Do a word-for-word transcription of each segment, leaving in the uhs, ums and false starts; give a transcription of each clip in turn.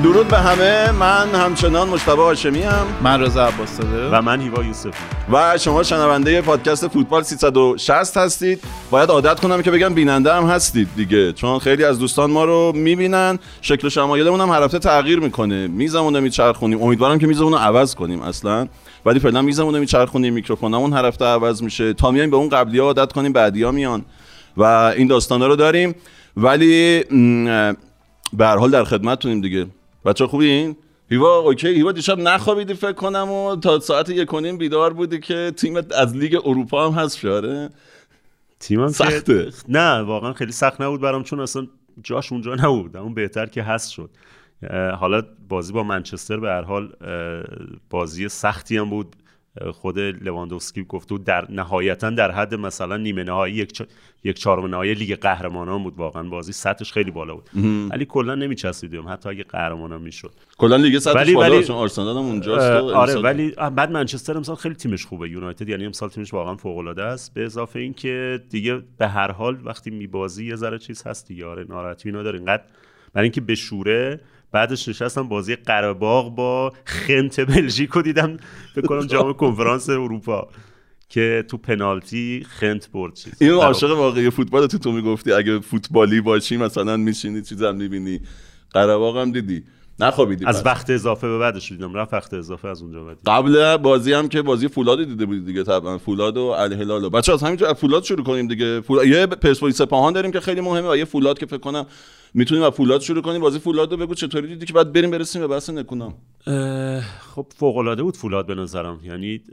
درود به همه. من همچنان مجتبی هاشمی ام. من رضا عباس‌زاده و من هیوا یوسفی و شما شنونده پادکست فوتبال سیصد و شصت هستید. باید عادت کنم که بگم بیننده هم هستید دیگه، چون خیلی از دوستان ما رو میبینن. شکل و شمایلمون هم هر هفته تغییر میکنه. میزمون رو میچرخونیم، امیدوارم که میزمون رو عوض کنیم اصلا، ولی فعلا میزمون رو میچرخونیم، میکروفونمون هر هفته عوض میشه تا میایم به اون قبلی‌ها عادت کنیم، بعدی‌ها میان و این داستانا رو داریم. ولی به هر حال در خدمتتونیم دیگه. بچه خوبین؟ هیوا اوکی؟ هیوا دیشب نخوابیدی فکر کنم و تا ساعت یک و نیم بیدار بودی که تیمت از لیگ اروپا هم حذف شده. تیمم سخته؟ نه واقعا خیلی سخت نبود برام، چون اصلا جاش اونجا نبود. اون بهتر که حذف شد. حالا بازی با منچستر به هر حال بازی سختی هم بود. خود لواندوفسکی گفته بود در نهایتا در حد مثلا نیمه نهایی یک چ... یک چهارم نهایی لیگ قهرمانان بود. واقعا بازی سطحش خیلی بالا بود، ولی کلا نمیچسبیدیم حتی اگه قهرمانان میشد. کلا لیگ سطحش ولی بالا ولی... چون آرسنال هم اونجاست. آره ولی بعد منچستر امسال خیلی تیمش خوبه. یونایتد یعنی امسال تیمش واقعا فوق العاده است. به اضافه این که دیگه به هر حال وقتی میبازی یه ذره چیز هست دیگه. آره ناراحتی اینا داره اینقدر برای اینکه بشوره. بعدش نشستم بازی قره‌باغ با خنت بلژیکو دیدم، فکر کنم جام کنفرانس اروپا که تو پنالتی خنت برد. چیز این عاشق واقعی فوتبال تو تو میگفتی اگه فوتبالی باشی مثلا میشینی چیزام میبینی. قره‌باغ هم دیدی نخوابیدی؟ از وقت اضافه به بعدش دیدم، رفت وقت اضافه از اونجا بعد. قبل بازی هم که بازی فولاد دیده بودی دیگه طبعا، فولاد و الهلال. بچه‌ها از همینجا فولاد شروع کنیم دیگه. فولاد... یه پرسپولیس سپاهان داریم که خیلی مهمه و یه فولاد که فکر کنم میتونیم از فولاد شروع کنیم. بازی فولاد رو بگو چطوری دیدی که بعد بریم برسیم به بحث نکونام. خب فوق العاده بود فولاد به نظرم. یعنی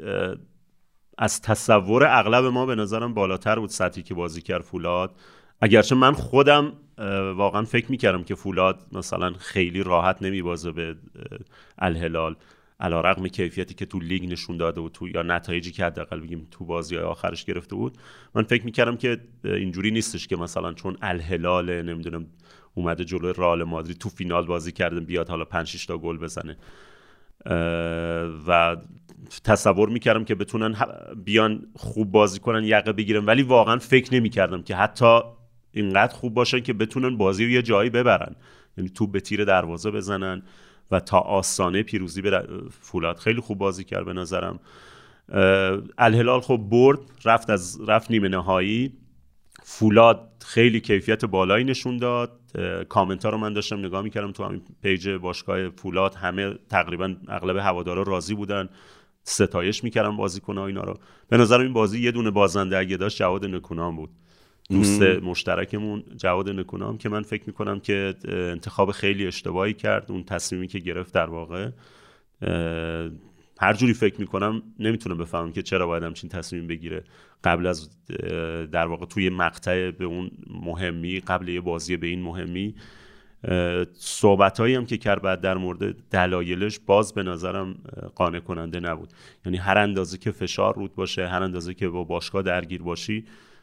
از تصور اغلب ما به نظرم بالاتر بود سطحی که بازی کرد فولاد. اگرچه من خودم واقعا فکر میکردم که فولاد مثلا خیلی راحت نمیبازه به الهلال، علیرغم کیفیتی که تو لیگ نشون داده بود تو یا نتایجی که حداقل بگیم تو بازی‌های آخرش گرفته بود. من فکر میکردم که اینجوری نیستش که مثلا چون الهلال نمیدونم اومده جلوی رئال مادرید تو فینال بازی کرده بیاد حالا پنج شش تا گل بزنه و تصور میکردم که بتونن بیان خوب بازی کنن یقه بگیرن، ولی واقعا فکر نمیکردم که حتی اینقدر خوب باشن که بتونن بازی رو یه جایی ببرن، یعنی توپ به تیر دروازه بزنن و تا آستانه پیروزی به فولاد. خیلی خوب بازی کرد به نظرم. الهلال خب برد، رفت از رفت نیمه نهایی. فولاد خیلی کیفیت بالایی نشون داد. کامنت ها رو من داشتم نگاه میکردم تو همین پیج باشگاه فولاد، همه تقریبا اغلب هوادارا راضی بودن، ستایش میکردن بازیکن‌ها اینا رو. به نظرم این بازی یه دونه بازنده اگه داشت جواد نکونام بود، دوست مشترکمون جواد نکونام، که من فکر میکنم که انتخاب خیلی اشتباهی کرد. اون تصمیمی که گرفت در واقع هر جوری فکر میکنم نمیتونم بفهمم که چرا باید همچین تصمیم بگیره قبل از در واقع توی مقطع به اون مهمی، قبل یه بازی به این مهمی. صحبتایی هم که کرد بعد در مورد دلایلش باز به نظرم قانع کننده نبود. یعنی هر اندازه که فشار رود باشه، هر اندازه که با باشگاه درگیر باشی،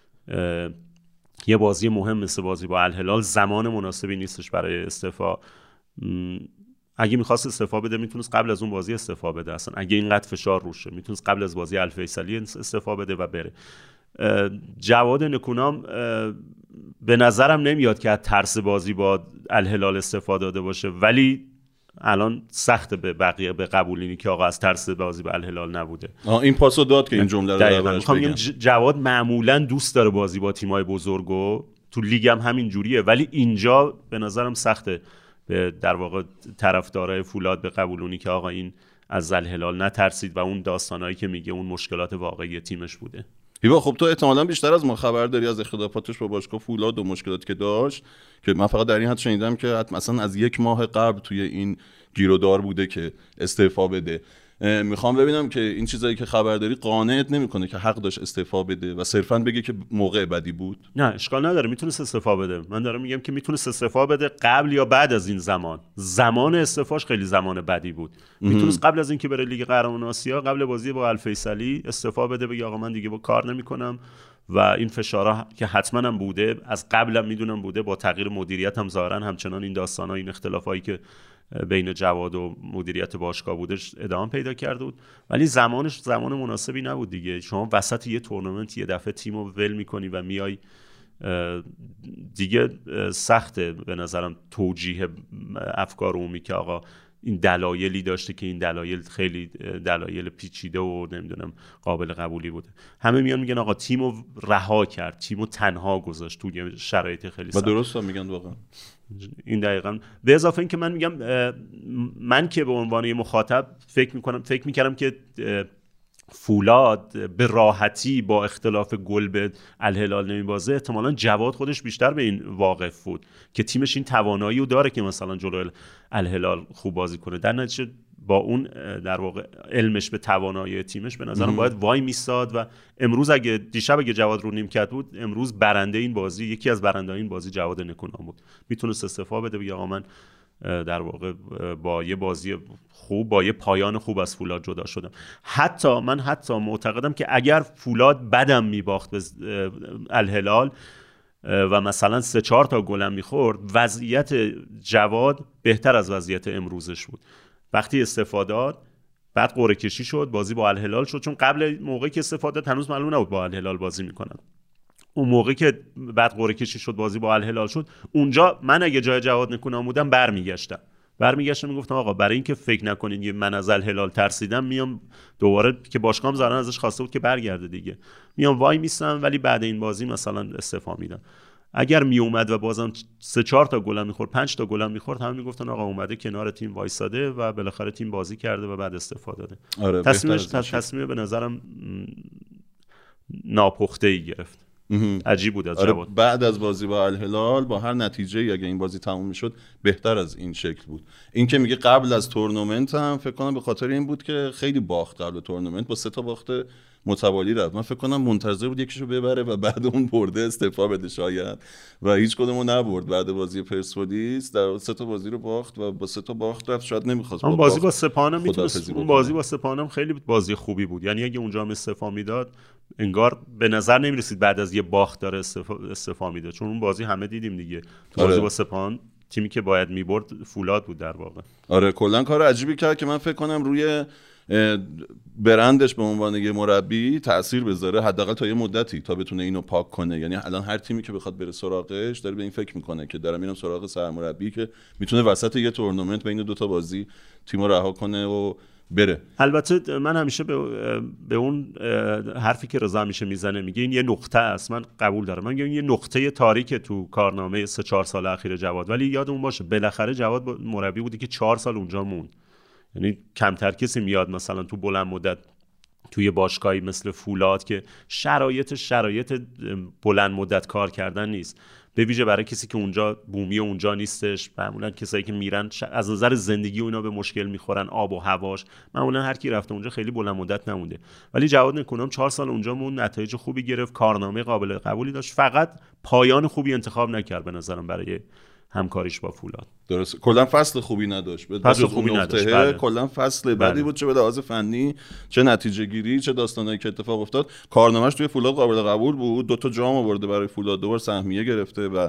یه بازی مهم مثل بازی با الهلال زمان مناسبی نیستش برای استعفا. اگه میخواست استعفا بده میتونست قبل از اون بازی استعفا بده. اصلا اگه اینقدر فشار روشه میتونست قبل از بازی الفیصلی استعفا بده و بره. جواد نکونام به نظرم نمیاد که از ترس بازی با الهلال استعفا داده باشه، ولی الان سخته به بقیه به قبولینی که آقا از ترس بازی با الهلال نبوده. آه این پاسو داد که این جمله رو دربارش بگم. جواد معمولا دوست داره بازی با تیمای بزرگو، تو لیگ هم همین جوریه، ولی اینجا به نظرم سخته به در واقع طرفدارای فولاد به قبولونی که آقا این از الهلال نترسید و اون داستانایی که میگه اون مشکلات واقعی تیمش بوده. هیوا خب تو احتمالاً بیشتر از ما خبر داری از اختلافاتش با باشگاه فولاد و مشکلاتی که داشت، که من فقط در این حد شنیدم که مثلا از یک ماه قبل توی این گیرودار بوده که استعفا بده. میخوام ببینم که این چیزایی که خبر داری قانعت نمیکنه که حق داشت استعفا بده و صرفاً بگه که موقع بدی بود؟ نه اشکال نداره، میتونست استعفا بده. من دارم میگم که میتونست استعفا بده قبل یا بعد از این زمان. زمان استعفاش خیلی زمان بدی بود. میتونست قبل از اینکه بره لیگ قهرمانان آسیا، قبل بازی با الفیصلی استعفا بده، بگه آقا من دیگه با کار نمیکنم و این فشارها که حتما هم بوده، از قبلم میدونم بوده، با تغییر مدیریت هم ظاهرا همچنان این داستانا، این اختلافایی که بین جواد و مدیریت باشگاه بودش ادامه پیدا کرده بود، ولی زمانش زمان مناسبی نبود دیگه. شما وسط یه تورنمنت یه دفعه تیمو ول میکنی و میای دیگه سخته به نظرم توجیه افکار عمومی که آقا این دلایلی داشته که این دلایل خیلی دلایل پیچیده و نمیدونم قابل قبولی بوده. همه میان میگن آقا تیمو رها کرد، تیمو تنها گذاشت توی شرایط خیلی سخت. و درست هم میگن واقعا. این دقیقاً. به اضافه این که من میگم من که به عنوان مخاطب فکر میکنم فکر میکردم که فولاد به راحتی با اختلاف گل به الهلال نمیبازه، احتمالاً جواد خودش بیشتر به این واقف بود که تیمش این توانایی رو داره که مثلا جلوی الهلال خوب بازی کنه. در نتیجه با اون در واقع علمش به توانایی تیمش به نظرم باید وای میستاد و امروز اگه دیشب اگه جواد رو نیم کرد بود، امروز برنده این بازی، یکی از برنده این بازی جواد نکونام بود. میتونست استفاده بده بگه آقا من در واقع با یه بازی خوب با یه پایان خوب از فولاد جدا شدم. حتی من حتی معتقدم که اگر فولاد بدم میباخت به الهلال و مثلا سه چهار تا گلم میخورد، وضعیت جواد بهتر از وضعیت امروزش بود. وقتی استفاده بعد قرعه کشی شد، بازی با الهلال شد، چون قبل موقعی که استفاده هنوز معلوم نبود با الهلال بازی میکنن. اون موقعی که بعد قرعه کشی شد بازی با الهلال شد، اونجا من اگه جای جواد نکونام بودم برمیگشتم برمیگشتم میگفتم آقا برای اینکه فکر نکنین یه من از الهلال ترسیدم، میام دوباره که باشگاهم زارن ازش خواسته بود که برگرده دیگه، میام وای میستم ولی بعد این بازی مثلا استعفا میدم. اگر می اومد و بازم سه چهار تا گلم میخورد، پنج تا گلم میخورد، همه میگفتن آقا اومده کنار تیم وایساده و بالاخره تیم بازی کرده و بعد استعفا داده. آره تصمیمش تصمیم به نظرم ناپخته‌ای گرفت. عجیب بود از آره جواد. بعد از بازی با الهلال با هر نتیجه اگه این بازی تموم میشد بهتر از این شکل بود. این که میگه قبل از تورنمنت هم فکر کنم به خاطر این بود که خیلی باخت قبل تورنمنت، با سه تا باخت متوالی رفت. من فکر کنم منتظر بود یکیشو ببره و بعد اون برده استعفا بده شاید، و هیچ کدومو نبرد. بعد بازی پرسپولیس در سه تا بازی رو باخت و با سه تا باخت رفت، شاید نمیخواست اون بازی با سپاهان میتونست اون بازی با سپاهان خیلی بازی خوبی بود، یعنی اگه اونجا هم استعفا میداد انگار به نظر نمیرسید بعد از یه باخت داره استعفا استعفا میده، چون اون بازی همه دیدیم دیگه تو بازی آره. با سپاهان تیمی که باید میبرد فولاد بود در واقع. آره کلا کار عجیبی کرد که من فکر کنم روی برندش به عنوان یه مربی تأثیر بذاره، حداقل تا یه مدتی، تا بتونه اینو پاک کنه. یعنی الان هر تیمی که بخواد بره سراغش داره به این فکر میکنه که دارم میرم سراغ سرمربی که میتونه وسط یه تورنمنت بین دو تا بازی تیمو رها کنه و بره. البته من همیشه به, به اون حرفی که رضا همیشه میزنه، میگه این یه نقطه است، من قبول دارم، من میگم یه نقطه تاریکه تو کارنامه سه چهار سال اخیر جواد، ولی یادمون باشه بالاخره جواد مربی بودی که چهار سال اونجا موند. یعنی کمتر کسی میاد مثلا تو بلند مدت توی باشگاهی مثل فولاد که شرایط شرایط بلند مدت کار کردن نیست، به ویژه برای کسی که اونجا بومی اونجا نیستش. معمولا کسایی که میرن از نظر زندگی اونا به مشکل میخورن، آب و هواش، معمولا هر کی رفته اونجا خیلی بلند مدت نمونده. ولی جواد نکونام چهار سال اونجا مون، نتایج خوبی گرفت، کارنامه قابل قبولی داشت، فقط پایان خوبی انتخاب نکرد به نظرم برای همکاریش با فولاد. درست، کلا فصل خوبی نداشت، فصل خوبی نداشت، بله. کلا فصل بدی بود، چه به لحاظ فنی، چه نتیجه گیری، چه داستانایی که اتفاق افتاد. کارنامه‌اش توی فولاد قابل قبول بود، دو تا جام آورده برای فولاد، دو بار سهمیه گرفته و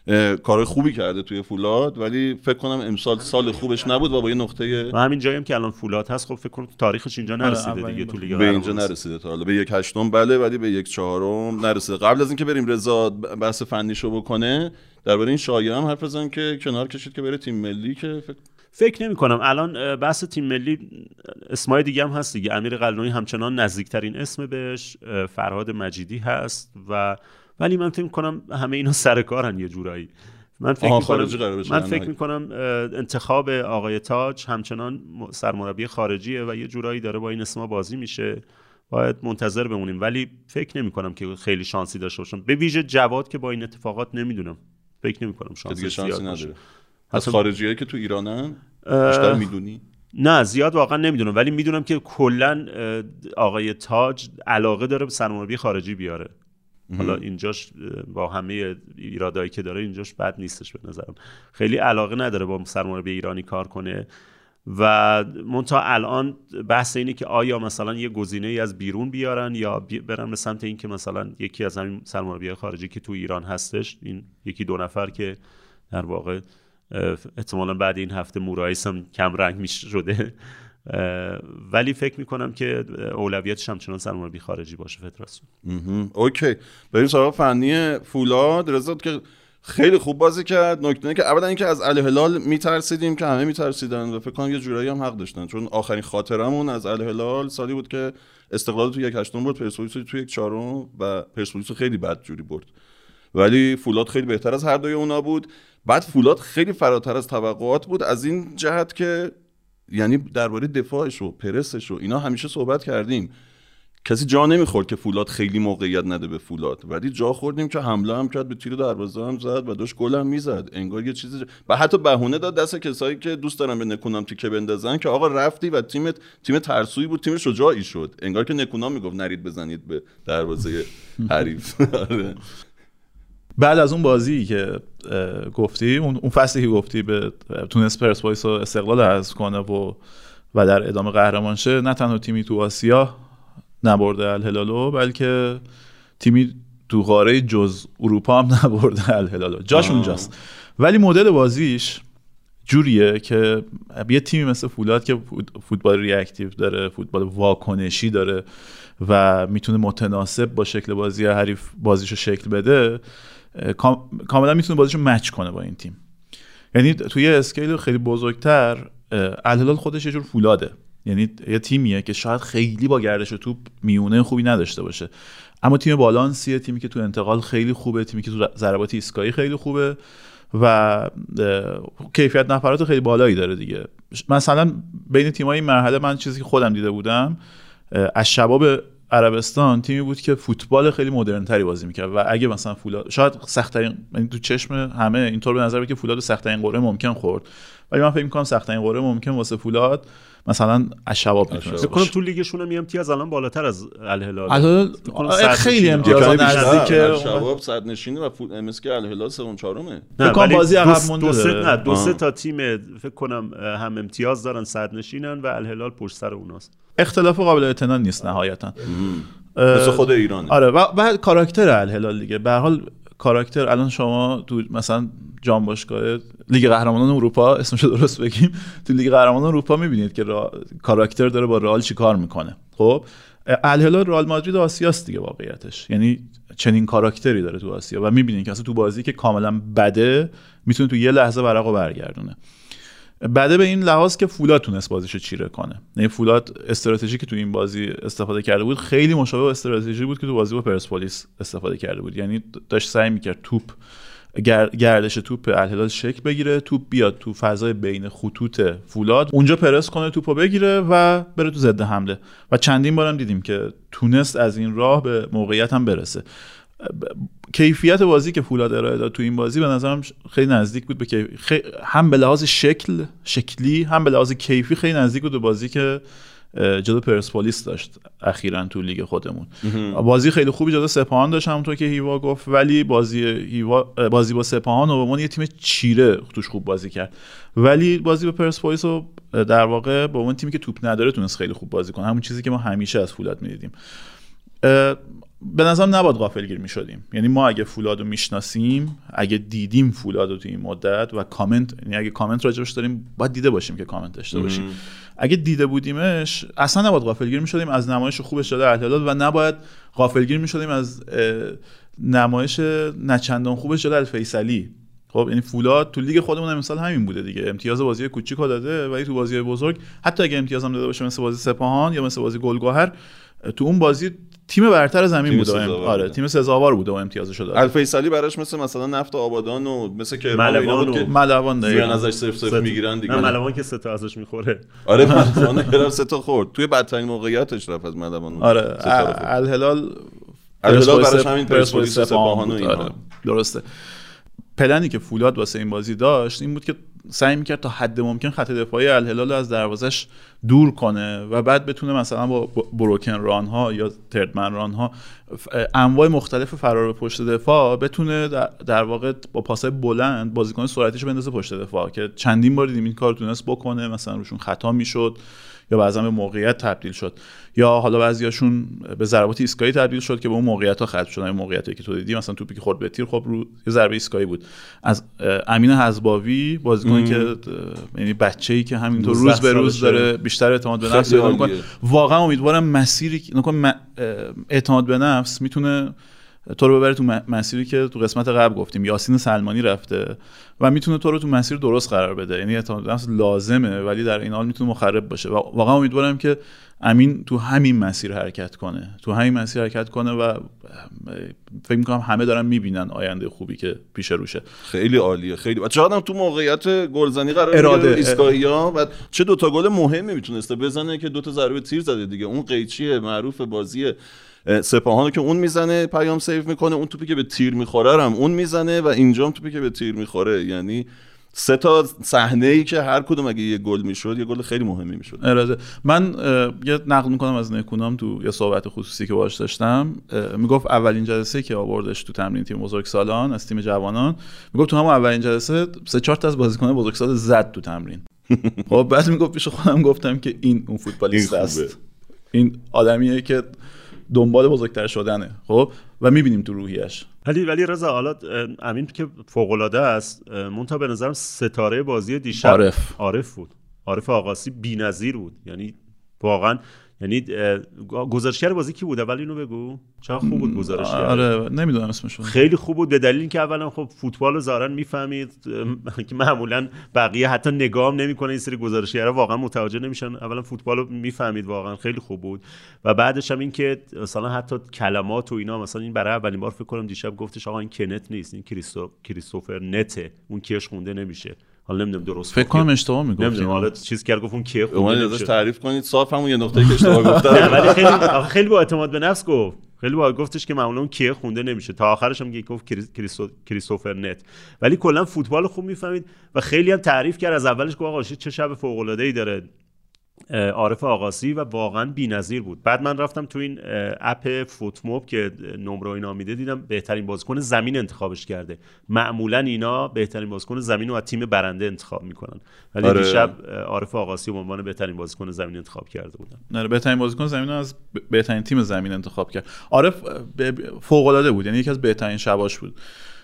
کار خوبی کرده توی فولاد، ولی فکر کنم امسال سال خوبش نبود و با یه نقطه و همین جایی هم که الان فولاد هست، خب فکر کنم تاریخش اینجا نرسیده دیگه، تو لیگ به اینجا نرسیده تا حالا، به یک هشتم بله ولی به یک چهارم نرسیده. قبل از اینکه بریم رضا بحث فنیشو بکنه، درباره این شایعه هم حرف بزن که کنار کشید که بره تیم ملی، که فکر فکر نمی کنم الان بحث تیم ملی، اسمای دیگه هم هست دیگه، امیر قلعه‌نویی همچنان نزدیکترین اسم بهش، فرهاد مجیدی هست و ولی من فکر می‌کنم همه اینا سر کارن یه جورایی. من فکر می‌کنم من فکر می‌کنم انتخاب آقای تاج همچنان سرمربی خارجیه و یه جورایی داره با این اسما بازی میشه، باید منتظر بمونیم، ولی فکر نمی‌کنم که خیلی شانسی داشته باشم، به ویژه جواد که با این اتفاقات نمیدونم، فکر نمی‌کنم شانسی زیاد نداره. از خارجیایی که تو ایرانن بیشتر میدونی؟ نه زیاد واقعا نمیدونم، ولی میدونم که کلا آقای تاج علاقه داره به سرمربی خارجی بیاره. حالا اینجاش با همه ایرادایی که داره اینجاش بد نیستش، به نظرم خیلی علاقه نداره با سرمربی ایرانی کار کنه و منتها الان بحث اینه که آیا مثلا یه گزینه‌ای از بیرون بیارن یا برن به سمت این که مثلا یکی از همین سرمربی‌های خارجی که تو ایران هستش، این یکی دو نفر که در واقع احتمالاً بعد این هفته مورایس هم کم رنگ میشه شده ولی فکر میکنم که اولویتش همچنان سرمربی خارجی باشه فدراسیون. اوکی، بریم سراغ فنی فولاد. رضا که خیلی خوب بازی کرد. نکته اینه که ابدا اینکه از الهلال میترسیدیم که همه میترسیدن و فکر کنم یه جورایی هم حق داشتن، چون آخرین خاطرمون از الهلال سالی بود که استقلال تو یک هشتم برد، پرسپولیس تو یک چهارم و پرسپولیس خیلی بد جوری برد. ولی فولاد خیلی بهتر از هر دوی اونا بود. بعد فولاد خیلی فراتر از توقعات بود از این جهت که یعنی درباره دفاعش و پرسش و اینا همیشه صحبت کردیم، کسی جا نمیخورد که فولاد خیلی موقعیت نده به فولاد، ولی جا خوردیم که حمله هم کرد، به تیر دروازه هم زد و داشت گل هم میزد. انگار یه چیزی و حتی بهونه داد دست کسایی که دوست دارن به نکونام تیکه بندازن که آقا رفتی و تیمت تیم ترسویی بود، تیم شجاعی شد. انگار که نکونام میگفت نرید بزنید به دروازه حریف. بعد از اون بازی که گفتی، اون فصلی که گفتی به تونس پرسپولیس و استقلال حذف کنه و و در ادامه قهرمان شه، نه تنها تیمی تو آسیا نبرده الهلالو، بلکه تیمی تو قاره جز اروپا هم نبرده الهلالو، جاش آه. اونجاست. ولی مدل بازیش جوریه که یه تیمی مثل فولاد که فوتبال ریاکتیو داره، فوتبال واکنشی داره و میتونه متناسب با شکل بازی حریف بازیشو شکل بده، کاملا میتونه بازیشو مچ کنه با این تیم. یعنی توی اسکیل خیلی بزرگتر الهلال خودش یه جور فولاده، یعنی یه تیمیه که شاید خیلی با گردش توپ میونه خوبی نداشته باشه، اما تیم بالانسیه، تیمی که تو انتقال خیلی خوبه، تیمی که تو ضربات ایستگاهی خیلی خوبه و کیفیت نفرات خیلی بالایی داره دیگه. مثلا بین تیم‌های این مرحله من چیزی که خودم دیده بودم از شباب عربستان تیمی بود که فوتبال خیلی مدرن تری بازی میکرد و اگه مثلا فولاد شاید سخت‌ترین، یعنی تو چشم همه اینطور به نظر میاد که فولاد سخت‌ترین قرعه ممکن خورد، ولی من فکر می‌کنم سخت‌ترین قرعه ممکن واسه فولاد مثلا الشباب میتونه باشه. فکر کنم تو لیگشون هم امتیاز الان بالاتر از الهلال. الهلال خیلی امتیاز نزدیکه. الشباب صد نشینه و فوت ام اس که الهلال سوم چهارمه. فکر کنم بازی عقب مونده. دو سه نه دو سه تا تیم فکر کنم هم امتیاز دارن، صد نشینن و الهلال پشت سر اوناست. اختلاف قابل اعتنا نیست نهایتا. مثل خود ایرانه. آره و بعد کاراکتر الهلال دیگه. به هر حال کاراکتر الان شما تو مثلا جام باشگاه لیگ قهرمانان اروپا اسمش درست بگیم، تو لیگ قهرمانان اروپا میبینید که را... کاراکتر داره با رئال چیکار میکنه. خب الهلال رئال مادرید آسیاست دیگه واقعیتش، یعنی چنین کاراکتری داره تو آسیا و میبینید که اصلا تو بازی که کاملا بده میتونه تو یه لحظه ورقو برگردونه. بده به این لحاظ که فولاد تونست بازیشو چیره کنه، یعنی فولاد استراتژی که تو این بازی استفاده کرده بود خیلی مشابه با استراتژی بود که تو بازی با پرسپولیس استفاده کرده بود، یعنی داشت سعی میکرد توپ گردش توپ الهلال شکل بگیره، توپ بیاد تو فضای بین خطوط فولاد اونجا پرس کنه، توپو بگیره و بره تو ضد حمله و چندین بارم دیدیم که تونست از این راه به موقعیت هم برسه. کیفیت بازی که فولاد ارائه داد تو این بازی به نظرم خیلی نزدیک بود به کیف... خی... هم به لحاظ شکل شکلی هم به لحاظ کیفی خیلی نزدیک بود به بازی که جلو پرسپولیس داشت اخیراً تو لیگ خودمون. بازی خیلی خوبی جلو سپاهان داشت همونطور که هیوا گفت، ولی بازی هیوا بازی با سپاهان و به عنوان یه تیم چیره توش خوب بازی کرد، ولی بازی با پرسپولیس رو در واقع به عنوان تیمی که توپ نداره تونست خیلی خوب بازی کنه، همون چیزی که ما همیشه از فولاد می‌دیدیم. به نظرم نباید غافلگیر می‌شدیم، یعنی ما اگه فولادو میشناسیم، اگه دیدیم فولادو تو این مدت و کامنت، یعنی اگه کامنت راجبش داریم باید دیده باشیم که کامنت داشته باشیم. اگه دیده بودیمش اصلا نباید غافلگیر می‌شدیم از نمایش خوبش جلوی الهلال و نباید غافلگیر می‌شدیم از نمایش نچندان خوبش جلوی الفیصلی. خب یعنی فولاد تو لیگ خودمون مثلا همین بوده دیگه، امتیاز بازی کوچیکو داده ولی تو بازی بزرگ حتی اگه امتیاز هم داده باشه مثل بازی سپاهان یا مثل بازی گلگهر، تو اون بازی تیم برتر زمین بوده. آره تیم سزاوار بوده و امتیازشو داد. الفیصلی براش مثل مثلا نفت آبادان و مثل کرمان اینا بود که ملوان دیگه ازش صفر صفر میگیرن دیگه. نه ملوان که سه تا ازش میخوره. آره ملوان که سه تا خورد توی بدترین موقعیتش رفت از ملوان. آره الهلال الهلال براش همین پرسپولیس سپاهان و اینا. درسته. پلنی که فولاد واسه این بازی داشت این بود که سعی میکرد تا حد ممکن خط دفاعی الهلال از دروازش دور کنه و بعد بتونه مثلا با بروکن ران ها یا تردمن ران ها انواع مختلف فرار پشت دفاع بتونه در واقع با پاسای بلند بازیکن سرعتیشو بندازه پشت دفاع که چندین بار دیدیم این کارو تونست بکنه، مثلا روشون خطا میشد یا بعضا به موقعیت تبدیل شد، یا حالا بعضیاشون به ضربات ایستگاهی تبدیل شد که به اون موقعیت‌ها ختم شدن. این موقعیتی که تو دیدی مثلا توپی که خورد به تیر خب رو یه ضربه ایستگاهی بود. از امین حزباوی بازیکنی که یعنی بچه‌ای که همینطور روز به روز داره بیشتر اعتماد به نفس پیدا می‌کنه. واقعا امیدوارم مسیری نکنه اعتماد به نفس میتونه تو رو ببره تو مسیری که تو قسمت قبل گفتیم یاسین سلمانی رفته و میتونه تو رو تو مسیر درست قرار بده. یعنی اعتماد به نفس لازمه ولی در این حال میتونه مخرب باشه و واقعا امیدوارم که امین تو همین مسیر حرکت کنه تو همین مسیر حرکت کنه و فکر میکنم همه دارن میبینن آینده خوبی که پیش روشه. خیلی عالیه، خیلی و چقدر هم تو موقعیت گلزنی قرار میگیره ایستگاهی‌ها و چه دوتا گل مهمی میتونسته بزنه که دوتا ضربه تیر زده دیگه. اون قیچی معروف بازی سپاهانو که اون میزنه پیام سیو میکنه، اون توپی که به تیر میخوره هم اون میزنه و اینجام توپی که به تیر میخوره. یعنی سه تا صحنه‌ای که هر کدوم اگه یه گل میشد یه گل خیلی مهمی میشد. اراده من یه نقل میکنم از نکونام تو یه صحبت خصوصی که باهاش داشتم، میگفت اولین جلسه که آوردش تو تمرین تیم بزرگسالان از تیم جوانان، میگفت تو همون اولین جلسه سه چهار تا از بازیکنان بزرگسال زد تو تمرین. خب بعد میگفت پیش خودم گفتم که این اون فوتبالیست است، این آدمیه که دنبال بزرگتر شدنه. خب و میبینیم تو روحیش. ولی ولی رضا حالا امین که فوق العاده است، منتها به نظرم ستاره بازی دیشب عارف عارف بود. عارف آقاسی بی‌نظیر بود. یعنی واقعا یعنی گزارشگر بازی کی بود؟ اول اینو بگو. چقدر خوب بود گزارشگر. آره نمیدونم اسمشو. خیلی خوب بود به دلیل اینکه اولا خب فوتبال رو ظاهرا میفهمید که معمولا بقیه حتی نگاه هم نمیکنه این سری گزارشگرا واقعا متوجه نمیشن. اولا فوتبال رو میفهمید واقعا خیلی خوب بود و بعدش هم این که مثلا حتی کلمات و اینا، مثلا این برای اولین بار فکر کنم دیشب گفتش آقا این کنت نیست، این کریستو کریستوفر نته، اون کیش خونده نمیشه. حالا نمیدونم درست فکر کنم اشتباه میگفتم. نمیدونم حالا چیز کرد گفت اون کی خونده نمیشه. تعریف کنید صاف همون یه نقطه‌ای که اشتباه گفتم. نه ولی خیلی خیلی با اعتماد به نفس گفت. خیلی با گفتش که معمولا اون کی خونده نمیشه. تا آخرش هم گفت کریستو کریستوفر نت. ولی کلا فوتبال خوب میفهمید و خیلی هم تعریف کرد از اولش گفت آقا چه شب فوق العاده‌ای داره عارف آقاسی و واقعا بی‌نظیر بود. بعد من رفتم تو این اپ فوتموب که نمره اینا میده دیدم بهترین بازیکن زمین انتخابش کرده. معمولا اینا بهترین بازیکن زمین رو از تیم برنده انتخاب میکنن ولی آره. دیشب عارف آقاسی به عنوان بهترین بازیکن زمین انتخاب کرده بودن. نه بهترین بازیکن زمین رو از بهترین تیم زمین انتخاب کرد. عارف فوق العاده بود، یعنی یکی از بهترین شباش بود.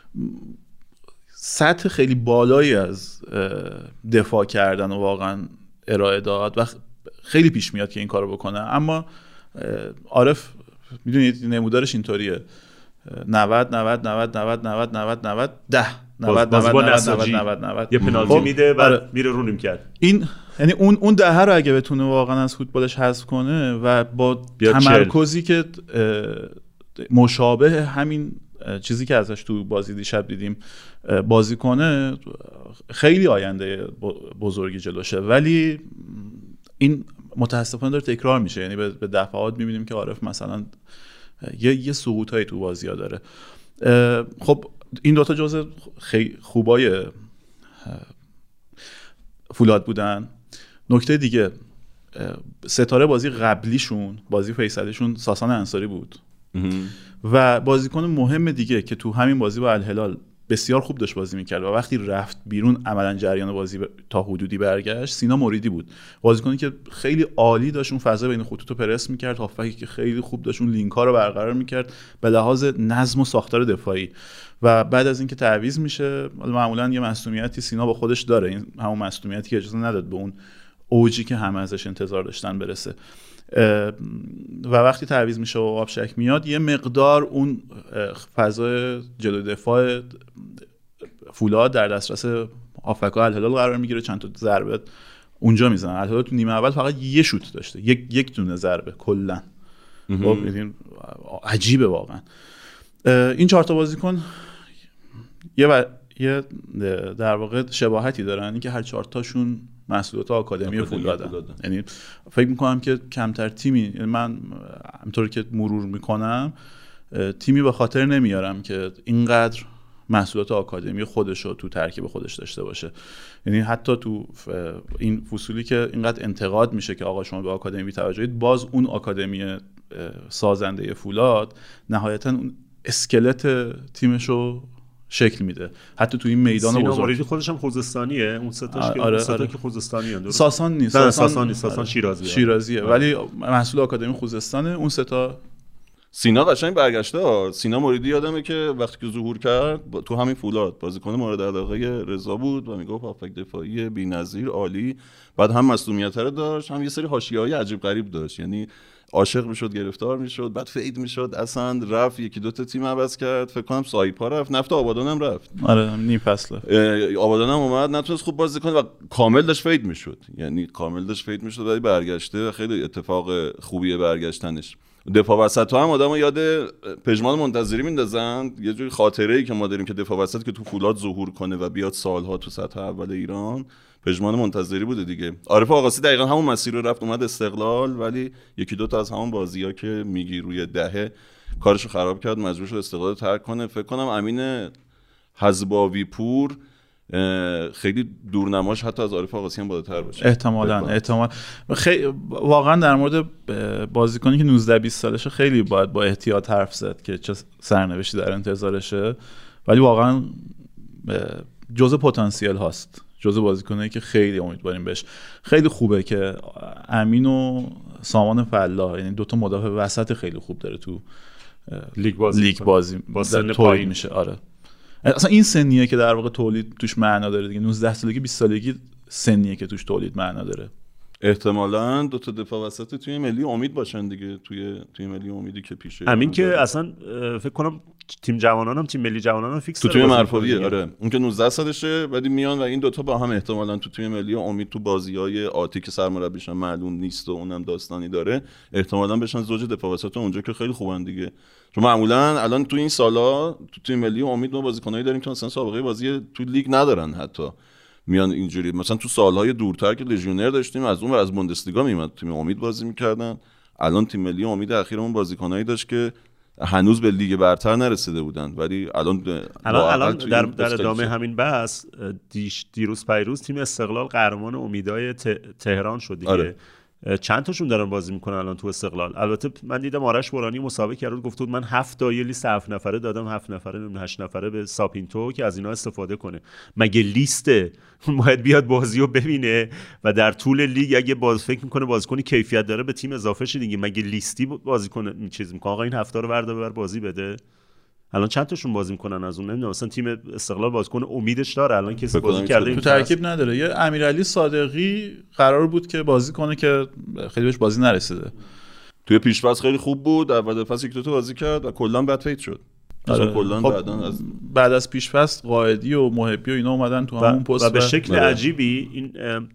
سطح خیلی بالایی از دفاع کردن و واقعا ارائه داد و خیلی پیش میاد که این کارو بکنه، اما عارف میدونید نمودارش اینطوریه نود نود نود نود نود نود نود ده نود نود نود نود نود یه پنالتی میده بعد میره رو نیمکت. این یعنی اون اون ده رو اگه بتونه واقعا از فوتبالش حذف کنه و با تمرکزی که مشابه همین چیزی که ازش تو بازی دیشب دیدیم بازی کنه، خیلی آینده بزرگی جلوشه. ولی این متاسفانه داره تکرار میشه، یعنی به دفعات میبینیم که عارف مثلا یه یه سقوطایی تو بازی‌ها داره. خب این دوتا جزء خیلی خوبای فولاد بودن. نکته دیگه ستاره بازی قبلیشون، بازی فیصلیشون ساسان انصاری بود و بازیکن مهم دیگه که تو همین بازی با الهلال بسیار خوب داشت بازی میکرد و وقتی رفت بیرون عملا جریان بازی تا حدودی برگشت، سینا مریدی بود. بازیکنی که خیلی عالی داشت اون فضا بین خطوط رو پرس میکرد، هافکی که خیلی خوب داشت اون لینک ها رو برقرار میکرد به لحاظ نظم و ساختار دفاعی. و بعد از اینکه تعویض میشه معمولا یه معصومیتی سینا با خودش داره، این همون معصومیتی که اجازه نداد به اون اوجی که همه ازش انتظار داشتن برسه. و وقتی تعویض میشه و آبشک میاد یه مقدار اون فضای جلوی دفاع فولاد در دسترس هافبک‌ها الهلال قرار میگیره، چند تا ضربه اونجا میزنن. الهلال تو نیمه اول فقط یه شوت داشته، یک یک دونه ضربه کلا. خب ببین عجیبه واقعا. این چهار تا بازیکن یه و... یه در واقع شباهتی دارن، اینکه هر چهار تاشون محصولات آکادمی فولادن. یعنی فکر میکنم که کمتر تیمی، یعنی من همونطوری که مرور میکنم تیمی به خاطر نمیارم که اینقدر محصولات آکادمی خودش رو تو ترکیب خودش داشته باشه. یعنی حتی تو این فصولی که اینقدر انتقاد میشه که آقا شما به آکادمی بی توجهید، باز اون آکادمی سازنده فولاد نهایتا اون اسکلت تیمش رو شکل میده. حتی تو این میدان بزرگ سینا موریدی خودش هم خوزستانیه، اون ستاش که آره اون ستا آره. که خوزستانیه درست. ساسان نیست، ساسان ساسان نیست، ساسان شیرازیه. شیرازیه آره. ولی محصول آکادمی خوزستانه. اون ستا سینا قشنگ برگشته ها. سینا موریدی یادمه که وقتی که ظهور کرد با... تو همین فولاد بازیکن مورد علاقه رضا بود و میگفت هافبک دفاعی بی‌نظیر عالی، بعد هم مصونیت رو داشت، هم یه سری حاشیه‌های عجیب غریب داشت، یعنی عاشق میشد، گرفتار میشد، بعد فید میشد، اصلا رفت یکی دو تا تیم عوض کرد، فکر کنم سایپا رفت، نفت آبادان هم رفت. آره نیم فصله آبادان هم اومد، نتونست خوب بازی کنه و کامل داشت فید میشد، یعنی کامل داشت فید میشد ولی برگشته، خیلی اتفاق خوبیه برگشتنش. دفاع وسط هم آدمو یاد پژمان منتظری میندازن، یه جوری خاطره‌ای که ما داریم که دفاع وسط که تو فولاد ظهور کنه و بیاد سالها تو سطح اول ایران، پژمان منتظری بوده دیگه. عارف آقاسی دقیقاً همون مسیر رو رفت، اومد استقلال، ولی یکی دو تا از همون بازی‌ها که میگی روی دهه کارشو خراب کرد، مجبور شد استقلال رو ترک کنه. فکر کنم امین حزباوی پور خیلی دورنماش حتی از عارف آقاسی هم بالاتر باشه احتمالاً. احتمال خیلی واقعا در مورد بازیکنی که نوزده بیست سالشه خیلی باید با احتیاط حرف زد که چه سرنوشتی در انتظارشه، ولی واقعا جزء پتانسیل هاست، جزء بازیکنایی که خیلی امیدواریم بهش. خیلی خوبه که امین و سامان فلاح، یعنی دوتا مدافع وسط خیلی خوب داره تو لیگ بازی لیگ بازی با سن پایین میشه. آره اصلا این سنیه که در واقع تولید توش معنا داره دیگه. نوزده سالگی بیست سالگی سنیه که توش تولید معنا داره. احتمالاً دو تا دفاع وسط توی ملی امید باشن دیگه، توی توی ملی امیدی که پیشه. همین که داره. اصلا فکر کنم تیم جوانان هم تیم ملی جوانان هم فیکس تو تیم مرفویه. آره اون که نوزده سالشه ولی میان و این دوتا با هم احتمالاً تو تیم ملی امید تو بازی‌های آتی که سرمربیشون معلوم نیست و اونم داستانی داره، احتمالاً بشن زوج دفاع وسط اونجا که خیلی خوبن دیگه. چون معمولاً الان تو این سالا تو تیم ملی امید ما بازیکنایی داریم که مثلا سابقه بازی تو لیگ ندارن، حتی میان اینجوری. مثلا تو سالهای دورتر که لژیونر داشتیم از اون ور از بوندسلیگا میومد تیم امید بازی میکردن. الان تیم ملی امید اخیرمون بازیکنایی داشت که هنوز به لیگ برتر نرسیده بودن، ولی الان الان, الان در, در ادامه همین بحث دیش دیروز پیروز تیم استقلال قهرمان امیدای تهران شد دیگه. آره. چند تاشون دارن بازی میکنن الان تو استقلال. البته من دیدم آرش برانی مسابقه کرد گفت بود من هفت تا یه لیست هفت نفره دادم، هفت نفره نمیدونم هشت نفره به ساپینتو که از اینا استفاده کنه. مگه لیسته؟ باید بیاد بازیو ببینه و در طول لیگ اگه باز فکر میکنه بازیکنی کیفیت داره به تیم اضافه شه دیگه. مگه لیستی بازیکن می چیز میکنه آقا این هفته رو وردا ببر بازی بده؟ الان چند تاشون بازی میکنن از اون نمیدونم. مثلا تیم استقلال بازیکن امیدش داره الان کسی بازی کرده تو ترکیب نداره. یه امیرعلی صادقی قرار بود که بازی کنه که خیلی بهش بازی نرسیده. توی پیش‌فصل خیلی خوب بود، اول فصل یک دو تا بازی کرد و کلا بد فیت شد. آره. کلا خب بعدن از بعد از پیش‌فصل قائدی و محبی و اینا اومدن تو همون پست و به شکل و... عجیبی این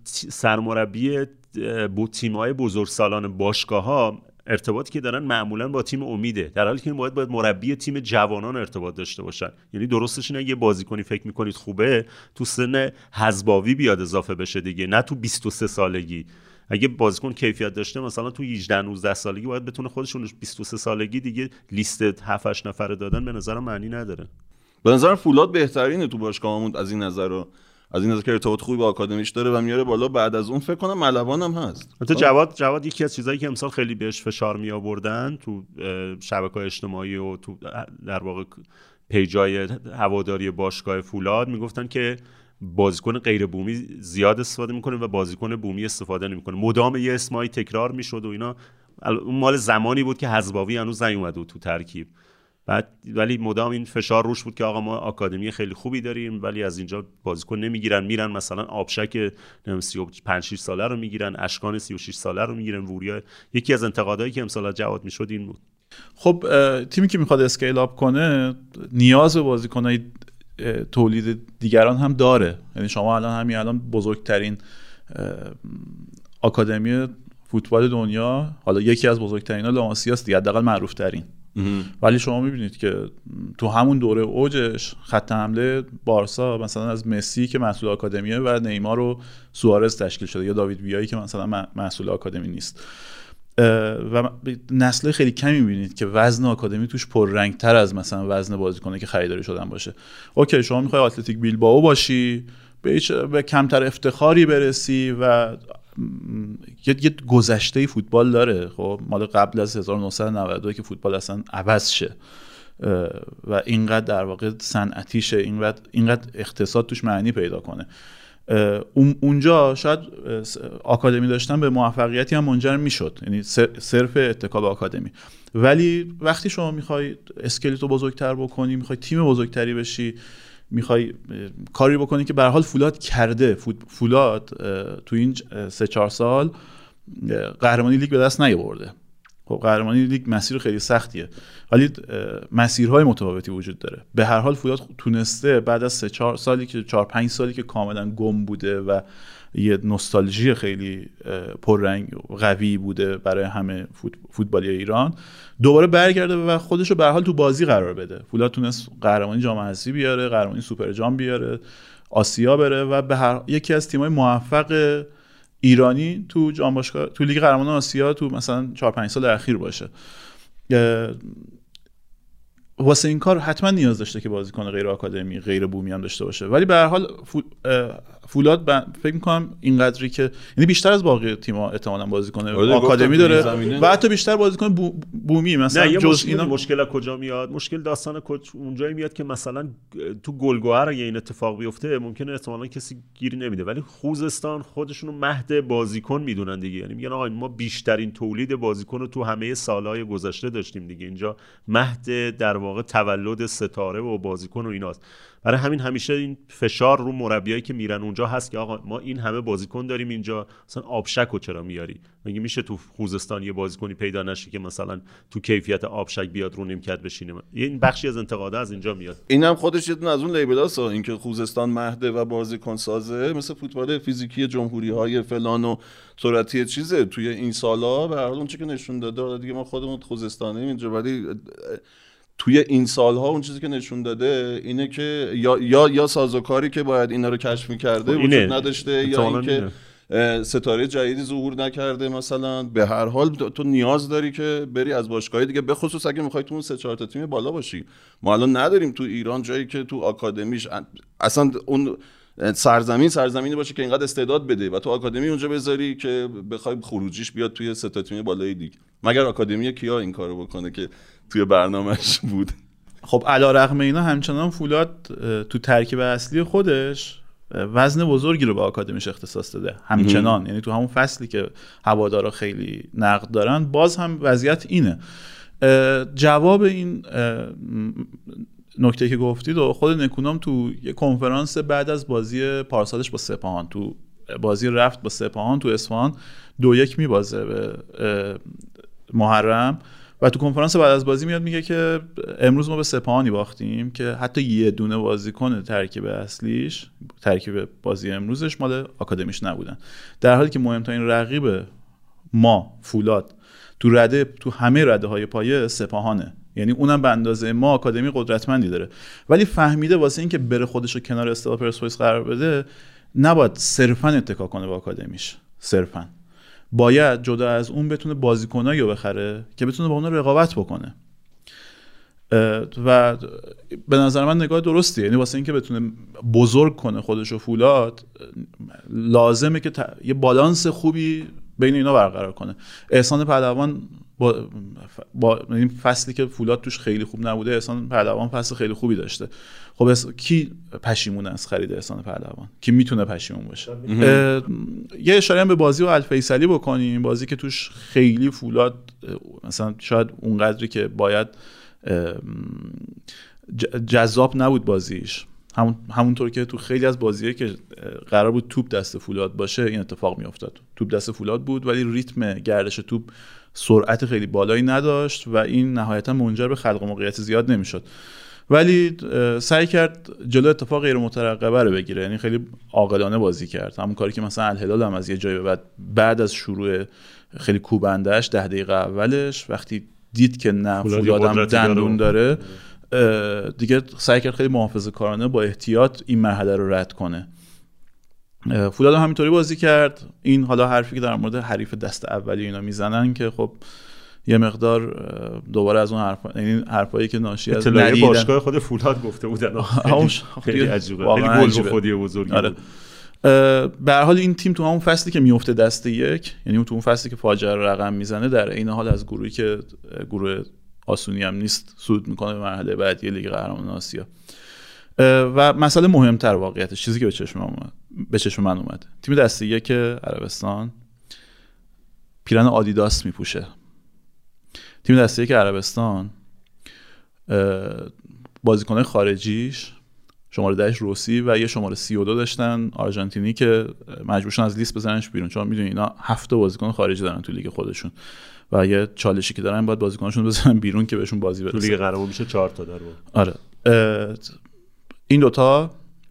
سرمربی بو تیم‌های بزرگسالان باشگاه‌ها ارتباطی که دارن معمولا با تیم امیده، در حالی که این باید باید مربی تیم جوانان ارتباط داشته باشن. یعنی درستش اینه اگه بازیکنی فکر میکنید خوبه تو سن حزباوی بیاد اضافه بشه دیگه، نه تو بیست و سه سالگی. اگه بازیکن کیفیت داشته مثلا تو هجده نوزده سالگی باید بتونه خودشون بیست و سه سالگی دیگه لیست هفت هشت نفره دادن به نظرم معنی نداره. به نظر فولاد بهترینه تو باشگاهمون از این نظر رو. از این نظر که ارتباط خوبی با آکادمیش داره و میاره بالا. بعد از اون فکر کنم ملوان هم هست. البته جواد جواد یکی از چیزایی که امسال خیلی بهش فشار می آوردن تو شبکه‌های اجتماعی و تو در واقع پیجای هواداری باشگاه فولاد میگفتن که بازیکن غیر بومی زیاد استفاده میکنه و بازیکن بومی استفاده نمیکنه. مدام یه اسمایی تکرار میشد و اینا. اون مال زمانی بود که حزباوی هنوز نیومده بود تو ترکیب. بعد ولی مدام این فشار روش بود که آقا ما آکادمی خیلی خوبی داریم ولی از اینجا بازیکن نمیگیرن، میرن مثلا آبشک سی و پنج شش ساله رو میگیرن، اشکان سی و شش ساله رو میگیرن، وریا. یکی از انتقادایی که امسال جواد میشد این بود. خب تیمی که میخواد اسکیل اپ کنه نیاز به بازیکنای تولید دیگران هم داره. یعنی شما الان همین الان بزرگترین آکادمی فوتبال دنیا، حالا یکی از بزرگترین‌ها لاماسیاست دیگه، حداقل معروف ترین. ولی شما میبینید که تو همون دوره اوجش خط حمله بارسا مثلا از مسی که مسئول آکادمیه و نیمار و سوارز تشکیل شده یا داوید ویایی که مثلا مسئول آکادمی نیست و نسل خیلی کمی میبینید که وزن آکادمی توش پررنگ‌تر از مثلا وزن بازیکنه که خریداری شدن باشه. اوکی شما میخوای اتلتیک بیلبائو باشی به, به کمتر افتخاری برسی و یه, یه گذشته فوتبال داره. خب مال قبل از هزار و نهصد و نود و دو که فوتبال اصلا عوض شه و اینقدر در واقع صنعتیشه، اینقدر اینقدر اقتصاد توش معنی پیدا کنه. اونجا شاید آکادمی داشتن به موفقیتی هم منجر میشد، یعنی صرف اتکا به آکادمی. ولی وقتی شما میخوای اسکلتو بزرگتر بکنی، میخوای تیم بزرگتری بشی، میخوای کاری بکنی که به هر حال فولاد کرده، فولاد تو این سه چهار سال قهرمانی لیگ به دست نیاورده. خب قهرمانی لیگ مسیر خیلی سختیه، ولی مسیرهای متفاوتی وجود داره. به هر حال فولاد تونسته بعد از سه چهار سالی که چهار پنج سالی که کاملا گم بوده و یه نوستالژی خیلی پررنگ و قوی بوده برای همه فوتبالی ایران، دوباره برگرده و خودش رو به هر حال تو بازی قرار بده. فولاد تونست قهرمانی جام حذفی بیاره، قهرمانی سوپر جام بیاره، آسیا بره و به هر یکی از تیم‌های موفق ایرانی تو جام باشگاه تو لیگ قهرمانان آسیا تو مثلا چهار پنج سال اخیر باشه. واسه این کار حتما نیاز داشته که بازیکن غیر آکادمی، غیر بومی هم داشته باشه، ولی به هر حال فولاد فکر می‌کنم اینقدری که یعنی بیشتر از باقی تیم‌ها احتمالاً بازیکن آکادمی داره و حتی بیشتر بازیکن بو بومی. مثلا جز اینا مشکل از کجا میاد؟ مشکل داستان اونجایی میاد که مثلا تو گلگهر اگه این اتفاق بیفته ممکنه احتمالاً کسی گیری نمیده، ولی خوزستان خودشونو مهد بازیکن میدونن دیگه. یعنی میگن آقا ما بیشترین تولید بازیکن رو تو همه سالهای گذشته داشتیم دیگه، اینجا مهد در واقع تولد ستاره و بازیکن و ایناست. برای همین همیشه این فشار رو مربیایی که میرن اونجا هست که آقا ما این همه بازیکن داریم اینجا، مثلا آبشک رو چرا میاری؟ مگه میشه تو خوزستان یه بازیکنی پیدا نشه که مثلا تو کیفیت آبشک بیاد رو نیمکت بشینه؟ این بخشی از انتقاده از اینجا میاد. اینم خودش یه دونه از اون لیبلاست، اینکه خوزستان مهد و بازیکن سازه، مثل فوتبال فیزیکی جمهوری‌های فلان و سرعتی چیزه توی این سالا. به هر حال اون چیزی که نشون داده دیگه، ما خودمون خوزستانیم اینجا، ولی توی این سالها اون چیزی که نشون داده اینه که یا یا یا سازوکاری که باید اینا رو کشف می‌کرده وجود نداشته، یا اینکه ستاره جدیدی ظهور نکرده. مثلا به هر حال تو نیاز داری که بری از باشگاه‌های دیگه، به خصوص اگه می‌خوای تو اون سه چهار تا تیم بالا باشی. ما الان نداریم تو ایران جایی که تو آکادمیش اصلا اون سرزمین سرزمینی باشه که اینقدر استعداد بده و تو آکادمی اونجا بذاری که بخوای خروجیش بیاد توی سه تا تیم بالای لیگ. مگر آکادمی کیا این کارو بکنه که توی برنامه‌اش بود؟ خب علیرغم اینا همچنان فولاد تو ترکیب اصلی خودش وزن بزرگی رو به آکادمیش اختصاص داده همچنان. یعنی تو همون فصلی که هوادارا خیلی نقد دارن باز هم وضعیت اینه. جواب این نکته که گفتید و خود نکونام تو یه کنفرانس بعد از بازی پارسالش با سپاهان، تو بازی رفت با سپاهان تو اصفهان دو یک میبازه به محرم و تو کنفرانس بعد از بازی میاد میگه که امروز ما به سپاهانی باختیم که حتی یه دونه بازیکن ترکیب اصلیش، ترکیب بازی امروزش مال آکادمیش نبودن، در حالی که مهمترین رقیب ما فولاد تو رده تو همه رده های پایه سپاهانه. یعنی اونم به اندازه ما آکادمی قدرتمندی داره، ولی فهمیده واسه این که بره خودش رو کنار استقلال پرسپولیس قرار بده نباید صرفا اتکا کنه به آکادمیش، صرفا باید جدا از اون بتونه بازیکنایی رو بخره که بتونه با اونا رقابت بکنه. و به نظر من نگاه درستیه. یعنی واسه اینکه بتونه بزرگ کنه خودش رو فولاد لازمه که ت... یه بالانس خوبی بین اینا برقرار کنه. احسان پهلوان با, با... این فصلی که فولاد توش خیلی خوب نبوده، احسان پهلوان فصل خیلی خوبی داشته. خب اس... کی پشیمونه از خرید احسان پهلوان؟ کی میتونه پشیمون باشه؟ اه... یه اشاره هم به بازی با الفیصلی بکنیم، بازی که توش خیلی فولاد مثلا شاید اونقدری که باید جذاب نبود بازیش. همون همونطور که تو خیلی از بازی‌ها که قرار بود توپ دست فولاد باشه این اتفاق میافتاد. توپ دست فولاد بود ولی ریتم گردش توپ سرعت خیلی بالایی نداشت و این نهایتا منجر به خلق موقعیت زیاد نمیشد. ولی سعی کرد جلو اتفاق غیر مترقبه رو بگیره، یعنی خیلی عاقلانه بازی کرد. همون کاری که مثلا الهلال هم از یه جایی به بعد بعد از شروع خیلی کوبنده‌اش ده دقیقه اولش وقتی دید که نه فولاد هم دندون داره دیگه سعی کرد خیلی محافظه‌کارانه با احتیاط این مرحله رو رد کنه. فولاد هم همینطوری بازی کرد. این حالا حرفی که در مورد حریف دست اولی اینا میزنن که خب یه مقدار دوباره از اون حرفا، یعنی حرفایی که ناشی از ندیدن باشگاه خود فولاد گفته بودن خیلی عجیبه، خیلی گل خودی بزرگی بود. به هر حال این تیم تو همون فصلی که میفته دست یک، یعنی تو اون فصلی که فاجعه رو رقم میزنه، در این حال از گروهی که گروه آسونی هم نیست صعود میکنه به مرحله بعدی لیگ قهرمانان آسیا. و مسئله مهمتر واقعیتش چیزی که به چشم من اومد به چشم من اومد تیم دسته یک عربستان پیرن آدیداس میپوشه. تیم دسته یک عربستان بازیکن خارجیش شماره ده روسی و یه شماره سی و دو داشتن آرژانتینی که مجبورشن از لیست بزننش بیرون، چون میدونی اینا هفت بازیکن خارجی دارن تو لیگ خودشون و یه چالشی که دارن باید بازیکناشون بزنن بیرون که بهشون بازی برسه. تو لیگ قهرمانان میشه چهار تا داره. آره این دوتا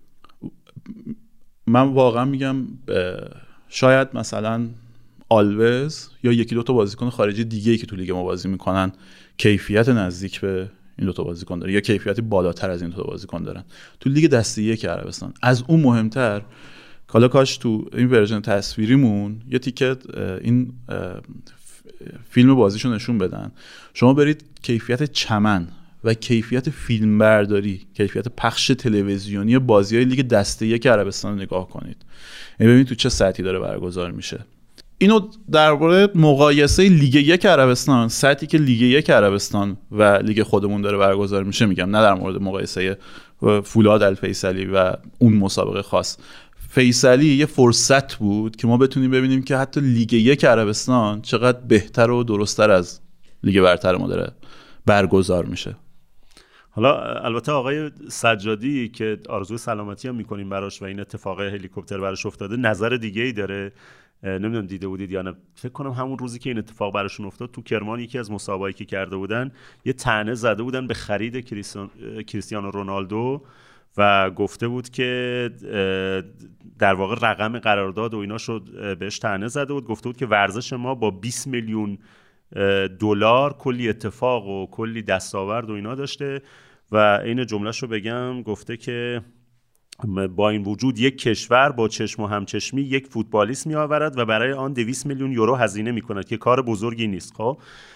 من واقعا میگم شاید مثلا آلوز یا یکی دوتا بازیکن خارجی دیگه‌ای که تو لیگ ما بازی میکنن کیفیت نزدیک به این دوتا بازیکن داره یا کیفیتی بالاتر از این دوتا بازیکن دارن تو لیگ دسته یک عربستان. از اون مهمتر کالا کاش تو این ورژن تصویریمون یه تیکت این فیلم بازیشو نشون بدن. شما برید کیفیت چمن و کیفیت فیلم برداری، کیفیت پخش تلویزیونی بازی‌های لیگ دسته یک عربستان رو نگاه کنید. یعنی ببینید تو چه سطحی داره برگزار میشه. اینو درباره مقایسه لیگ یک عربستان، سطحی که لیگ یک عربستان و لیگ خودمون داره برگزار میشه میگم، نه در مورد مقایسه فولاد الفیصلی و اون مسابقه خاص. فیصلی یه فرصت بود که ما بتونیم ببینیم که حتی لیگ یک عربستان چقدر بهتر و درست‌تر از لیگ برتر ما داره برگزار میشه. حالا البته آقای سجادی که آرزوی سلامتی هم میکنیم براش و این اتفاق هلیکوپتر براش افتاده نظر دیگه ای داره. نمیدونم دیده بودید یا نه، فکر کنم همون روزی که این اتفاق براشون افتاد تو کرمان یکی از مسابقاتی که کرده بودن یه طعنه زده بودن به خرید کریستیانو رونالدو و گفته بود که در واقع رقم قرارداد و اینا شد بهش طعنه زده بود. گفته بود که ورزش ما با بیست میلیون دلار کلی اتفاق و کلی دستاورد و اینا داشته و این جمله‌شو بگم، گفته که با این وجود یک کشور با چشم و همچشمی یک فوتبالیست می آورد و برای آن دویست میلیون یورو هزینه می کند که کار بزرگی نیست. خب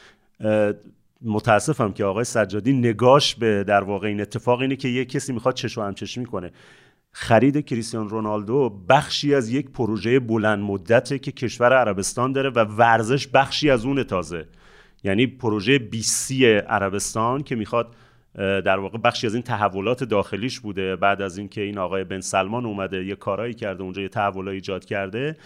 متاسفم که آقای سجادی نگاش به در واقع این اتفاق اینه که یک کسی میخواد چشم و همچشمی کنه. خرید کریستیانو رونالدو بخشی از یک پروژه بلند مدته که کشور عربستان داره و ورزش بخشی از اون تازه، یعنی پروژه بی سی عربستان که میخواد در واقع بخشی از این تحولات داخلیش بوده بعد از اینکه این آقای بن سلمان اومده یه کارایی کرده اونجا، یه تحولایی ایجاد کرده.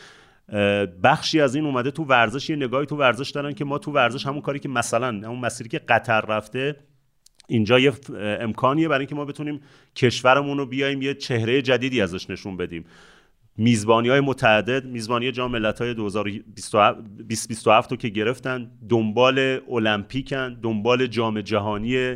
بخشی از این اومده تو ورزش، یه نگاهی تو ورزش دارن که ما تو ورزش همون کاری که مثلا همون مسیری که قطر رفته اینجا یه امکانیه برای اینکه ما بتونیم کشورمون رو بیایم یه چهره جدیدی ازش نشون بدیم. میزبانی‌های متعدد، میزبانی جام ملت‌های دو هزار و بیست و هفت رو که گرفتن، دنبال المپیکن، دنبال جام جهانی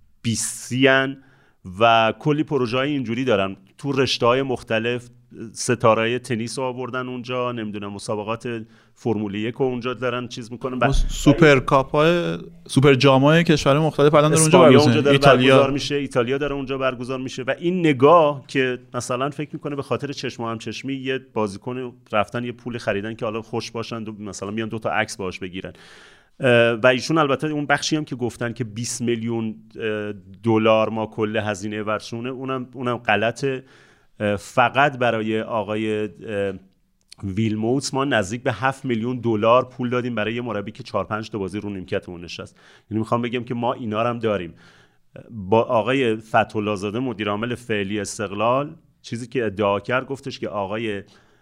بیستیان و کلی پروژه‌های اینجوری دارن تو رشته‌های مختلف. ستاره تنیس رو آوردن اونجا، نمیدونم مسابقات فرمول یک رو اونجا دارن چیز میکنن، ب... سوپر کاپ‌های سوپر جام‌های کشور مختلف الان داره اونجا برگزار اونجا ایتالیا برگزار میشه، ایتالیا داره اونجا برگزار میشه. و این نگاه که مثلا فکر میکنه به خاطر چشم و همچشمی یه بازیکن رفتن یه پول خریدن که حالا خوش باشن و مثلا بیان دو تا عکس باهاش بگیرن و ایشون البته اون بخشی هم که گفتن که بیست میلیون دلار ما کل هزینه ورشونه، اونم اونم غلطه. فقط برای آقای ویلموتس ما نزدیک به هفت میلیون دلار پول دادیم برای یه مربی که چهار پنج تا بازی رو نیمکتمون نشست. یعنی میخوام بگم که ما اینا رو هم داریم. با آقای فتح‌الله زاده مدیر عامل فعلی استقلال چیزی که ادعا کرد، گفتش که آقای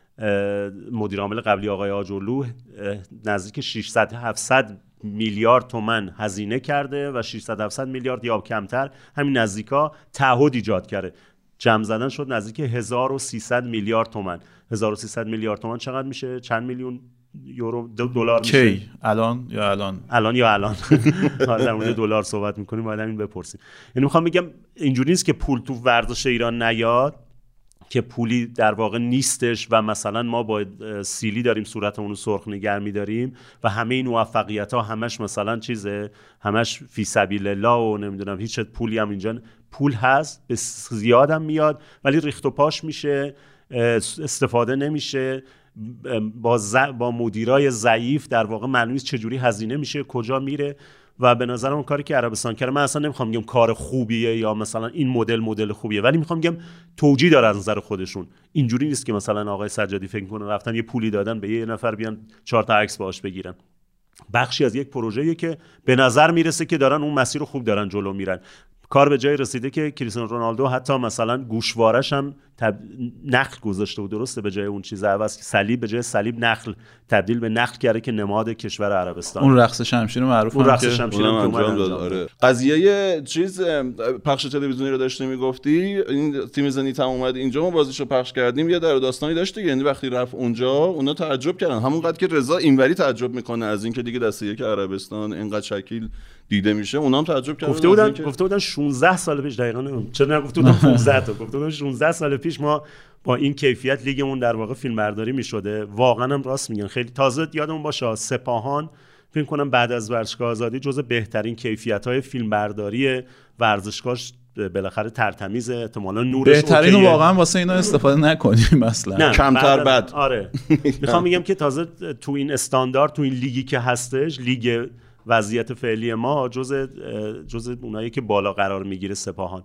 مدیر عامل قبلی آقای آجرلو نزدیک ششصد هفتصد میلیارد تومان هزینه کرده و ششصد هفتصد میلیارد یا کمتر همین نزدیکا تعهد ایجاد کرده. جمع زدن شد نزدیک هزار و سیصد میلیارد تومان. هزار و سیصد میلیارد تومان چقدر میشه؟ چند میلیون یورو دلار میشه؟ کی الان یا الان الان یا الان در مورد دلار صحبت میکنیم، باید همین بپرسیم. یعنی میخوام بگم اینجوری نیست که پول تو ورزش ایران نیاد، که پولی در واقع نیستش و مثلا ما با سیلی داریم صورتمون رو سرخ نگه می‌داریم و همه این موفقیت‌ها همش مثلا چیزه، همش فی سبیل الله و نمیدونم هیچ پولی هم اینجا پول هست، به زیادم میاد ولی ریخت و پاش میشه، استفاده نمیشه، با ز... با مدیرای ضعیف در واقع معلوم نیست چجوری هزینه میشه، کجا میره. و به نظرم اون کاری که عربستان کرده، من اصلا نمیخوام بگم کار خوبیه یا مثلا این مدل مدل خوبیه، ولی میخوام بگم توجیه داره از نظر خودشون. اینجوری نیست که مثلا آقای سجادی فکر کنه رفتن یه پولی دادن به یه نفر بیان چهار تا عکس باهاش بگیرن. بخشی از یک پروژه‌ایه که به نظر میرسه که دارن اون مسیر رو خوب دارن جلو میرن. کار به جای رسیده که کریستیانو رونالدو حتی مثلا گوشوارش هم تب... نخل گذاشته و درسته به جای اون چیز عوض صلیب به جای صلیب نخل تبدیل به نخل کرده که نماد کشور عربستان. اون رقص شمشیر معروف اون رقص شمشیر که انجام داد. آره. قضیه چیز پخش تلویزیونی رو داشتی میگفتی، این تیم زنیت هم اومد اینجا ما بازیشو پخش کردیم، یه در داستانی داشت دیگه، یعنی وقتی رفت اونجا اونا تعجب کردن، همونقدر که رضا اینوری تعجب میکنه از اینکه دیگه دسته یک عربستان اینقدر شکیل دیده میشه، اونا هم تعجب کردن. گفته بودن گفته بودن شانزده سال پیش، دقیقاً نمیدونم چرا نگفته بودن پانزده تا، گفته بودن شانزده سال پیش ما با این کیفیت لیگمون در واقع فیلمبرداری میشده. واقعا هم راست میگن. خیلی تازه یادمون باشه سپاهان فکر کنم بعد از ورزشگاه آزادی جزو بهترین کیفیت‌های فیلمبرداری ورزشگاهش بالاخره ترتمیز، احتمالاً نورش بهترین واقعا واسه اینا استفاده نکنیم مثلا کمتر بد. آره میخوام میگم که تازه تو این استاندارد تو این لیگی که هستش، لیگ وضعیت فعلی ما جز جز اونایی که بالا قرار میگیره سپاهان.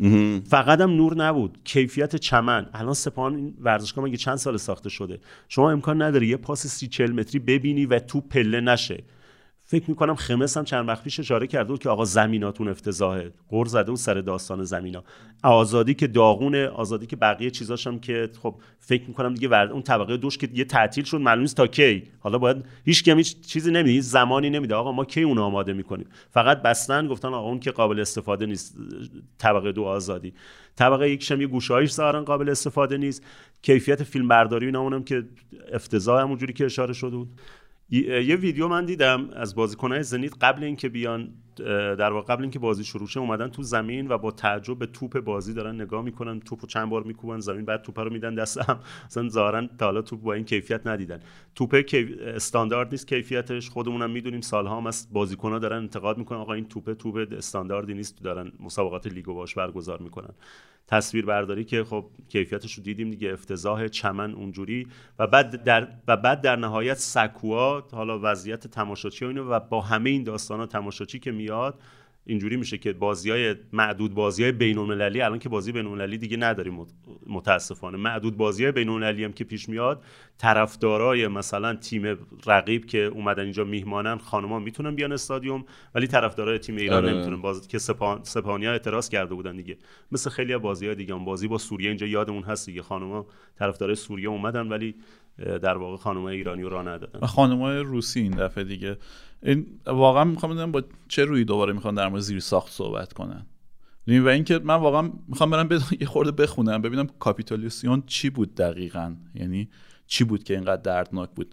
فقط هم نور نبود، کیفیت چمن. الان سپاهان این ورزشگاه مگه چند سال ساخته شده؟ شما امکان نداره یه پاس سی چهل متری ببینی و تو پله نشه. فکر میکنم خمس هم چند وقت پیش اشاره کرده بود که آقا زمیناتون افتضاحه، غر زده و سر داستان زمینا. آزادی که داغونه، آزادی که بقیه چیزاش هم که خب فکر میکنم دیگه ورد اون طبقه دوش که یه تعطیل شد، معلوم نیست تا کی. حالا باید هیچ کی هیچ چیزی نمیده، زمانی نمیده آقا ما کی اون آماده میکنیم. فقط بستن گفتن آقا اون که قابل استفاده نیست، طبقه دو آزادی. طبقه یک شمی گوشه‌هایش ظاهرا قابل استفاده نیست. کیفیت فیلم برداری اینا اونم که افتضاح، همونجوری که اشاره شده بود. یه ویدیو من دیدم از بازیکن‌های زنیت قبل اینکه بیان، در واقع قبل اینکه بازی شروع شه اومدن تو زمین و با تعجب به توپ بازی دارن نگاه میکنن، توپو چند بار میکوبن زمین، بعد توپ رو میدن دست هم. مثلا ظاهرا تا حالا توپ با این کیفیت ندیدن. توپ استاندارد نیست کیفیتش، خودمونم میدونیم، سالها هم از بازیکن‌ها دارن انتقاد میکنن آقا این توپ توپ استانداردی نیست، دارن مسابقات لیگو باش برگزار میکنن. تصویر برداری که خب کیفیتش رو دیدیم دیگه، افتضاح، چمن اونجوری، و بعد در و بعد در نهایت سکوها، حالا وضعیت تماشاچی و اینو، و با همه این داستانا تماشاچی که میاد اینجوری میشه که بازی‌های معدود، بازی‌های بین‌المللی، الان که بازی بین‌المللی دیگه نداریم متاسفانه، معدود بازی‌های بین‌المللی هم که پیش میاد، طرفدارای مثلا تیم رقیب که اومدن اینجا میهمانن، خانوما میتونن بیان استادیوم ولی طرفدارای تیم ایران آره. نمیتونن. بازی که سپاهان سپاهانی‌ها اعتراض کرده بودن دیگه، مثل خیلی از بازی‌های دیگه هم. بازی با سوریه اینجا یادمون هست دیگه، خانوما طرفدارای سوریه اومدن ولی در واقع خانم‌های ایرانی رو راه ندادن، خانم‌های روسی این دفعه دیگه. این واقعا میخوام بدونم با چه روی دوباره میخوان در مورد زیر ساخت صحبت کنن. و اینکه من واقعا میخوام برم بدون یه خورده بخونم ببینم کاپیتولیسیون چی بود دقیقاً، یعنی چی بود که اینقدر دردناک بود.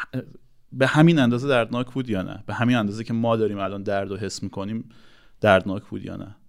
به همین اندازه دردناک بود یا نه؟ به همین اندازه که ما داریم الان درد و حس میکنیم دردناک بود یا نه؟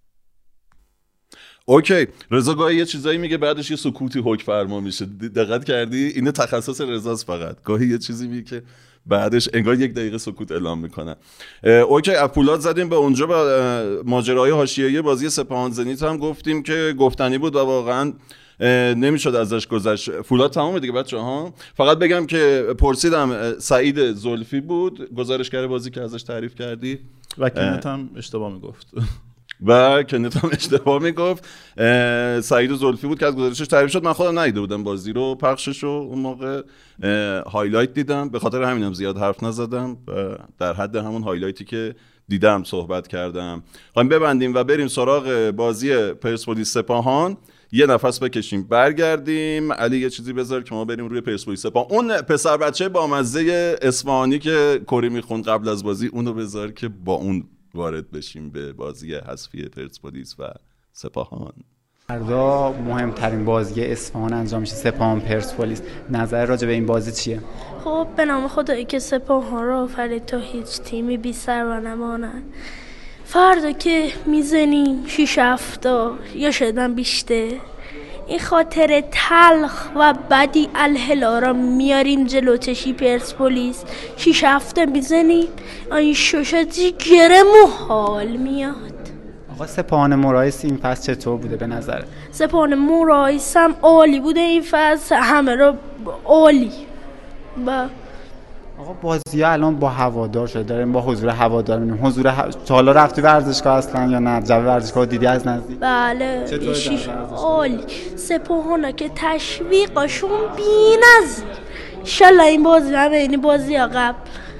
اوکی، رضا گاهی یه چیزایی میگه بعدش یه سکوتی حکم فرما میشه. دقت کردی؟ اینه تخصص رضاست. فقط گاهی یه چیزی میگه که بعدش انگار یک دقیقه سکوت اعلام میکنن. اوکی، اپولات زدیم به اونجا. با ماجرای حاشیه‌ای بازی سپاهان زنیت هم گفتیم که گفتنی بود و واقعا نمیشد ازش گذشت. فولاد تمومه دیگه بچه‌ها. فقط بگم که پرسیدم، سعید زلفی بود گزارشگر بازی که ازش تعریف کردی و کنت هم اشتباه میگفت و کنت هم اشتباه میگفت. سعید زلفی بود که از گزارشش تعریف شد. من خودم ندیده بودم بازی رو، پخشش رو اون موقع هایلایت دیدم، به خاطر همینم زیاد حرف نزدم و در حد همون هایلایتی که دیدم صحبت کردم. خواهیم ببندیم و بریم سراغ بازی پرسپولیس سپاهان. یه نفس بکشیم برگردیم. علی یه چیزی بذار که ما بریم روی پرسپولیس سپاهان. اون پسر بچه با مزه اصفهانی که کری میخوند قبل از بازی، اونو بذار که با اون وارد بشیم به بازی حذفی پرسپولیس و سپاهان. فردا مهمترین بازی اصفهان انجام میشه، سپاهان پرسپولیس. نظر راجع به این بازی چیه؟ خب به نام خدایی که سپاهان را آفرید تا هیچ تیمی بی سر و نمانند. فردا که میزنیم شیش هفته یا شدن بیشتر، این خاطر تلخ و بدی الهلال را میاریم جلو چشی پرسپولیس. شیش هفته میزنیم این شوشتی گرم و حال میاد. آقا سپاهان مرایس این فصل چطور بوده به نظرت؟ سپاهان مرایس هم عالی بوده این فصل، همه را عالی. با آقا بازی ها الان با هوادار شده، داریم با حضور هوادار می‌بینیم. حضور ه... حالا رفتی ورزشگاه اصلا یا نه؟ جو ورزشگاه دیدی از نزدیک؟ بله عالی. سپاهانا که تشویقشون بی‌نظیر. ان شاءالله این بازی هم این بازی قبل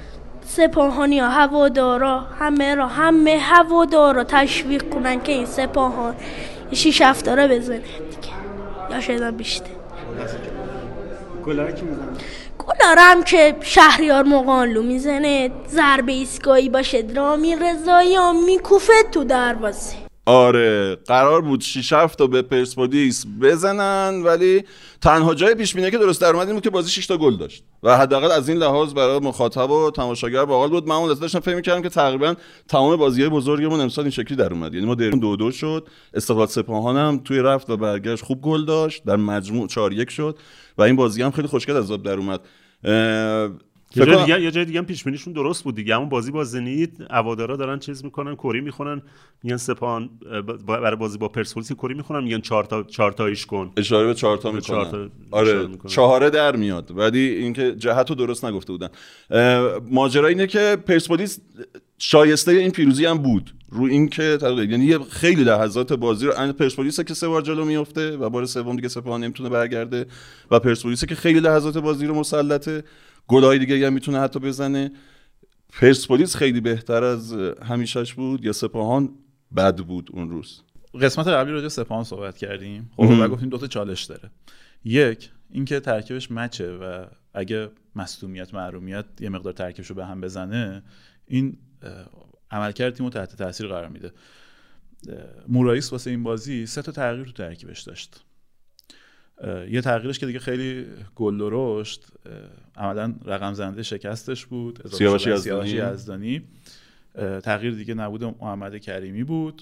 سپاهانی ها هوادارا همه را همه هوادارا تشویق کنن که این سپاهان شیش هفت داره بزنه دیگه یا شاید بیشتر. گلار کی میزنه؟ گلار هم که شهریار مقانلو میزنه، ضربه ایستگاهی باشه رامین رضایی هم میکوفه تو دروازه. آره قرار بود شیش هفت تا به پرسپولیس بزنن ولی تنها جای پیش بینی که درست در اومد این بود که بازی شش تا گل داشت و حداقل از این لحاظ برای مخاطب و تماشاگر باحال بود. من اون لحظه داشتم فکر می‌کردم که تقریبا تمام بازی‌های بزرگمون امسال این شکلی در اومد، یعنی ما دربی دو دو شد، استقلال سپاهان هم توی رفت و برگشت خوب گل داشت، در مجموع چهار یک شد و این بازی هم خیلی خوشگل از آب در اومد. یه جای دیگه یه جای دیگه هم پیش بینیشون درست بود دیگه. همون بازی با زنیت هوادارا دارن چیز میکنن، کری میخونن، میگن سپاهان برای بازی با پرسپولیس کری میخونن، میگن چهار تا چهار تایش کن، اشاره به چهار تا میکنن. آره چهاره در میاد ولی اینکه جهتو درست نگفته بودن. ماجرا اینه که پرسپولیس شایسته این پیروزی هم بود رو این که یعنی خیلی لحظات بازی رو ان پرسپولیس که سه بار جلو میفته و بار سوم دیگه سپاهان نمیتونه برگرده و پرسپولیس که خیلی لحظات بازی رو مسلطه، گلای دیگه هم میتونه حتی بزنه. پرسپولیس خیلی بهتر از همیشهش بود یا سپاهان بد بود اون روز؟ قسمت قبلی راجع سپاهان صحبت کردیم خب و گفتیم دو تا چالش داره. یک اینکه ترکیبش مچه و اگه مصدومیت محرومیت یه مقدار ترکیبشو به هم بزنه این عملکرد تیمو تحت تاثیر قرار میده. مورایس واسه این بازی سه تا تغییر تو ترکیبش داشت. یه تغییرش که دیگه خیلی گل و رشد عملاً رقم زنده شکستش بود، سیاوش یزدانی. تغییر دیگه نبود محمد کریمی بود.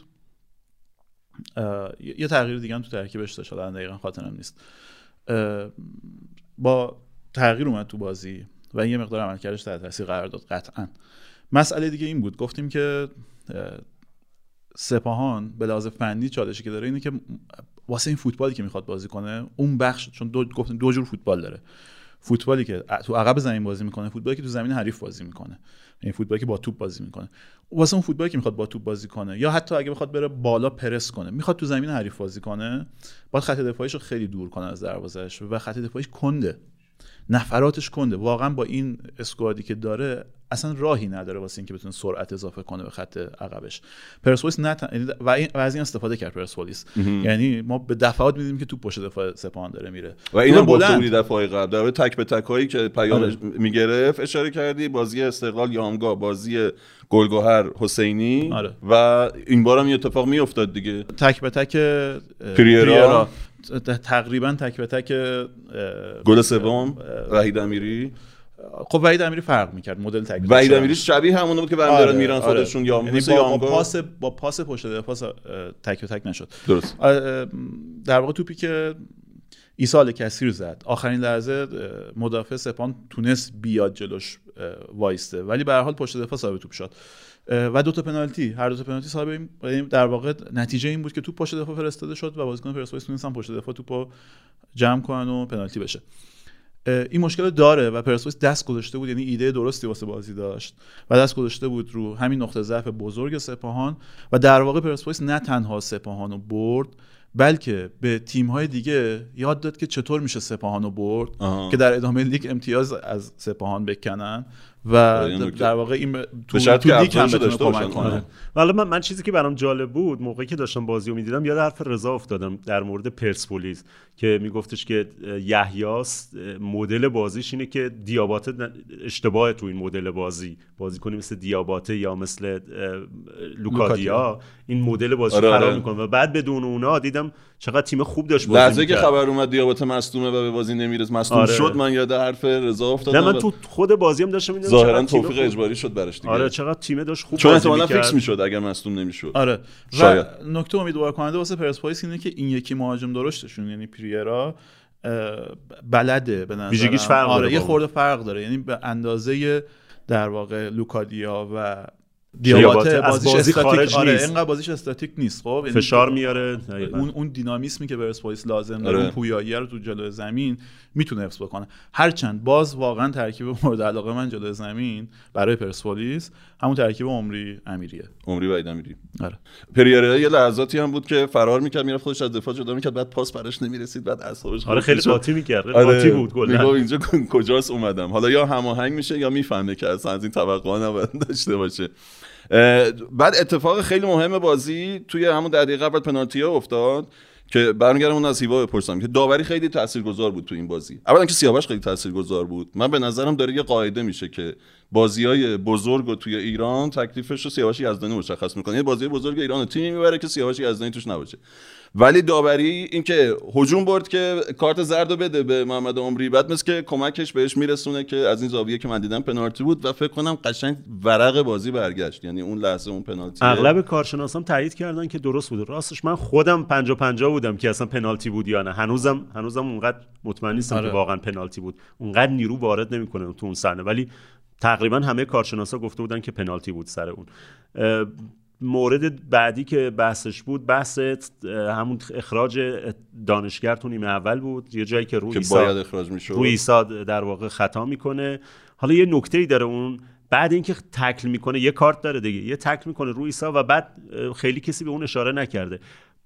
یه تغییر دیگه هم تو ترکیبش داشت، حالا دقیقاً خاطرم نیست. با تغییر اومد تو بازی و یه مقدار عملکردش تحت تاثیر قرار داد قطعاً. مسئله دیگه این بود، گفتیم که سپاهان به لحاظ فنی چالشی که داره اینه که واسه این فوتبالی که میخواد بازی کنه اون بخش، چون دو گفتیم دو جور فوتبال داره، فوتبالی که تو عقب زمین بازی میکنه، فوتبالی که تو زمین حریف بازی میکنه، یعنی فوتبالی که با توپ بازی میکنه. واسه اون فوتبالی که میخواد با توپ بازی کنه یا حتی اگه بخواد بره بالا پرس کنه، میخواد تو زمین حریف بازی کنه، باید خط دفاعیشو خیلی دور کنه از دروازه‌اش و خط دفاعیش کنده، نفراتش کنده. واقعا با این اسکوادی که داره اصلا راهی نداره واسه اینکه بتونه سرعت اضافه کنه به خط عقبش. پرسپولیس نت و از این استفاده کرد پرسپولیس، یعنی ما به دفعات می‌دیدیم که توپ پشت دفاع سپاهان داره میره و اینو گفته بودی دفعه قبل در تک به تک هایی که پیام آره. میگرفت اشاره کردی، بازی استقلال یامگا، بازی گلگهر حسینی آره. و این بارم یه اتفاق میافتاد دیگه، تک به تک پریرا تقریبا تک به تک گل سوم وحید امیری. خب وحید امیری فرق میکرد، مدل تک وحید امیری شبیه همونه بود که برام دارن میرن خودشون یا یعنی با, با پاس با پاس پشت دفاع تک به تک نشد. درست. در واقع توپی که ایسال کثیر زد آخرین لحظه مدافع سپاهان تونست بیاد جلوش وایسته ولی به هر حال پشت دفاع صاحب توپ شد و دو تا پنالتی، هر دو تا پنالتی صاحب در واقع نتیجه این بود که توپ پشت دفاع فرستاده شد و بازیکن پرسپولیس تونستن پشت دفاع توپو جمع کنن و پنالتی بشه. این مشکل داره و پرسپولیس دست گذاشته بود، یعنی ایده درستی واسه بازی داشت و دست گذاشته بود رو همین نقطه ضعف بزرگ سپاهان و در واقع پرسپولیس نه تنها سپاهانو برد بلکه به تیم‌های دیگه یاد داد که چطور میشه سپاهانو برد آه. که در ادامه لیگ امتیاز از سپاهان بکنن و در واقع این تو, تو لیگ هم بتونه کمک کنه. ولی من من چیزی که برام جالب بود موقعی که داشتم بازی رو می‌دیدم یاد حرف رضا افتادم در مورد پرسپولیس که میگفتش که یحیاس مدل بازیش اینه که دیاباته اشتباه تو این مدل بازی بازی کنی مثل دیاباته یا مثل لوکادیا این مدل بازی آره خراب آره. میکنه و بعد بدون اونا دیدم چقدر تیم خوب داشت بازی لحظه که خبر اومد دیاباته مصدومه و به بازی نمیرسه مصدوم آره. شد من یاد حرف رضا افتادم. نه من تو خود بازی هم داشتم می‌دیدم ظاهرا توفیق اجباری شد براش دیگه. آره چقدر تیم داشت خوب چون بازی احتمالاً می‌کرد. فیکس می‌شد اگر مصدوم نمی‌شد. آره شاید. و نکته امیدوار کننده واسه پرسپولیس اینه که این یکی مهاجم درشتشون یعنی پریرا بلده به نظر ویژگیش فرق آره داره یه خورده فرق داره، یعنی به اندازه در واقع لوکادیا و دیابات از بازیش بازی استاتیک خارج آره نیست. اینقدر بازیش استاتیک نیست. خب یعنی فشار میاره اون اون دینامیسمی که پرسپولیس لازم داره، آره. اون پویایی رو تو جلوی زمین میتونه حفظ بکنه. هرچند باز واقعا ترکیب مورد علاقه من جلوی زمین برای پرسپولیس همون ترکیب عمری امیریه. عمری وحید امیری. آره. پریرا یه لحظاتی هم بود که فرار میکرد میرفت خودش از دفاع جدا میکرد، بعد پاس براش نمیرسید، بعد اعصابش آره خیلی قاطی میکرد. آره. قاطی بود گل. میگم اینجا کجاست اومدم. حالا یا هماهنگ میشه یا میفهمه که اصلا از این توقع نباید داشته باشه. بعد اتفاق خیلی مهم بازی توی همون دقیقه اول پنالتی ها افتاد که برمیگردم اون از هیوا بپرسم که داوری خیلی تاثیرگذار بود تو این بازی. اولا که سیاوش خیلی تاثیرگذار بود. من به نظرم داره یه قاعده میشه که بازیای بزرگو توی ایران تکلیفش رو سیاوش یزدانی مشخص میکنه. یه بازی بزرگ ایران تیمی میبره که سیاوش یزدانی توش نباشه. ولی داوری این که هجوم برد که کارت زردو بده به محمد عمری، بعد مثل که کمکش بهش میرسونه که از این زاویه که من دیدم پنالتی بود و فکر کنم قشنگ ورق بازی برگشت. یعنی اون لحظه اون پنالتی اغلب کارشناسان تایید کردن که درست بود. راستش من خودم پنجاه پنجاه بودم که اصلا پنالتی بود یا نه. هنوزم هنوزم اونقدر مطمئن نیستم آره. که واقعا پنالتی بود. اونقدر نیرو وارد نمیکنه تو اون صحنه، ولی تقریبا همه کارشناسا گفته بودن که پنالتی بود سر اون. مورد بعدی که بحثش بود بحث همون اخراج دانشگر تو نیمه اول بود، یه جایی که روی که باید اخراج میشد، روی ایسا در واقع خطا میکنه. حالا یه نکته‌ای داره اون، بعد اینکه تکل میکنه یه کارت داره دیگه، یه تکل میکنه روی ایسا و بعد خیلی کسی به اون اشاره نکرده،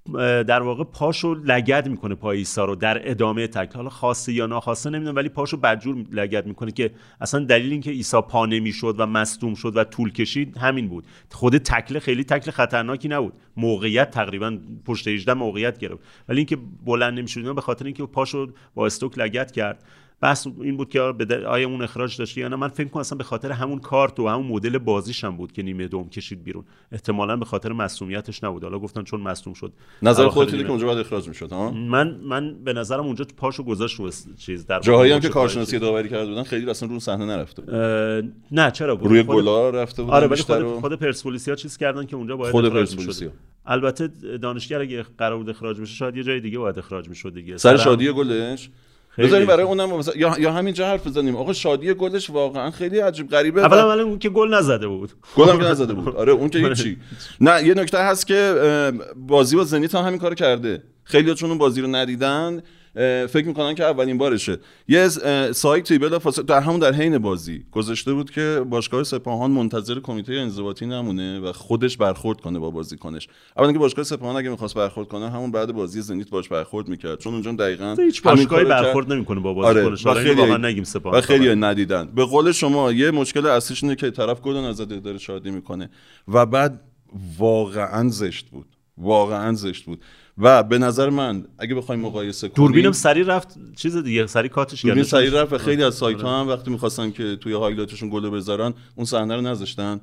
در واقع پاشو لگد میکنه پای ایسا رو در ادامه تکل. حالا خاصه یا ناخواسته نمیدونم، ولی پاشو بدجور لگد میکنه که اصلا دلیل این که ایسا پا نمیشد و مصدوم شد و طول کشید همین بود. خود تکل خیلی تکل خطرناکی نبود، موقعیت تقریبا پشت هجده موقعیت گرفت، ولی اینکه بلند نمیشد به خاطر اینکه پاشو با استوک لگد کرد. بس این بود که آیا اون اخراج داشت یا نه. من فکر کنم اصلا به خاطر همون کارت و همون مدل بازیش هم بود که نیمه دوم کشید بیرون، احتمالاً به خاطر مصونیتش نبود. حالا گفتن چون مصدوم شد. نظر خودت اینه که اونجا باید اخراج میشد ها؟ من من به نظرم اونجا پاشو گذاشت رو چیز در جاهایی هم که کارشناسی داوری کرده بودن خیلی اصلا رو صحنه نرفته. نه چرا بود روی گلا رفته بودن. آره ولی خود رو... خود پرسپولیسیا چیز کردن که اونجا باید خود پرسپولیسیا. البته دانشگر اگه قرار بود اخراج بشه شاید یه جای دیگه باید اخراج میشد دیگه. سر شادی گلش بذاریم برای اونم مثلا یا یا همینجا حرف بزنیم. آقا شادی گلش واقعا خیلی عجیب غریبه. اولا اولا اون که گل نزده بود. گل هم که نزده بود. آره اون که هیچی. نه یه نکته هست که بازی با زنیت هم همین کارو کرده. خیلی‌ها چون اون بازی رو ندیدن فکر میکنن که اولین بارشه. یه سایتی بلا فاصله در همون در حین بازی گذاشته بود که باشگاه سپاهان منتظر کمیته انضباطی نمونه و خودش برخورد کنه با بازیکنش. اولا که باشگاه سپاهان اگه می‌خواست برخورد کنه همون بعد بازی زنیت باش برخورد میکرد، چون اونجا دقیقاً هیچ باشگاهی برخورد نمیکنه با بازیکنش. آره خیلی واقعا نگیم سپاهان. و خیلی ندیدن. به قول شما یه مشکل اصلیش اینه که طرف گل نزده داره شادی میکنه و بعد واقعاً زشت بود. واقعاً زشت بود. و به نظر من اگه بخوایم مقایسه کنیم دوربینم سری رفت چیز دیگه سری کاتش کرد. دوربین سری رفت و خیلی از سایت ها هم وقتی می‌خواستن که توی هایلایتشون گل بذارن اون صحنه رو نذاشتن.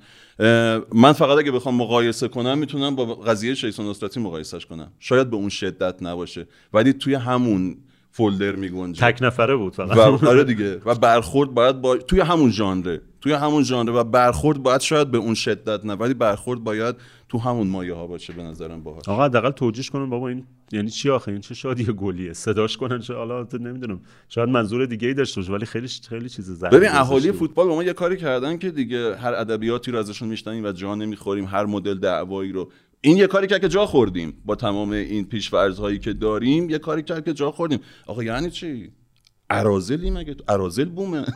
من فقط اگه بخوام مقایسه کنم میتونم با قضیه شیسون نصرتی مقایسهش کنم. شاید به اون شدت نباشه ولی توی همون فولدر میگنجه. تک نفره بود فقط. و آره دیگه و برخورد باید با توی همون ژانر توی همون ژانر و برخورد باید شاید به اون شدت نه ولی برخورد باید تو همون مایه ها باشه به نظرم باهاش. آقا حداقل توجیهش کنن بابا این یعنی چی آخه، این چه شادی گلیه، صداش کنن چه، حالا نمیدونم شاید منظور دیگه ای داشته باشه ولی خیلی خیلی چیز زرد. ببین اهالی فوتبال با ما یه کاری کردن که دیگه هر ادبیاتی رو ازشون میشنویم و جا نمیخوریم، هر مدل دعوایی رو. این یه کاری کرد که جا خوردیم با تمام این پیش‌فرض‌هایی که داریم، یه کاری کرد که جا خوردیم. آقا یعنی چی؟ اراذلی مگه؟ اراذل بومه؟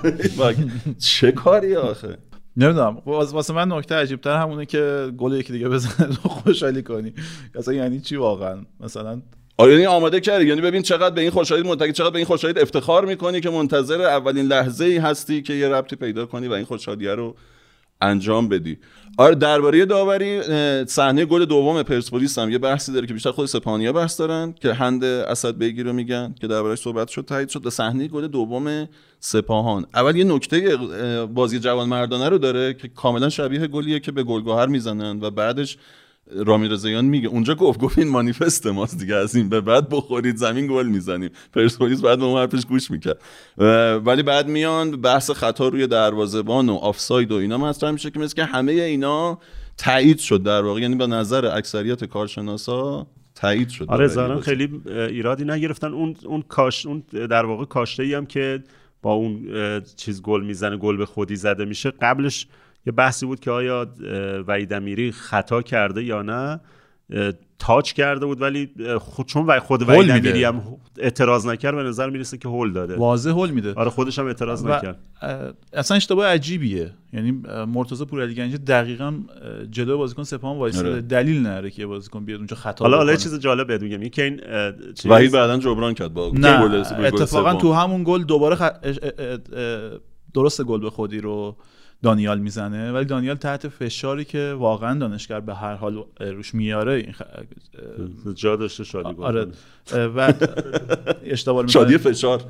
چه کاری آخه؟ نمیدونم. واسه من نکته عجیب‌تر همونه که گل یکی دیگه بزنه رو خوشحالی کنی. اصلا یعنی چی واقعا؟ مثلا آره یعنی آماده کردی، یعنی ببین چقدر به این خوشحالی منتظر، چقدر به این خوشحالی افتخار میکنی که منتظر اولین لحظه‌ای هستی که یه ربطی پیدا کنی و این خوشحالی رو انجام بدی. آره درباره داوری صحنه گل دوم پرسپولیس هم یه بحثی داره که بیشتر خود سپاهانی‌ها بحث دارن که هند اسدبیگی رو میگن که درباره‌اش صحبت شد، تایید شد. صحنه گل دوم سپاهان اول یه نکته بازی جوانمردانه رو داره که کاملا شبیه گلیه که به گلگهر میزنن و بعدش رامی رضاییان میگه اونجا گفت گفت این مانیفست ماست دیگه، از این به بعد بخورید زمین گل میزنیم. پرسپولیس بعد به اون حرفش گوش میکرد ولی بعد میان بحث خطا روی دروازه‌بان و آفساید و اینا مطرح میشه که مثل که همه اینا تایید شد در واقع، یعنی به نظر اکثریت کارشناسا تایید شد. آره ظاهرا خیلی ایرادی نگرفتن. اون اون کاش اون در واقع کاشته‌ای هم که با اون چیز گل میزنه، گل به خودی زده میشه، قبلش یه بحثی بود که آیا وحید امیری خطا کرده یا نه. تاچ کرده بود ولی خود چون خود وحید امیری هم اعتراض نکرد به نظر میرسه که هول داده، واضح هول میده. آره خودش هم اعتراض نکرد. اصلا اشتباه عجیبیه، یعنی مرتضی پورعلیگنجی دقیقاً جلوی بازیکن سپاهان وایساده، دلیل نداره که بازیکن بیاد اونجا خطا حالا بکنه. حالا چیز جالب بهت میگم، این که این وحید بعداً جبران کرد با گل. اتفاقا تو همون گل دوباره خ... درست گل به خودی رو دانیال میزنه، ولی دانیال تحت فشاری که واقعا دانشگر به هر حال روش میاره این خ... جا داشته شادی گل. آره و اشتباه شادی فشار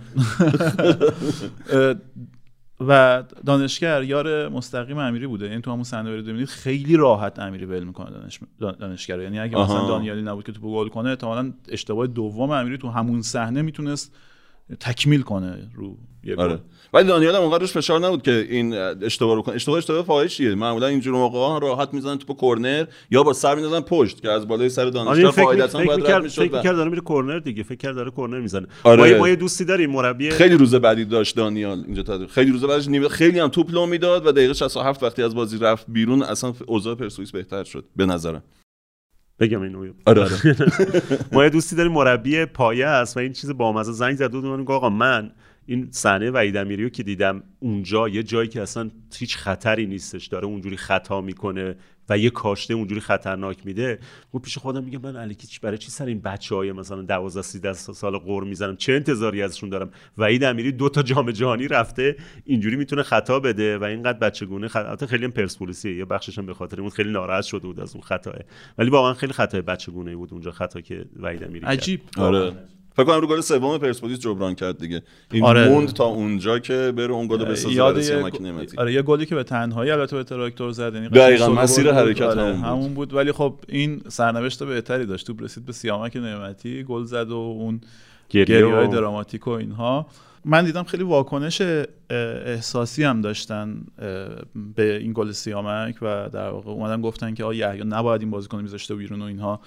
و دانشگر یار مستقیم امیری بوده، یعنی تو همون صحنه برید ببینید خیلی راحت امیری ول میکنه دانش دانشگر، یعنی اگه آها. مثلا دانیالی نبود که توپو گل کنه احتمالاً اشتباه دوم امیری تو همون صحنه میتونست تکمیل کنه رو یه گل. آره. ولی دانیال هم اونقدرش فشار نبود که این اشتباه رو کنه. اشتباه اشتباه فاحشیه. معمولا اینجور موقعا راحت میزنن توپ کورنر یا با سر میندازن پشت که از بالای سر دانشگاه فایده‌اش باید رد میشد. فکر می‌کرد داره میره کورنر دیگه، فکر کرد داره کورنر میزنه. آره. ما ما یه دوستی داریم مربی خیلی روز بعدی داشت دانیال اینجا تا خیلی روز بعدش نیمه خیلی هم توپ لو میداد و دقیقه شصت و هفت وقتی از بازی رفت بیرون اصلا اوضاع پرسپولیس بهتر شد به نظرم. بگم اینو. آره آره. ما یه دوستی داریم مربی پایه است و این چیز بامزه زنگ زد بود میگه آقا من این صحنه وحید امیری رو که دیدم اونجا یه جایی که اصلا هیچ خطری نیستش داره اونجوری خطا میکنه و یه کاشته اونجوری خطرناک میده، من پیش خودم میگم من الکی برای چی سر این بچهای مثلا دوازده سیزده سال قور میزنم، چه انتظاری ازشون دارم؟ وحید امیری دو تا جام جهانی رفته اینجوری میتونه خطا بده و اینقدر بچگونه خطا، خیلی هم پرسپولیسیه یه بخشش هم به خاطر اون خیلی ناراحت شده بود از اون خطاه، ولی واقعا خیلی خطای بچگونه بود اونجا خطا که وحید امیری عجیب. آره فکر کنم رو گل سوم پرسپولیس جبران کرد دیگه. این آره. موند تا اونجا که بره اون گل بسازه برای سیامک نعمتی. آره یه گلی که به تنهایی البته به تراکتور زد، یعنی دقیقاً مسیر حرکت آره همون, همون بود. ولی خب این سرنوشت بهتری داشت، تو رسید به سیامک نعمتی گل زد و اون گریه‌های دراماتیک و اینها. من دیدم خیلی واکنش احساسی هم داشتن به این گل سیامک و در واقع اومدن گفتن که آ یحیی نباید این بازیکن میذاشته بیرون و اینها.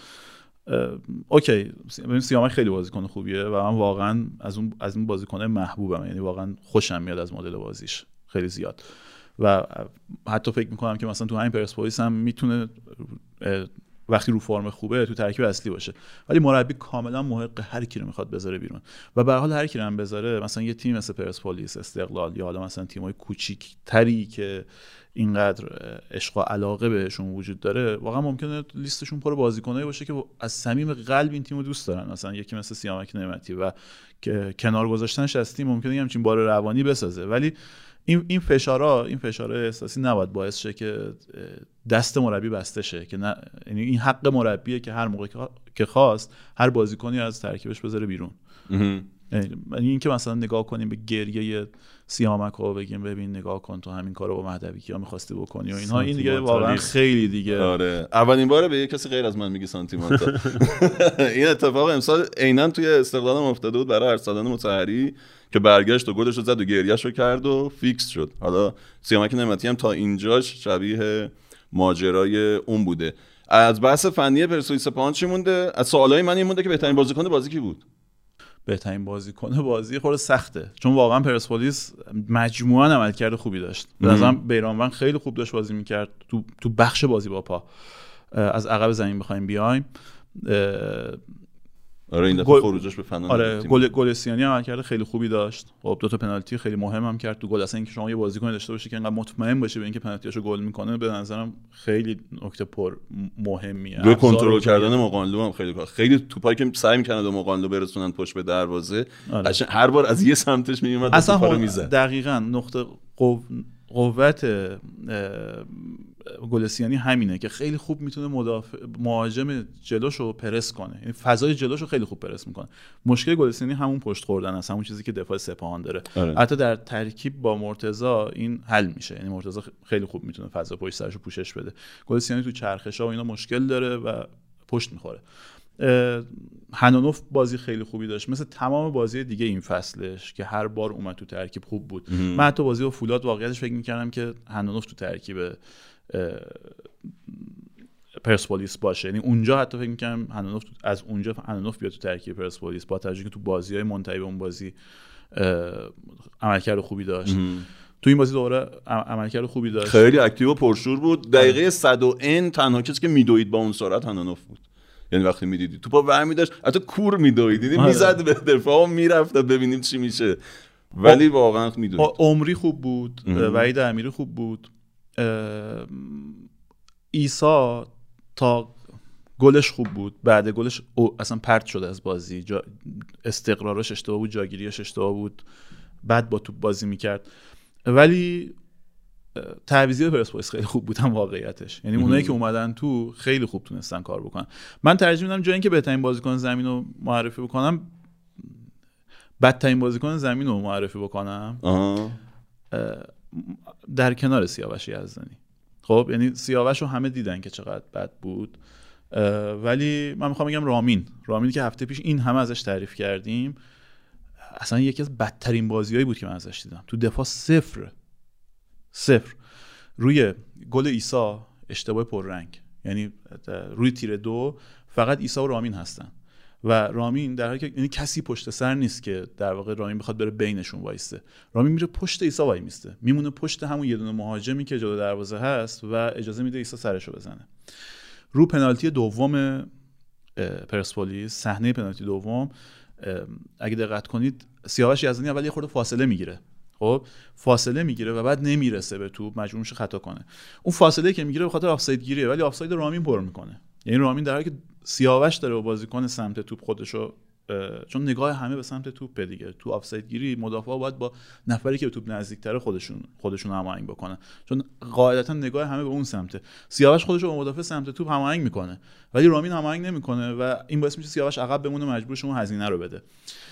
اوکی ببین سیامک خیلی بازیکن خوبیه و من واقعا از اون از این بازیکن محبوبم، یعنی واقعا خوشم میاد از مدل بازیش خیلی زیاد و حتی فکر میکنم که مثلا تو همین پرسپولیس هم میتونه وقتی رو فرم خوبه تو ترکیب اصلی باشه، ولی مربی کاملا محق هر کی رو میخواد بذاره بیرون و به هر حال هر کی رو هم بذاره، مثلا یه تیم مثل پرسپولیس، استقلال یا حالا مثلا تیمای کوچیک‌تری که اینقدر عشق و علاقه بهشون وجود داره، واقعا ممکنه لیستشون پر بازیکنایی باشه که از صمیم قلب این تیمو دوست دارن، مثلا یکی مثل سیامک نعمتی و که کنار گذاشتنش از تیم ممکنه همچین بار روانی بسازه، ولی این این فشارها این فشار احساسی نباید باعث شه که دست مربی بسته شه، که نه، یعنی این حق مربیه که هر موقع که خواست هر بازیکنی از ترکیبش بذاره بیرون. یعنی این که مثلا نگاه کنیم به گریه سیامک و بگیم ببین نگاه کن تو همین کارو با مهدوی کیا می‌خواستی بکنی و اینها، این دیگه واقعا خیلی دیگه. آره اولین باره به یه کسی غیر از من میگی سانتیمانتا. این اتفاق امسال عیناً توی استقلال هم افتاده بود برای ارسلان مطهری که برگشت و گلش رو زد و گریه‌شو کرد و فیکس شد. حالا سیامک نعمتی هم تا اینجاش شبیه ماجرای اون بوده. از بحث فنی پرسپولیس سپاهان چی مونده؟ از سوالای من این مونده که بهترین بازیکن بازی کی بود؟ بهترین بازیکن بازی خود سخته، چون واقعا پرسپولیس مجموعاً عملکرد خوبی داشت. به نظرم بیرانوند خیلی خوب داشت بازی میکرد تو تو بخش بازی با پا. از عقب زمین بخوایم بیایم، آره این دفعه خروجش به فنان. آره گل گلسیانی عملکرد خیلی خوبی داشت. خب دو تا پنالتی خیلی مهم هم کرد تو گل. اصلا اینکه شما یه بازیکن داشته باشی که انقدر مطمئن باشه به اینکه پنالتیاشو گل میکنه، به نظرم خیلی نکته پر مهمیه. روی کنترل کردن مقانلو هم خیلی کار. خیلی توپایی که سعی می‌کردن به مقانلو برسونن پشت به دروازه، آره. هر بار از یه سمتش میومد توپا رو میزد. دقیقاً نقطه قو... قوت گلسیانی همینه که خیلی خوب میتونه مدافع مهاجم جلوشو پرس کنه، یعنی فضای جلوشو خیلی خوب پرس میکنه. مشکل گلسیانی همون پشت خوردن است، همون چیزی که دفاع سپاهان داره. آره. حتی در ترکیب با مرتضی این حل میشه، یعنی مرتضی خیلی خوب میتونه فضا پشت سرشو پوشش بده. گلسیانی تو چرخشا و اینا مشکل داره و پشت میخوره. هنانوف بازی خیلی خوبی داشت، مثل تمام بازی دیگه این فصلش که هر بار اومد تو ترکیب خوب بود. من حتی بازی با فولاد واقعیتش فکر میکردم که هنانوف تو ترکیب پرسپولیس باشه، یعنی اونجا حتی فکر می‌کردم هنانوف از اونجا هنانوف بیاد تو ترکیب پرسپولیس، با توجه که تو بازی‌های منتهی به اون بازی عملکرد خوبی داشت. تو این بازی دوباره عملکرد خوبی داشت، خیلی اکتیو و پرشور بود. دقیقه صد و ان تنها کسی که میدوید با اون سرعت هانانوف بود. یعنی وقتی میدیدی توپا برمی داشت حتی کور میدوید، دیدی میزد به دفاع و میرفت ببینیم چی میشه، ولی واقعا میدوید. عمری خوب بود، وحید امیری خوب بود. عیسی تا گلش خوب بود، بعد گلش اصلا پرت شد از بازی، جا استقرارش اشتباه بود، جاگیریش اشتباه بود، بعد با توپ بازی میکرد. ولی تعویضی پرسپولیس خیلی خوب بودن واقعیتش، یعنی اونایی که اومدن تو خیلی خوب تونستن کار بکنن. من ترجیح میدم جای اینکه بهترین بازیکن زمین رو معرفی بکنم بدترین بازیکن زمین رو معرفی بکنم آه. در کنار سیاوش یزدانی. خب یعنی سیاوش رو همه دیدن که چقدر بد بود، ولی من میخوام بگم رامین رامینی که هفته پیش این همه ازش تعریف کردیم، اصلا یکی از بدترین بازیایی بود که من ازش دیدم. تو دفاع صفر صفر روی گل عیسی اشتباه پررنگ، یعنی روی تیر دو فقط عیسی و رامین هستن و رامین در حالی که یعنی کسی پشت سر نیست که در واقع رامین بخواد بره بینشون وایسته، رامین میره پشت عیسی وای میسته، میمونه پشت همون یه دونه مهاجمی که جلو دروازه هست و اجازه میده عیسی سرشو بزنه. رو پنالتی دوم پرسپولیس، صحنه پنالتی دوم، اگه دقت کنید سیاوش یزدانی اول یه خورده فاصله میگیره، خب فاصله میگیره و بعد نمیرسه به توپ، مجبور میشه خطا کنه. اون فاصله که میگیره به خاطر آفساید گیریه، ولی آفساید رامین پر میکنه. یعنی رامین در حالی که سیاوش داره با بازیکن سمت توپ خودشو، چون نگاه همه به سمت توپ دیگه، تو آفساید گیری مدافع باید با نفری که به توپ نزدیک‌تره خودشون خودشون هماهنگ بکنن، چون قاعدتا نگاه همه به اون سمته. سیاوش خودشو با مدافع سمت توپ هماهنگ میکنه ولی رامین هماهنگ نمیکنه و این باعث میشه سیاوش عقب بمونه، مجبور شه اون هزینه رو بده.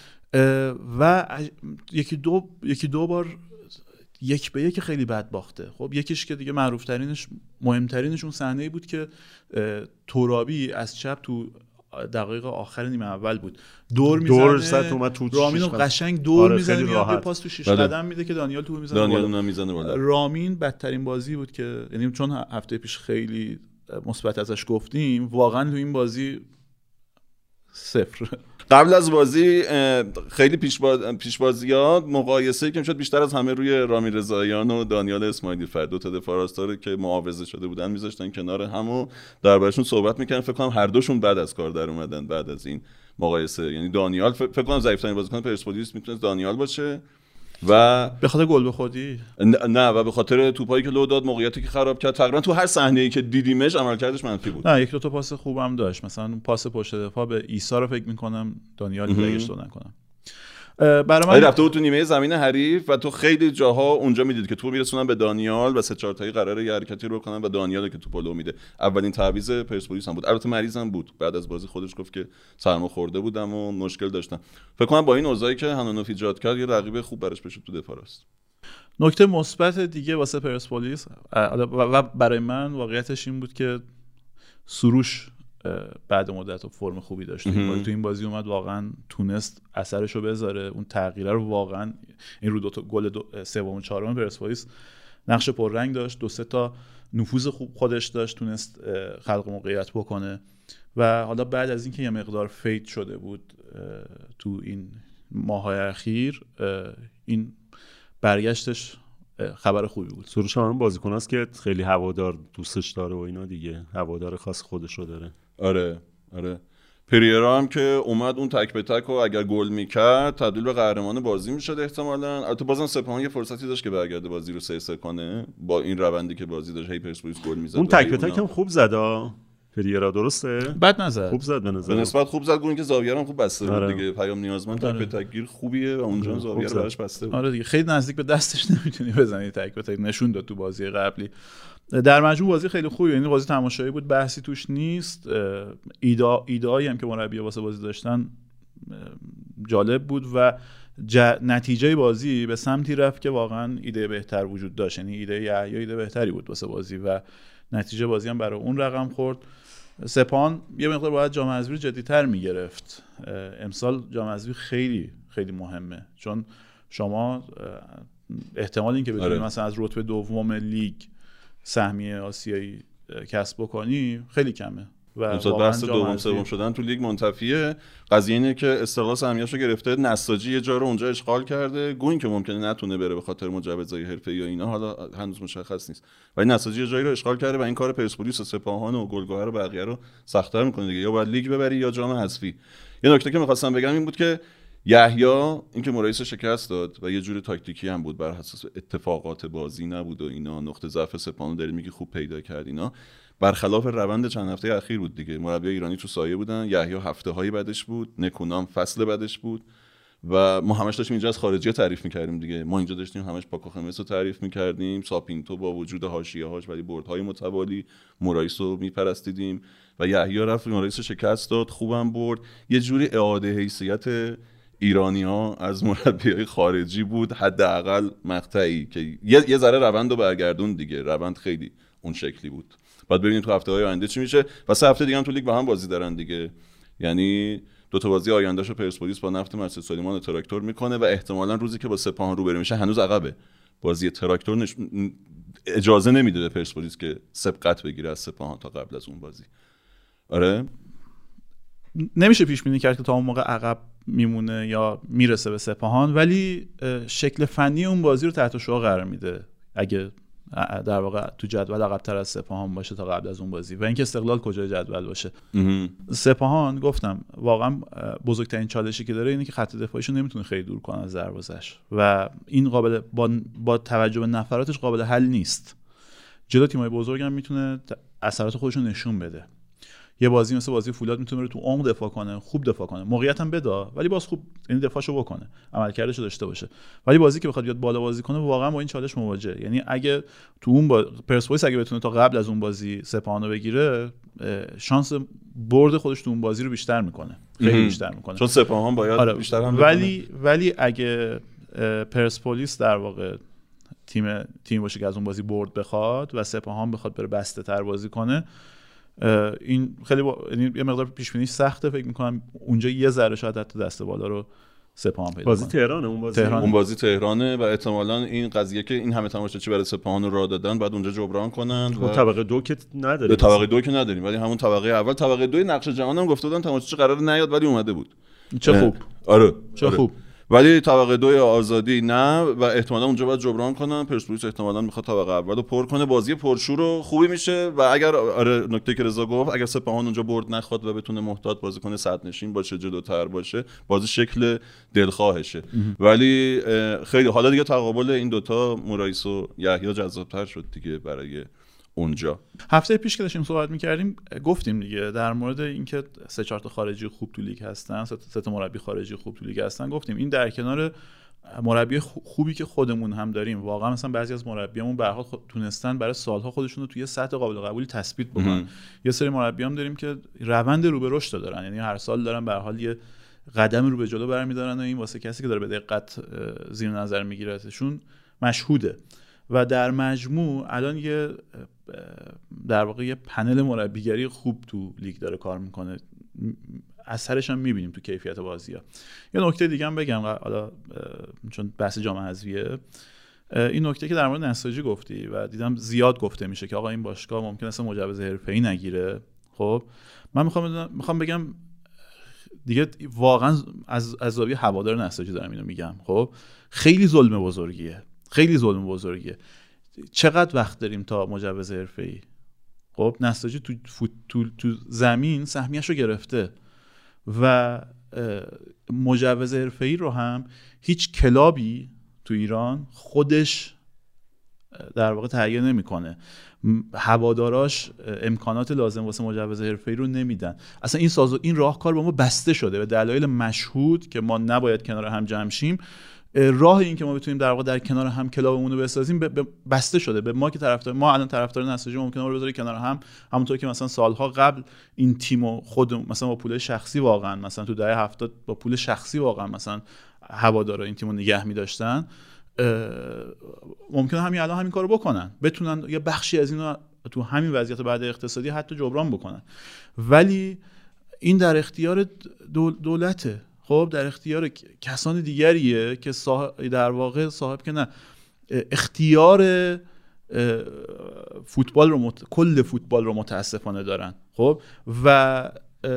و یکی دو یکی دو بار یک به یک خیلی بد باخته. خب یکیش که دیگه معروف ترینش مهمترینش اون صحنه‌ای بود که ترابی از چپ تو دقایق آخر نیمه اول بود دور میزنه، رامین قشنگ دور آره میزنه، میاد یه پاس تو شش قدم میده که دانیال تو میزنه، دانیال اونم میزنه بالا. رامین بدترین بازی بود که، یعنی چون هفته پیش خیلی مثبت ازش گفتیم، واقعا تو این بازی صفر. قبل از بازی خیلی پیش بازیات مقایسه که میشد بیشتر از همه روی رامین رضاییان و دانیال اسماعیلی فر، دو تا دفاع راستاره که معاوضه شده بودن میذاشتن کنار هم و دربارشون صحبت میکنن. فکر کنم هر دوشون بعد از کار در اومدن بعد از این مقایسه. یعنی دانیال فکر کنم ضعیف‌ترین بازیکن پرسپولیس میتونه دانیال باشه و به خاطر گل به خودی نه و به خاطر توپایی که لو داد، موقعیتی که خراب کرد. تقریبا تو هر صحنه‌ای که دیدیمش عملکردش منفی بود. نه یک دو تا پاس خوبم داشت، مثلا پاس پشت دفاع به عیسی رو فکر می‌کنم دانیال دیگه‌اش دادن کنم. برای من رفته بود تو نیمه زمین حریف و تو خیلی جاها اونجا میدید که تو میرسونن به دانیال و سه چهار تایی قراره یه حرکتی رو بکنن و دانیال که توپو لو میده. اولین تعویض پرسپولیس هم بود. البته مریض هم بود، بعد از بازی خودش گفت که سرما خورده بودم و مشکل داشتم. فکر کنم با این اوضاعی که هانانوف ایجاد کرد یه رقیب خوب براش بشه تو دفاع راست. نکته مثبت دیگه واسه پرسپولیس و برای من واقعیتش این بود که سروش بعد مدت فرم خوبی داشت. تو این بازی اومد واقعا تونست اثرشو بذاره، اون تغییره رو واقعا این رو دو تا گل سوم و چهارم پرسپولیس نقش پررنگ داشت، دو سه تا نفوذ خوب خودش داشت، تونست خلق موقعیت بکنه و حالا بعد از اینکه یه مقدار فید شده بود تو این ماه‌های اخیر، این برگشتش خبر خوبی بود. سروش هم بازیکن است که خیلی هوادار دوستش داره و اینا دیگه، هوادار خاص خودش رو داره. آره آره. پریرا هم که اومد اون تک به تک و اگر گل میکرد تبدیل به قهرمان بازی میشد احتمالاً. البته بازم سپاهان یه فرصتی داشت که برگرده بازی رو سه سه کنه با این روندی که بازی داشت، هی پرسپولیس گل میزد. اون تک به تک هم خوب زد پریرا، درسته؟ بد نزد، خوب زد به نظر. به نسبت خوب زد، گونه که زاویه هم خوب بسته بود آره. دیگه. پیام نیازمند تک به تک گیر خوبیه و اونجا زاویه رو براش بسته بود. آره دیگه خیلی نزدیک به دستش نمیتونی بزنی، تک به تک نشون داد تو بازی قبلی. در مجموع بازی خیلی خوبه، یعنی بازی تماشایی بود، بحثی توش نیست. ایده ایده‌ای هم که مربی واسه بازی داشتن جالب بود و ج... نتیجه بازی به سمتی رفت که واقعا ایده بهتر وجود داشت. یعنی ایده یحیی ایده بهتری بود واسه بازی و نتیجه بازی هم برای اون رقم خورد. سپاهان یه مقدار باید جام حذفی جدی‌تر می‌گرفت. امسال جام حذفی خیلی خیلی مهمه، چون شما احتمال این که بتونی آره. مثلا از رتبه دوم لیگ سهمیه آسیایی کسب بکنی خیلی کمه. و امسال بحث دوم سوم شدن تو لیگ منتفیه. قضیه اینه که استقلال سهمیه‌شو گرفته، نساجی یه جا رو اونجا اشغال کرده، گوین که ممکنه نتونه بره به خاطر مجوزهای حرفه‌ای یا اینا، حالا هنوز مشخص نیست، ولی نساجی یه جایی رو اشغال کرده و این کار پرسپولیس و سپاهان و گلگهر و بقیه رو سخت‌تر می‌کنه دیگه. یا باید لیگ ببری یا جام حذفی. یه نکته که می‌خواستم بگم این بود که یحیی اینکه مرایس شکست داد و یه جوری تاکتیکی هم بود، بر اساس اتفاقات بازی نبود و اینا، نقطه ضعف سپاهان داری میگی خوب پیدا کرد اینا، برخلاف روند چند هفته اخیر بود دیگه. مربی ایرانی تو سایه بودن، یحیی هفته‌هایی بعدش بود، نکونام فصل بعدش بود و ما همش داشتیم اینجا از خارجی تعریف می‌کردیم دیگه. ما اینجا داشتیم همش پاکو خمس رو تعریف می‌کردیم، ساپینتو با وجود حاشیه‌هاش ولی بردهای متوالی، مرایس رو میپرستیدیم و یحیی رفت مرایس شکست داد، خوبم برد. یه جوری اعاده حیثیت ایرانی‌ها از مربیای خارجی بود، حداقل مقطعی که یه یه ذره روند رو برگردون دیگه. روند خیلی اون شکلی بود. بعد ببینیم تو هفته‌های آینده چی میشه. و سه هفته دیگه هم تو لیگ با هم بازی دارن دیگه، یعنی دو تا بازی آیندهشو پرسپولیس با نفت مسجد سلیمان و تراکتور میکنه و احتمالاً روزی که با سپاهان روبرو میشه هنوز عقبه. بازی تراکتور نش... اجازه نمیده به پرسپولیس که سبقت بگیره از سپاهان تا قبل از اون بازی. آره نمیشه پیش بینی کرد که تا اون موقع عقب میمونه یا میرسه به سپاهان، ولی شکل فنی اون بازی رو تحت شعاع قرار میده اگه در واقع تو جدول عقب‌تر از سپاهان باشه تا قبل از اون بازی و اینکه استقلال کجای جدول باشه. سپاهان گفتم واقعا بزرگترین چالشی که داره اینه که خط دفاعیشو نمیتونه خیلی دور کنه از دروازش و این قابل با, با توجه به نفراتش قابل حل نیست. جلو تیمای بزرگ هم میتونه اثرات خودش رو نشون بده. یه بازی مثل بازی فولاد میتونه بره تو عمق دفاع کنه، خوب دفاع کنه، موقعیت هم بده ولی باز خوب یعنی دفاعشو بکنه، عملکردشو داشته باشه. ولی بازی که بخواد بیاد بالا بازی کنه واقعا با این چالش مواجهه. یعنی اگه تو اون با... پرسپولیس اگه بتونه تا قبل از اون بازی سپاهانو بگیره، شانس برد خودش تو اون بازی رو بیشتر میکنه، خیلی بیشتر میکنه، چون سپاهان باید آره. بیشتر هم ولی بکنه. ولی اگه پرسپولیس در واقع تیم تیم باشه که از اون بازی برد بخواد و سپاهان بخواد بره بسته تر بازی کنه، این خیلی با... یعنی یه مقدار پیش بینیش سخته. فکر می‌کنم اونجا یه ذره شاید حتی دست بالا رو سپاهان پیدا بازی کنه. تهرانه اون بازی تهران. اون بازی تهرانه و احتمالاً این قضیه که این همه تماشاچی برای سپاهان راه دادن بعد اونجا جبران کنن. و طبقه دو که نداریم، به طبقه دو که نداریم، ولی همون طبقه اول، طبقه دو نقش جهان هم گفته بودن تماشاچی قرار نیاد ولی اومده بود. چه خوب. آره چه آره. خوب. ولی طبقه دوی آزادی نه و احتمالاً اونجا باید جبران کنن. پرسپولیس احتمالاً میخواد طبقه اول رو پر کنه، بازی پرشور و خوبی میشه. و اگر آره نکته که رضا گفت، اگر سپاهان اونجا برد نخواد و بتونه محتاط بازی کنه، صد نشین باشه، جلوتر باشه، بازی شکل دلخواهشه. ولی خیلی حالا دیگه تقابل این دوتا مرایس و یحیی جذاب‌تر شد دیگه برای اونجا. هفته پیش که داشتیم صحبت می‌کردیم گفتیم دیگه در مورد اینکه سه چهار تا خارجی خوب تو لیگ هستن، سه تا مربی خارجی خوب تو لیگ هستن، گفتیم این در کنار مربی خوبی که خودمون هم داریم، واقعا مثلا بعضی از مربیامون به هر حال تونستن برای سالها خودشون رو توی سطح قابل قبولی تثبیت بکنن. یه سری مربیام داریم که روند رو به رشد دارن، یعنی هر سال دارن به هر حال یه قدم رو به جلو برمی‌دارن و این واسه کسی که داره به دقت زیر نظر میگیرتشون مشهوده. و در مجموع الان یه در واقع یه پنل مربیگری خوب تو لیگ داره کار میکنه، اثرش هم میبینیم تو کیفیت بازی‌ها. یه نکته دیگه هم بگم حالا چون بحث جام حذفیه، این نکته که در مورد نساجی گفتی و دیدم زیاد گفته میشه که آقا این باشگاه ممکنه اصلا مجوز حرفه‌ای نگیره. خب من میخوام میخوام بگم دیگه واقعا از از زاویه هوادار نساجی دارم اینو میگم. خب خیلی ظلم بزرگیه، خیلی ظلم بزرگیه. چقدر وقت داریم تا مجوز حرفه‌ای؟ خب نساجی تو فوت تو, تو زمین سهمیه‌شو گرفته و مجوز حرفه‌ای رو هم هیچ کلابی تو ایران خودش در واقع تهیه نمی‌کنه. هواداراش امکانات لازم واسه مجوز حرفه‌ای رو نمیدن. اصلا این سازو این راهکار با ما بسته شده به دلایل مشهود که ما نباید کنار هم جمع شیم. راه این که ما بتونیم در واقع در کنار هم کلابمون رو بسازیم بسته شده به ما که طرفدار ما الان طرفدار نساجی ممکنه رو بذاره کنار هم، همونطور که مثلا سالها قبل این تیمو خود مثلا با پول شخصی واقعا مثلا تو دهه هفتاد با پول شخصی واقعا مثلا هوادارا این تیمو نگه می‌داشتن، ممکنه همین الان همین کارو بکنن، بتونن یه بخشی از اینو تو همین وضعیت بعد اقتصادی حتی جبران بکنن. ولی این در اختیار دولته، خب در اختیار کسان دیگریه که صاحب در واقع صاحب که نه اختیار فوتبال رو مت... کل فوتبال رو متاسفانه دارن. خب و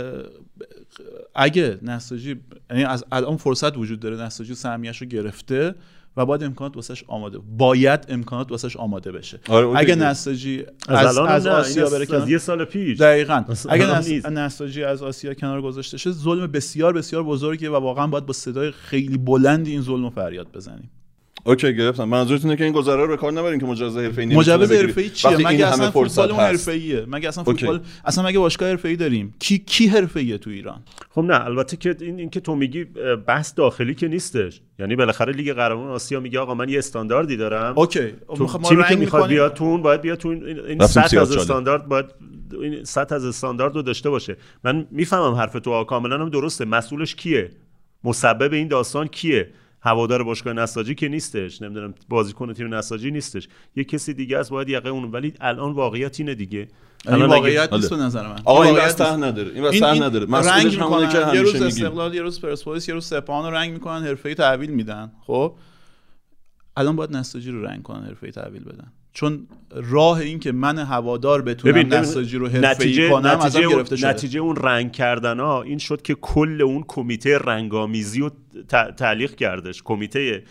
اگه نساجی، یعنی از الان فرصت وجود داره نساجی سهمیه‌اش رو گرفته و باید امکانات واسش آماده، باید امکانات واسش آماده بشه. آره اگه نساجی از, از, از آسیا بره کنار، از یه سال پیش دقیقاً اگه نس... نساجی از آسیا کنار گذاشته شه، ظلم بسیار بسیار بزرگیه و واقعا باید با صدای خیلی بلندی این ظلم رو فریاد بزنیم. اوکی گرفتم. منظورتون اینه که این گذرا رو به کار نبرین که مجوز حرفه‌ای نمیشه. مجوز حرفه‌ای چیه؟ مگه اصلا فوتبال اون هست. حرفه‌ایه؟ مگه اصلا فوتبال اوکی. اصلا مگه باشگاه حرفه‌ای داریم؟ کی کی حرفه‌ایه تو ایران؟ خب نه، البته که این این که تو میگی بحث داخلی که نیستش. یعنی بالاخره لیگ قهرمانان آسیا میگه آقا من یه استانداردی دارم. اوکی. تیمی که میخواد بیاد تو اون باید بیاد تو این سطح از استاندارد، باید این سطح از استاندارد رو داشته باشه. من میفهمم حرف تو کاملا هم درسته. مسئولش کیه؟ مسبب این داستان کیه؟ هوادار باشگاه نساجی که نیستش، نمیدونم بازیکن تیم نساجی نیستش، یه کسی دیگه است باید یقه اون. ولی الان واقعیت اینه دیگه. الان واقعیت نیست به نظر من. آقا این واسه نداره، این واسه نداره. مسئولش همونه که همیشه یه روز میگیم. استقلال، یه روز پرسپولیس، یه روز سپاهان رو رنگ میکنن، حرفه‌ای تحویل میدن. خب الان باید نساجی رو رنگ کنن، حرفه‌ای تحویل بدن. چون راه این که من هوادار بتونم نساجی رو حرفه‌ای کنم ازم گرفته شده. نتیجه اون رنگ کردن ها این شد که کل اون کمیته رنگامیزی رو تعلیق کردش. کمیته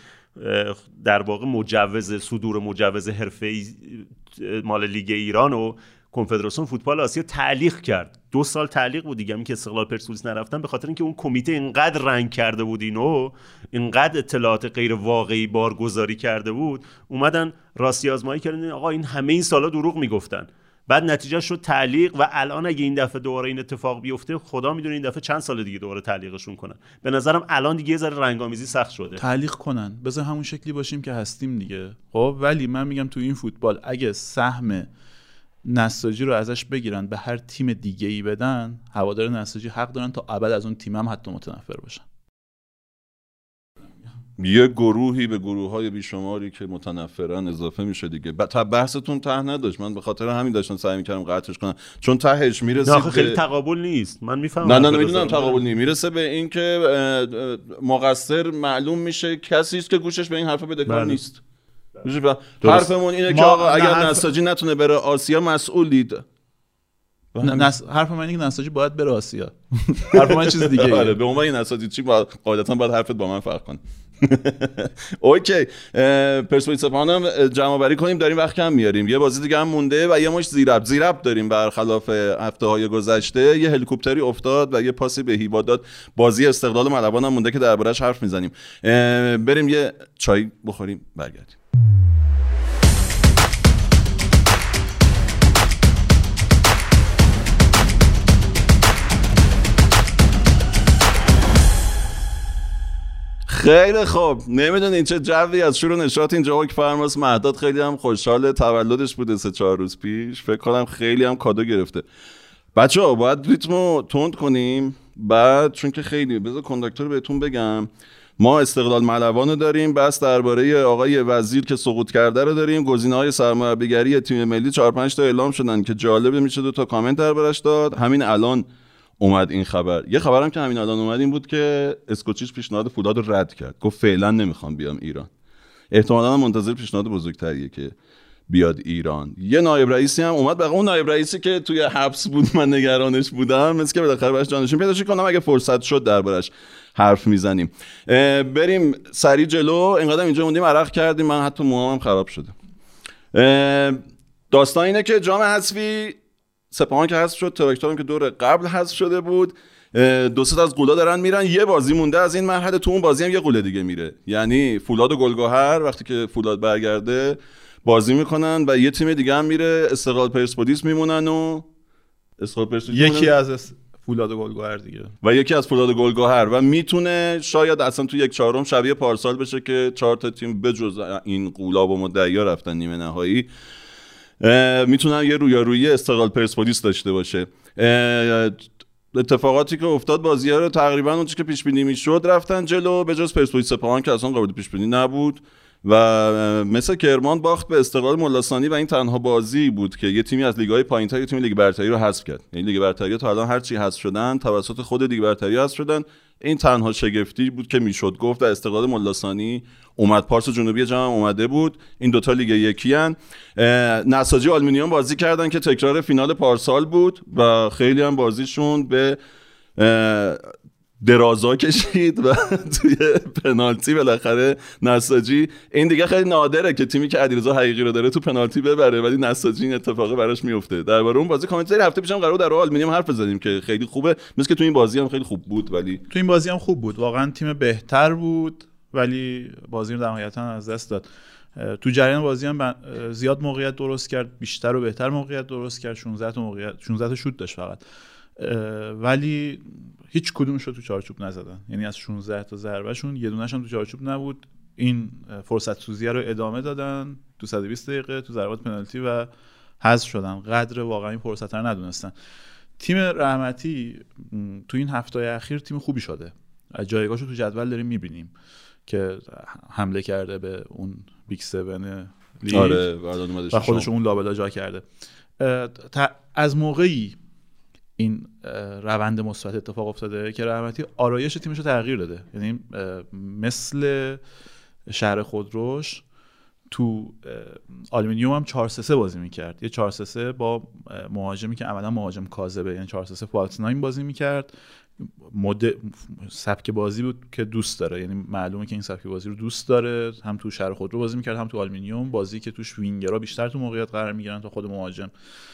در واقع مجوز صدور مجوز حرفه‌ای مال لیگ ایران و کنفدراسیون فوتبال آسیا تعلیق کرد. دو سال تعلیق بود دیگه، همین که استقلال پرسپولیس نرفتن به خاطر اینکه اون کمیته اینقدر رنگ کرده بود اینو، اینقدر اطلاعات غیر واقعی بارگذاری کرده بود، اومدن راستی آزمایی کردن آقا این همه این سالا دروغ میگفتن. بعد نتیجه شد تعلیق و الان اگه این دفعه دوباره این اتفاق بیفته خدا میدونه این دفعه چند سال دیگه دوباره تعلیقشون کنن. به نظرم الان دیگه یه ذره رنگامیزی سخت شده. تعلیق کنن، بذار همون شکلی باشیم که هستیم دیگه. خب ولی من میگم تو این فوتبال اگه سهم نساجی رو ازش بگیرن به هر تیم دیگه‌ای بدن، هوادار نساجی حق دارن تا ابد از اون تیم هم حتی متنفر باشن. یه گروهی به گروه‌های بیشماری که متنفرن اضافه میشه دیگه. تا بحثتون ته نداشت، من به خاطر همین داشتم سعی می‌کردم قطعش کنم، چون تهش میرسه نه خیلی تقابل نیست. من میفهمم. نه نه نمیدونم تقابل نیست، میرسه به این که مقصر معلوم میشه کسی است که گوشش به این حرفا بدهکار نیست. حرفمون اینه که آقا اگر حرف... نساجی نتونه بره آسیا مسئولید. نس... حرف من اینه که نساجی باید بره آسیا. حرف من چیز دیگه ایه. آره به عنوان نساجی چی باید قاعدتا باید حرفت با من فرق کنه. اوکی پرسپولیس سپاهان جمع آوری کنیم، داریم وقت کم میاریم. یه بازی دیگه هم مونده و یه مش زیراب زیراب داریم. برخلاف هفته‌های گذشته یه هلیکوپتری افتاد و یه پاسی به هیوا داد. بازی استقلال ملوان هم مونده که دربارش حرف میزنیم. بریم یه چای بخوریم برگردیم. خیلی خوب، نمیدونین چه جوی از شور و نشاط اینجا حکم فرماست. مهداد خیلی هم خوشحال، تولدش بوده سه چهار روز پیش، فکر کنم خیلی هم کادو گرفته. بچه‌ها باید ریتمو تند کنیم بعد، چون که خیلی بذار کنداکتور بهتون بگم ما استقلال ملوان رو داریم، بس درباره آقای وزیر که سقوط کرده رو داریم، گزینه‌های سرمربیگری تیم ملی چهار پنج تا اعلام شدن که جالب میشه دو تا کامنت دربارش داد. همین الان اومد این خبر. یه خبرم که همین الان اومد این بود که اسکوچیچ پیشنهاد فولاد رو رد کرد، گفت فعلا نمیخوام بیام ایران. احتمالاً منتظر پیشنهاد بزرگتریه که بیاد ایران. یه نایب رئیسی هم اومد، بقیه اون نایب رئیسی که توی حبس بود من نگرانش بودم، مثل که بالاخره باش جانشین پیدا کنم، اگه فرصت شد دربارش حرف میزنیم. بریم سری جلو، اینقدر اینجا موندیم عرق کردیم، من حتی موهامم خراب شده. داستان اینه که جام حذفی سپاهان که حذف شد، تراکتورم که دور قبل حذف شده بود، دو سه تا از قولا دارن میرن. یه بازی مونده از این مرحله، تو اون بازی هم یه قوله دیگه میره. یعنی فولاد و گلگهر وقتی که فولاد برگرده بازی میکنن و یه تیم دیگه هم میره، استقلال پرسپولیس میمونن و استقلال پرسپولیس یکی از فولاد و گلگهر دیگه و یکی از فولاد و گلگهر و میتونه شاید اصلا تو یک چهارم شبیه پارسال بشه که چهار تا تیم بجز این قولا و مدعیا رفتن نیمه نهایی، میتونن یه رویارویی استقلال پرسپولیس داشته باشه. اتفاقاتی که افتاد بازی‌ها رو تقریبا اون چیزی که پیش بینی میشد رفتن جلو، به جز پرسپولیس سپاهان که اصلا قابل پیش بینی نبود. و مثل کرمان باخت به استقلال ملاثانی و این تنها بازی بود که یه تیمی از لیگ‌های پایین‌تر یه تیم لیگ برتری رو حذف کرد. یعنی لیگ برتری تا الان هر چی حذف شدن توسط خود لیگ برتری حذف شدن. این تنها شگفتی بود که میشد گفت و استقلال ملاثانی اومد. پارس جنوبی جام اومده بود. این دوتا لیگ یکی ان. نساجی آلومینیوم بازی کردن که تکرار فینال پارسال بود و خیلی هم بازیشون به درازا کشید و توی پنالتی بالاخره نساجی، این دیگه خیلی نادره که تیمی که علیرضا حقیقی رو داره تو پنالتی ببره، ولی نساجی این اتفاق براش میفته. درباره اون بازی کامنت هفته پیشم قرار در آلومینیوم حرف بزنیم که خیلی خوبه، مثل که تو این بازی هم خیلی خوب بود، ولی تو این بازی هم خوب بود، واقعا تیم بهتر بود ولی بازی رو نهایتا از دست داد. تو جریان بازی هم زیاد موقعیت درست کرد، بیشتر و بهتر موقعیت درست کرد، شانزده تا موقعیت شانزده تا شوت داشت فقط، ولی هیچ کدومش رو تو چارچوب نزدن. یعنی از شانزده تا ضربهشون یه دونه‌ش هم تو چارچوب نبود. این فرصت سوزی رو ادامه دادن تو صد و بیست دقیقه تو ضربات پنالتی و حذف شدن. قدر واقعا این فرصت رو ندونستن. تیم رحمتی تو این هفته‌های اخیر تیم خوبی شده. از جایگاهشو تو جدول داریم می‌بینیم که حمله کرده به اون بیگ سون لیگ. آره و خودش اون لابلا جا کرده. از موقعی این روند مثبت اتفاق افتاده که رحمتی آرایش تیمش رو تغییر داده. یعنی مثل شهر خودروش تو آلومینیوم هم چهار سه سه بازی میکرد، یه چهار سه سه با مهاجمی که عملا مهاجم کاذبه، یعنی چهار سه سه فالس ناین بازی میکرد. مد سبک بازی بود که دوست داره، یعنی معلومه که این سبک بازی رو دوست داره. هم تو شهر خودرو بازی میکرد هم تو آلومینیوم، بازی که توش وینگرها بیشتر تو موقعیت قرار میگیرن تا خود مهاجم.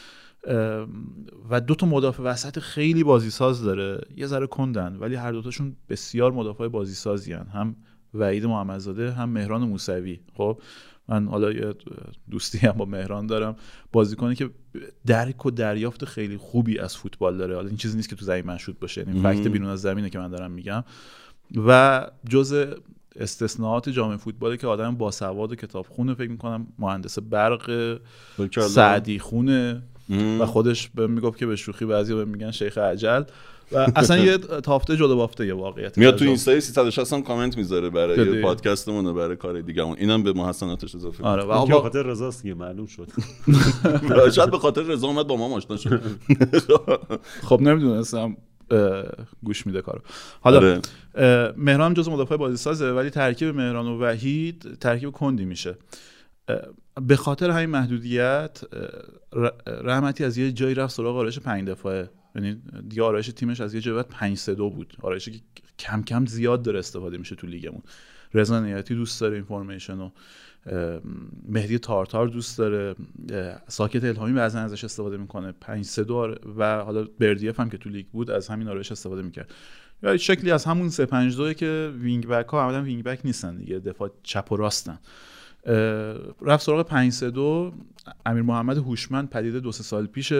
و دو تا مدافع وسط خیلی بازی ساز داره، یه ذره کندن ولی هر دوتاشون بسیار مدافع بازی سازی هن. هم وحید محمدزاده هم مهران موسوی. خب من حالا یه دوستی هم با مهران دارم، بازیکنی که درک و دریافت خیلی خوبی از فوتبال داره. حالا این چیزی نیست که تو زمین مشهود باشه، یعنی فکت بیرون از زمینه که من دارم میگم. و جزء استثناءات جامعه فوتباله که آدم باسواد و کتابخونه، فکر میکنم مهندس برق سعدی خونه و خودش بهم میگفت که به شوخی بعضیا بهم میگن شیخ عجل و اصلا یه تافته جدا بافته یه واقعیت میاد تو اینستا سیصد و شصت هم کامنت میذاره برای پادکستمون و برای کار دیگه‌مون. اینم به محسناتش اضافه کنم. آره و به خاطر رضاست که معلوم شد. شاید به خاطر رضا اومد با ما آشنا شد. خب نمیدونستم گوش میده کارو. حالا مهران جزو مدافع بازیسازه ولی ترکیب مهران و وحید ترکیب کندی میشه. به خاطر همین محدودیت رحمتی از یه جایی رفت سراغ آرایش پنج دفاعه. یعنی دیگه آرایش تیمش از یه جایی بعد پنج سه دو بود، آرایشی که کم کم زیاد داره استفاده میشه تو لیگمون. رضا نیاتی دوست داره این فرمیشنو، مهدی تارتار دوست داره، ساکت الهامی بعضن ازش استفاده میکنه. پنج سه دو و حالا بردیف هم که تو لیگ بود از همین آرایش استفاده میکرد. یا شکلی از همون سه پنج دو که وینگ بک ها عملاً وینگ بک نیستن دیگه، دفاع چپ و راستن. رفت سراغ پنج سه دو. امیر محمد هوشمند پدید دو سه سال پیش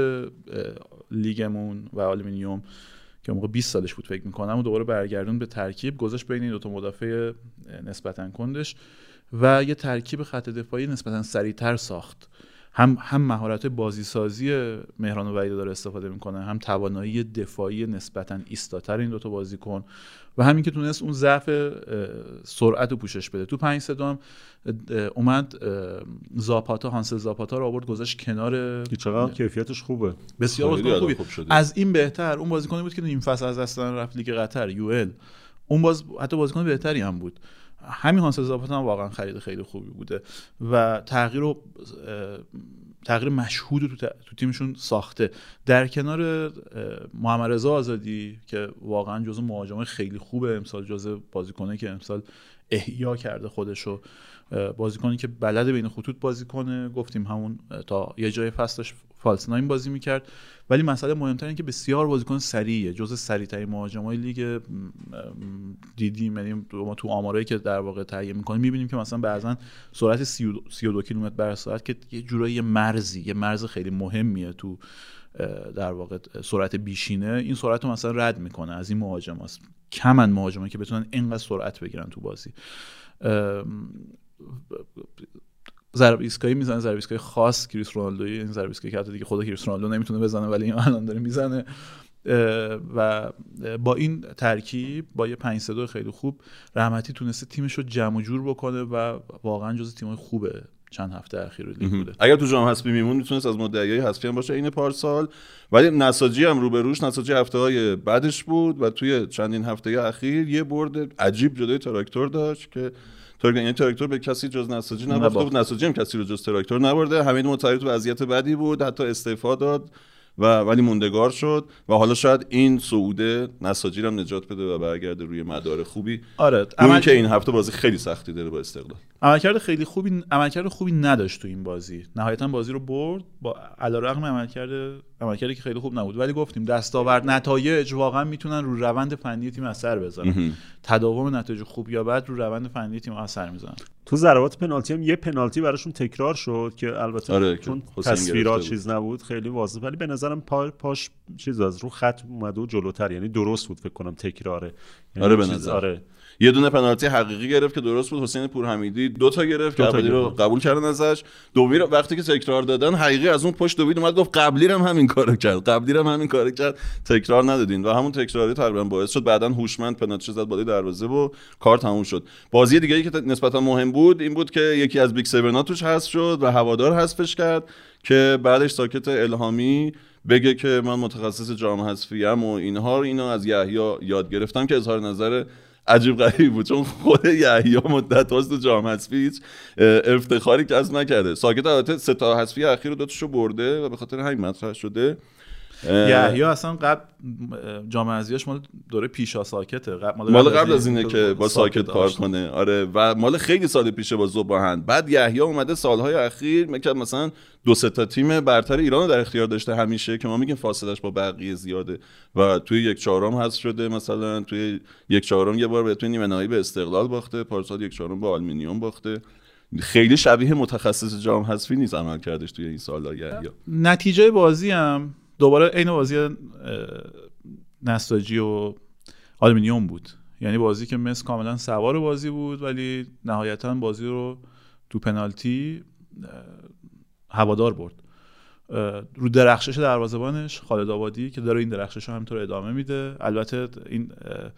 لیگمون و آلومینیوم که موقع بیست سالش بود فکر میکنم و دوباره برگردون به ترکیب، گذاشت بین این دو تا مدافع نسبتاً کندش و یه ترکیب خط دفاعی نسبتاً سریعتر ساخت. هم هم مهارت بازی سازی مهران و وحید داره استفاده میکنه، هم توانایی دفاعی نسبتاً ایستاتر این دو تا بازیکن و همین که تونست اون ضعف سرعت رو پوشش بده. تو پنج سه دو هم اومد زاپاتا، هانسل زاپاتا رو آورد گذاشت کنار. چقدر کیفیتش خوبه، بسیار بازیکن خوبی. از این بهتر اون بازیکنی بود که این فصل از دست رفت لیگ قطر یو ال، اون باز حتی بازیکن بهتری هم بود. همین هانسل زاپاتا هم واقعا خرید خیلی خوبی بوده و تغییر رو تغییر مشهود تو, تو تیمشون ساخته. در کنار محمد رضا آزادی که واقعا جزو مهاجمای خیلی خوبه امسال، جزو بازیکنه که امسال احیا کرده خودشو، بازیکنی که بلد بین خطوط بازی کنه. گفتیم همون تا یه جای فصلش فالس ناین بازی میکرد، ولی مسئله مهمتر اینه که بسیار بازیکن سریعه، جزو سریع‌ترین مهاجمای لیگ دیدیم. یعنی ما تو آمارایی که در واقع تهیه می‌کنیم می‌بینیم که مثلا بعضن سرعت سی و دو کیلومتر بر ساعت که یه جورایی یه مرزی یه مرز خیلی مهمیه تو در واقع سرعت بیشینه، این سرعت رو مثلا رد میکنه. از این مهاجماست، کمن مهاجمایی که بتونن اینقدر سرعت بگیرن تو بازی. ضربه ایستگاهی میزنه، ضربه ایستگاهی خاص کریس رونالدویی، این ضربه ایستگاهی که حتی دیگه خود کریس رونالدو نمیتونه بزنه ولی این الان داره میزنه. و با این ترکیب با یه پنج سه دو خیلی خوب رحمتی تونسته تیمش رو جمع و جور بکنه و واقعا جزو تیم‌های خوبه چند هفته اخیر لیگ بوده. اگر تو جام حذفی میمون میتونست از مدعیای حذفی هم باشه این پارسال، ولی نساجی هم روبروش، نساجی هفته‌های بعدش بود و توی چندین هفته اخیر یه برد عجیب جلوی تراکتور داشت که تراکتور یعنی تراکتور به کسی جز نساجی نباخته بود، نساجی هم کسی رو جز تراکتور نبرده. همین متعرض تو وضعیت بدی بود، حتی استعفا داد و ولی موندگار شد و حالا شاید این صعوده نساجی رو هم نجات بده و برگرده روی مدار خوبی. آره عمل... که این هفته بازی خیلی سختی داره با استقلال. عملکرد خیلی خوبی عملکرد خوبی نداشت تو این بازی. نهایتا بازی رو برد با علیرغم عملکرد عملکردی که خیلی خوب نبود، ولی گفتیم دستاورد نتایج واقعا میتونن رو روند فنی تیم اثر بذارن. تداوم نتایج خوب یا بد رو روند فنی تیم اثر میذارن. تو ضربات پنالتی هم یه پنالتی براشون تکرار شد که البته آره، چون تصویرات چیز نبود خیلی واضح، ولی به نظرم پا پاش چیز از رو خط اومده و جلوتر، یعنی درست بود فکر کنم تکراره. یعنی آره به نظر آره یه دونه پنالتی حقیقی گرفت که درست بود، حسین پورحمیدی دو تا گرفت که اولی رو قبول کردن ازش، دومی رو وقتی که تکرار دادن حقیقی از اون پشت دوید اومد گفت قبلی هم همین کارو کرد قبلی هم همین کارو کرد تکرار ندادین و همون تکراری تقریبا باعث شد بعدن هوشمند پنالتی زد بالای دروازه و کار تموم شد. بازی دیگه‌ای که نسبتا مهم بود این بود که یکی از بیگ سیونا توش حذف شد و هوادار حذفش کرد که بعدش ساکت الهامی بگه که من متخصص جام حذفی ام و اینها اینو از یحیی یاد گرفتم که اظهار نظر عجیب غریب بود، چون خود یحیی مدت هاست تو جام حذفی هیچ افتخاری کسب نکرده. ساکت البته سه تا حذفی اخیر رو دو تاشو برده و به خاطر همین مطرح شده. یحیی اصلا قبل جام حذفیاش مال دوره پیشا ساکته، مال, مال قبل از اینه که با ساکت کار کنه. آره و مال خیلی سال پیشه با ذوباهن. بعد یحیی اومده سالهای اخیر میگه مثلا دو سه تا تیم برتر ایران رو در اختیار داشته همیشه که ما میگیم فاصلش با بقیه زیاده و توی یک چهارم حذف شده، مثلا توی یک چهارم یه بار به توی نیمه نهایی به استقلال باخته، پارسال یک چهارم به آلومینیوم باخته. خیلی شبیه متخصص جام حذفی نیست عمل کردش توی این سالا یحیی. نتیجه بازی هم دوباره عین بازی نساجی و آلومینیوم بود، یعنی بازی که مس کاملا سوار بازی بود ولی نهایتا بازی رو تو پنالتی هوادار برد. رو درخشش دروازه‌بانش خالد آبادی که داره این درخشش رو همینطور ادامه میده. البته این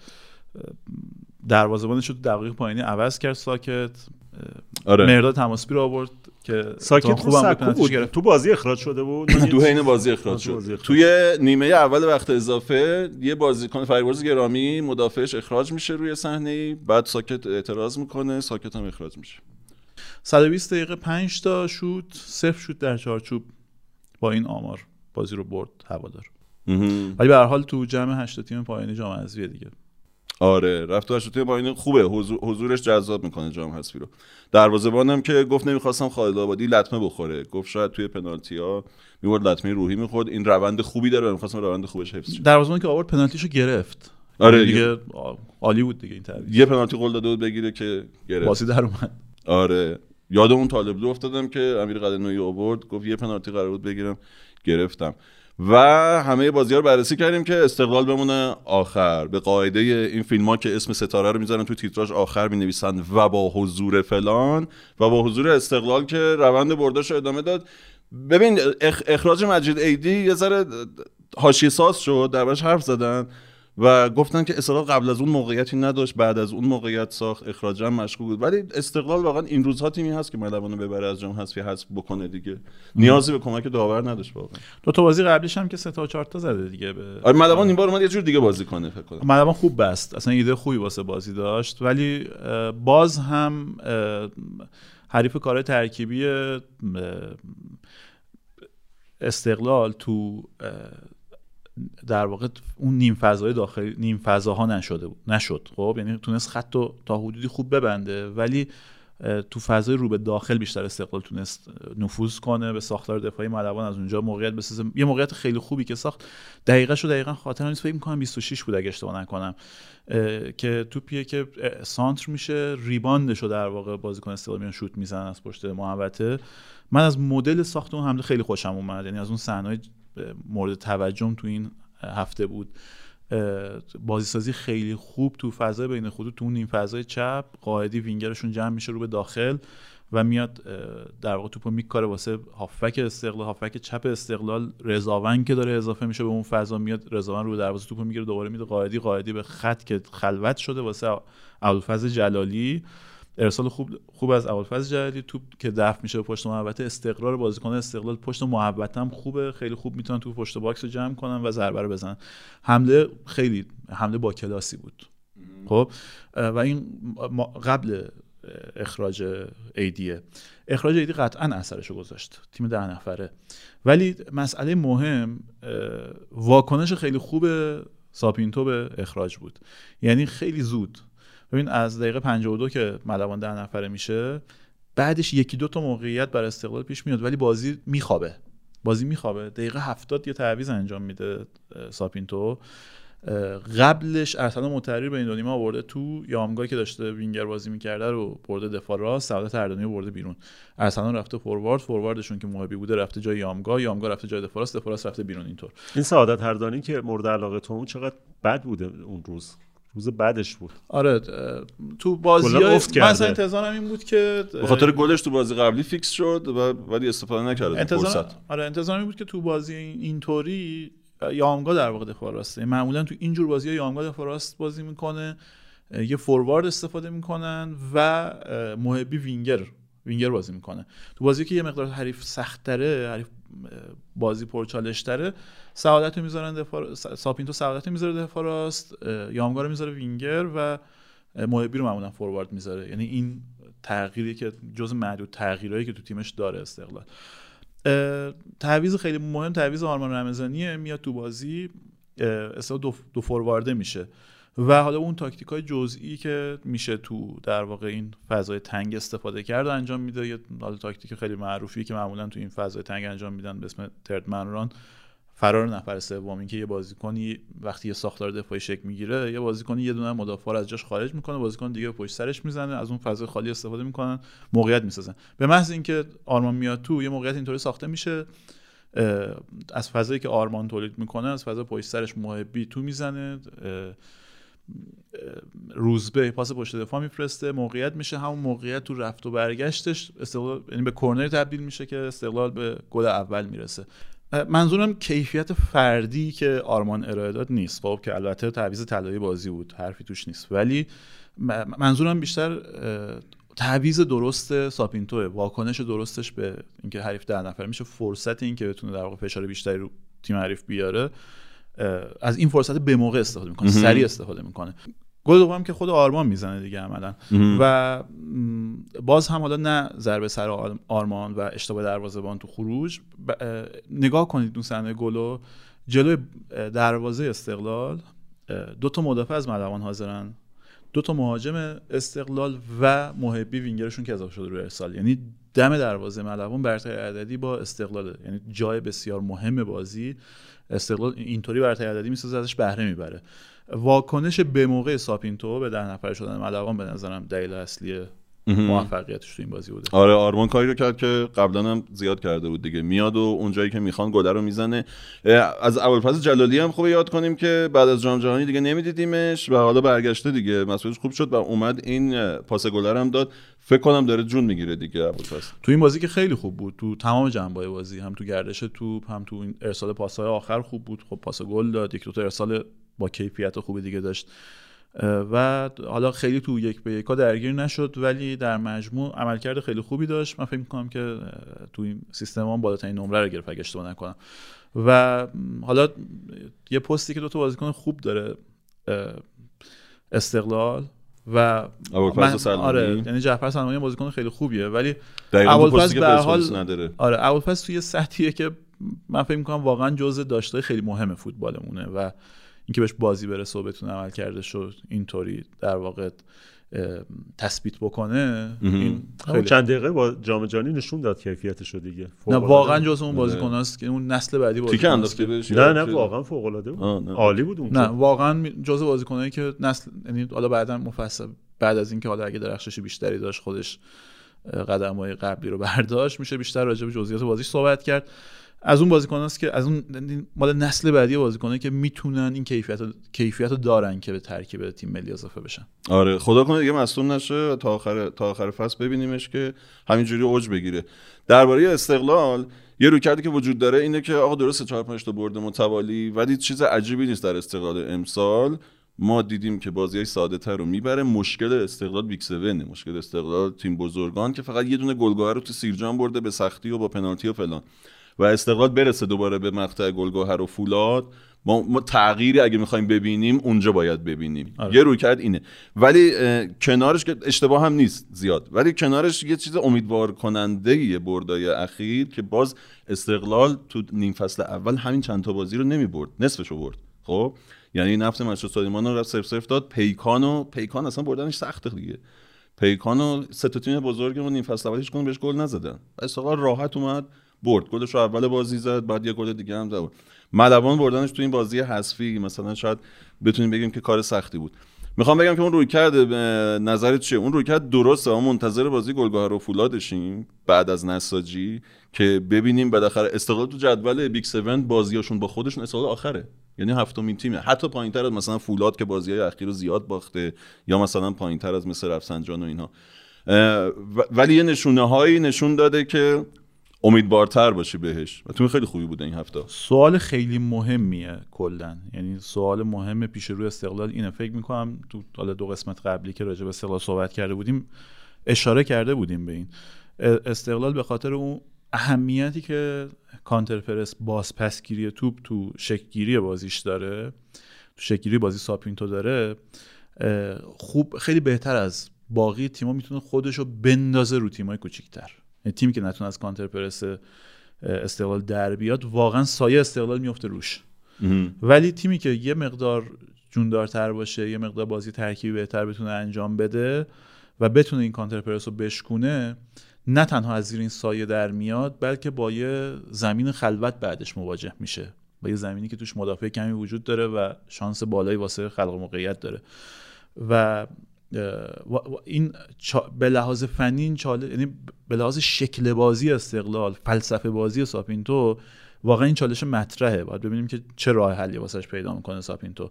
دروازه‌بانش رو تو دقیقه پایانی عوض کرد ساکت. آره. مرداد تماسبی رو آورد که ساکت خوبم بود. تو بازی اخراج شده بود. تو حین بازی اخراج شد. توی نیمه اول وقت اضافه یه بازیکن فریبرز گرامی مدافعش اخراج میشه روی صحنه، بعد ساکت اعتراض میکنه، ساکت هم اخراج میشه. صد و بیست دقیقه پنج تا شوت، صفر شوت در چارچوب. با این آمار بازی رو برد هوادار. ولی به هر حال تو جمع هشت تیم پایانی جام حذفی دیگه. آره رفت تو هشت تیم پایانی خوبه، حضور، حضورش جذاب میکنه جام حذفی رو. دروازه‌بانم که گفت نمیخواستم خالد آبادی لطمه بخوره، گفت شاید توی پنالتی‌ها میورد لطمه روحی میخورد، این روند خوبی داره و میخواستم روند خوبش حفظ شه. دروازه‌بان که آورد پنالتیشو گرفت. آره دیگه عالی بود دیگه این تعویض. یه پنالتی گل داده بود بگیره که گرفت. بازی در اومد. آره یاد اون طالبلو افتادم که امیر قلعه‌نویی آورد گفت یه پنالتی قرار بود بگیرم گرفتم. و همه بازی‌ها رو بررسی کردیم که استقلال بمونه آخر. به قاعده این فیلم‌ها که اسم ستاره رو میذارن تو تیتراژ آخر می‌نویسن و با حضور فلان و با حضور استقلال که روند برداشت رو ادامه داد. ببین اخ... اخراج مجید عیدی یه ذره حاشیه ساز شد، دربارش حرف زدن و گفتن که استقلال قبل از اون موقعیتی نداشت، بعد از اون موقعیت ساخت، اخراج هم مشکوک بود. ولی استقلال واقعا این روزها تیمی هست که ملوانو ببره از جام حذفی حذف بکنه دیگه. نیازی به کمک داور نداشت واقعا. دو تا بازی قبلیش هم که سه تا چهار تا زده دیگه به آره ملوان این بار اومد یه جور دیگه بازی کنه فکر کنم. ملوان خوب بست، اصلا ایده خوبی واسه بازی داشت، ولی باز هم حریف کار ترکیبی استقلال تو در واقع اون نیم فضای داخلی نیم فضاها نشده بود نشد. خب یعنی تونست خطو تا حدودی خوب ببنده ولی تو فضای رو به داخل بیشتر استقلال تونست نفوذ کنه به ساختار دفاعی ملوان، از اونجا موقعیت بسازه. یه موقعیت خیلی خوبی که ساخت دقیقه‌شو دقیقاً خاطرم نیست، فکر می‌کنم بیست و شش بود اگه اشتباه نکنم، که توپیه که سانتر میشه ریباندشو در واقع بازیکن استقلال میان شوت میزنن از پشت محوطه. من از مدل ساخت اون حمله خیلی خوشم اومد، یعنی از اون صحنه‌های مورد توجهم تو این هفته بود. بازیسازی خیلی خوب تو فضای بین خطوط، تو اون نیم فضای چپ قائدی وینگرشون جمع میشه رو به داخل و میاد در واقع توپو میکاره واسه هافبک استقلال، هافبک چپ استقلال رضاوند که داره اضافه میشه به اون فضا، میاد رضاوند رو دروازه توپو میگیره دوباره میده قائدی، قائدی به خط که خلوت شده واسه ابوالفضل جلالی، ارسال خوب خوب از ابوالفضل جلالی، توپ که دفع میشه به پشت محوطه، استقرار بازیکن استقلال پشت محوطه هم خوبه، خیلی خوب میتونن تو پشت باکس رو جمع کنن و ضربه رو بزنن. حمله خیلی حمله با کلاسی بود. خب و این قبل اخراج ایدیه اخراج ایدی قطعا اثرشو گذاشت، تیم ده نفره، ولی مسئله مهم واکنش خیلی خوب ساپینتو به اخراج بود. یعنی خیلی زود، ببین از دقیقه پنجاه و دو که ملوان ده نفره میشه، بعدش یکی دو تا موقعیت برای استقلال پیش میاد ولی بازی میخوابه بازی میخوابه دقیقه هفتاد یه تعویض انجام میده ساپینتو. قبلش ارسلان مطهری به این دو نیمه آورده تو، یامگا که داشته وینگر بازی میکرده رو برده دفاع راست، سعادت اردانی رو برده بیرون، ارسلان رفته فوروارد، فورواردشون که محبی بوده رفته جای یامگا، یامگا رفته جای دفاع راست، دفاع راست رفته بیرون. اینطور این سعادت اردانی که مورد علاقه تو اون چقدر بد بوده اون روز، روز بعدش بود. آره تو بازی‌ها مثلا انتظارم این بود که به خاطر گلش تو بازی قبلی فیکس شد و ولی استفاده نکرد از فرصت. آره انتظارم این بود که تو بازی اینطوری یامگا در واقع دفاع راسته، معمولا تو اینجور بازی‌ها یامگا دفاع راست بازی میکنه، یه فوروارد استفاده میکنن و محبی وینگر وینگر بازی میکنه. تو بازی که یه مقدار حریف سخت‌تره، حریف بازی پرچالش‌تره، سعادت رو میذارن دفاع، ساپینتو سعادت رو میذاره دفاع راست، یامگا رو میذاره وینگر و محبی رو معمولا فوروارد میذاره. یعنی این تغییری که جز معدود تغییرایی که تو تیمش داره استقلال. تعویض خیلی مهم تعویض آرمان رمضانیه، میاد تو بازی، استقلال دو, دو فوروارده میشه و حالا اون تاکتیکای جزئی که میشه تو در واقع این فضای تنگ استفاده کرد انجام میده. یه حالا تاکتیک خیلی معروفی که معمولا تو این فضای تنگ انجام میدن به اسم ترد من ران، فرار نفر سوم، این که یه بازیکنی وقتی یه ساختار دفاعی شکل میگیره، یه بازیکنی یه دونه مدافع از جاش خارج میکنه، بازیکن دیگه پشت سرش میزنه، از اون فضای خالی استفاده میکنن، موقعیت میسازن. به محض اینکه آرمان میاد تو، یه موقعیت اینطوری ساخته میشه، از فضایی که آرمان تولید میکنه، از فضای پشت سرش محبی تو میزنه، روزبه پاس پشت دفاع میفرسته، موقعیت میشه، همون موقعیت تو رفت و برگشتش استقلال یعنی به کرنر تبدیل میشه که استقلال به گل اول میرسه. منظورم کیفیت فردی که آرمان ارائه داد نیست، خب که البته تعویض طلایی بازی بود، حرفی توش نیست، ولی منظورم بیشتر تعویض درست ساپینتوه، واکنش درستش به اینکه حریف ده نفر میشه، فرصت این که بتونه در واقع فشار بیشتری رو تیم حریف بیاره، از این فرصت به موقع استفاده میکنه، سریع استفاده میکنه. گل دوم که خود آرمان میزنه دیگه عملا و باز هم حالا نه ضربه سر آرمان و اشتباه دروازه‌بان تو خروج، نگاه کنید اون صحنه گلو، جلوی دروازه استقلال دو تا مدافع از ملوان حاضرن، دو تا مهاجم استقلال و محبی وینگرشون که اضافه شده روی ارسال، یعنی دم دروازه ملوان برتری عددی با استقلاله، یعنی جای بسیار مهم بازی استقلال اینطوری برتری عددی میسازه، ازش بهره میبره. واکنش به موقع ساپینتو به ده نفر شدن ملوان به نظرم دلیل اصلی موفقیتش تو این بازی بوده. آره آرمان کاری رو کرد که قبلا هم زیاد کرده بود دیگه، میاد و اون جایی که میخوان گل رو میزنه. از ابوالفضل جلالی هم خوبه یاد کنیم که بعد از جام جهانی دیگه نمیدیدیمش و حالا برگشته دیگه، مسئولیتش خوب شد و اومد این پاس گل رو هم داد. فکر کنم داره جون میگیره دیگه ابوالفضل تو این بازی که خیلی خوب بود، تو تمام جنبه‌های بازی، هم تو گردش توپ، هم تو این ارسال پاس‌های آخر خوب بود. خب پاس گل داد، یک دو تا ارسال با کیفیت خوب دیگه داشت و حالا خیلی تو یک به یکا درگیر نشد، ولی در مجموع عملکرد خیلی خوبی داشت. من فکر می‌کنم که تو این سیستم هم بالاترین نمره رو گرفت اگه اشتباه نکنم. و حالا یه پستی که دو تا بازیکن خوب داره استقلال و ابوالفضل آره، یعنی جعفر سلمانی بازیکن خیلی خوبیه، ولی ابوالفضل به حال نداره. آره ابوالفضل توی سطحیه که من فکر می‌کنم واقعا جزء داشته خیلی مهم فوتبالمونه و اینکه بهش بازی برسه و بتونه عمل کرده شو اینطوری در واقع تثبیت بکنه، این خیلی چند دقیقه با جام جهانی نشون داد کیفیتشو دیگه. نه واقعا جزء اون بازیکناست که اون نسل بعدی بازیکناست که نه نه واقعا فوق العاده بود، عالی بود اون. نه واقعا جزء بازیکنایی که نسل، یعنی حالا بعداً مفصل بعد از اینکه حالا اگه درخشش بیشتری داشت خودش قدم‌های قبلی رو برداشت، میشه بیشتر راجع به جزئیات بازیش صحبت کرد. از اون بازیکناست که از اون مال نسل بعدی بازیکنایی که میتونن این کیفیت کیفیتو دارن که به ترکیب تیم ملی اضافه بشن. آره خدا کنه دیگه مصدوم نشه تا آخر تا آخر فصل ببینیمش که همینجوری اوج بگیره. درباره استقلال یه رویکردی که وجود داره اینه که آقا درسته چهار پنج تا برد متوالی ولی چیز عجیبی نیست در استقلال امسال. ما دیدیم که بازیای ساده‌تر رو میبره. مشکل استقلال بیگ سون، مشکل استقلال تیم بزرگان که فقط یه دونه گلگهر رو تو سیرجان برده به سختی و با پنالتی و فلان و استقلال برسه دوباره به مقطع گلگهر و فولاد. ما, ما تغییری اگه میخوایم ببینیم اونجا باید ببینیم. آره. یه رویکرد اینه ولی کنارش که اشتباه هم نیست زیاد، ولی کنارش یه چیز امیدوار کننده یه بردای اخیر که باز استقلال تو نیم فصل اول همین چند تا بازی رو نمیبرد، نصفشو برد. خب یعنی نفت منچستر سلیمان رو رفت صفر صفر داد. پیکانو پیکان اصلا بردنش سخته دیگه. پیکانو سه تا تیم بزرگمون نیم فصل اول هیچ کدوم بهش گل نزدن. استقلال راحت اومد برد، گلش رو اول بازی زد، بعد یه گل دیگه هم زد. ملوان بردنش تو این بازی حذفی مثلا شاید بتونیم بگیم که کار سختی بود. میخوام بگم که اون رویکرد نظرت چیه؟ اون رویکرد درسته، ما منتظر بازی گلگهر و فولادشیم بعد از نساجی که ببینیم بالاخره استقلال تو جدول بیگ سون بازیاشون با خودشون استقلال آخره، یعنی هفتمین تیمه، حتی پایینتر از مثلا فولاد که بازی‌های اخیر رو زیاد باخته یا مثلا پایینتر از مثل رفسنجان و اینها. ولی یه نشونه‌هایی نشون داده که امیدوارتر باشی بهش و تو خیلی خوبی بوده این هفته. سوال خیلی مهمیه کلا، یعنی سوال مهم پیش روی استقلال اینه. فکر میکنم تو حالا دو قسمت قبلی که راجع به استقلال صحبت کرده بودیم اشاره کرده بودیم به این. استقلال به خاطر اون اهمیتی که کانتر پرس بازپسگیری توپ تو شکل‌گیری بازیش داره، تو شکل‌گیری بازی ساپینتو داره، خوب خیلی بهتر از باقی تیم‌ها میتونه خودشو بندازه رو تیم‌های کوچیک‌تر. یعنی تیمی که نتونه از کانتر پرس استقلال در بیاد واقعا سایه استقلال میفته روش. ولی تیمی که یه مقدار جوندارتر باشه، یه مقدار بازی ترکیبی بهتر بتونه انجام بده و بتونه این کانتر پرس رو بشکونه، نه تنها از زیر این سایه در میاد بلکه با یه زمین خلوت بعدش مواجه میشه، با یه زمینی که توش مدافع کمی وجود داره و شانس بالایی واسه خلق موقعیت داره. و این به لحاظ فنی این چاله، یعنی به لحاظ شکل بازی استقلال، فلسفه بازی ساپینتو، واقعا این چالش مطرحه. باید ببینیم که چه راه حلی واسش پیدا میکنه ساپینتو.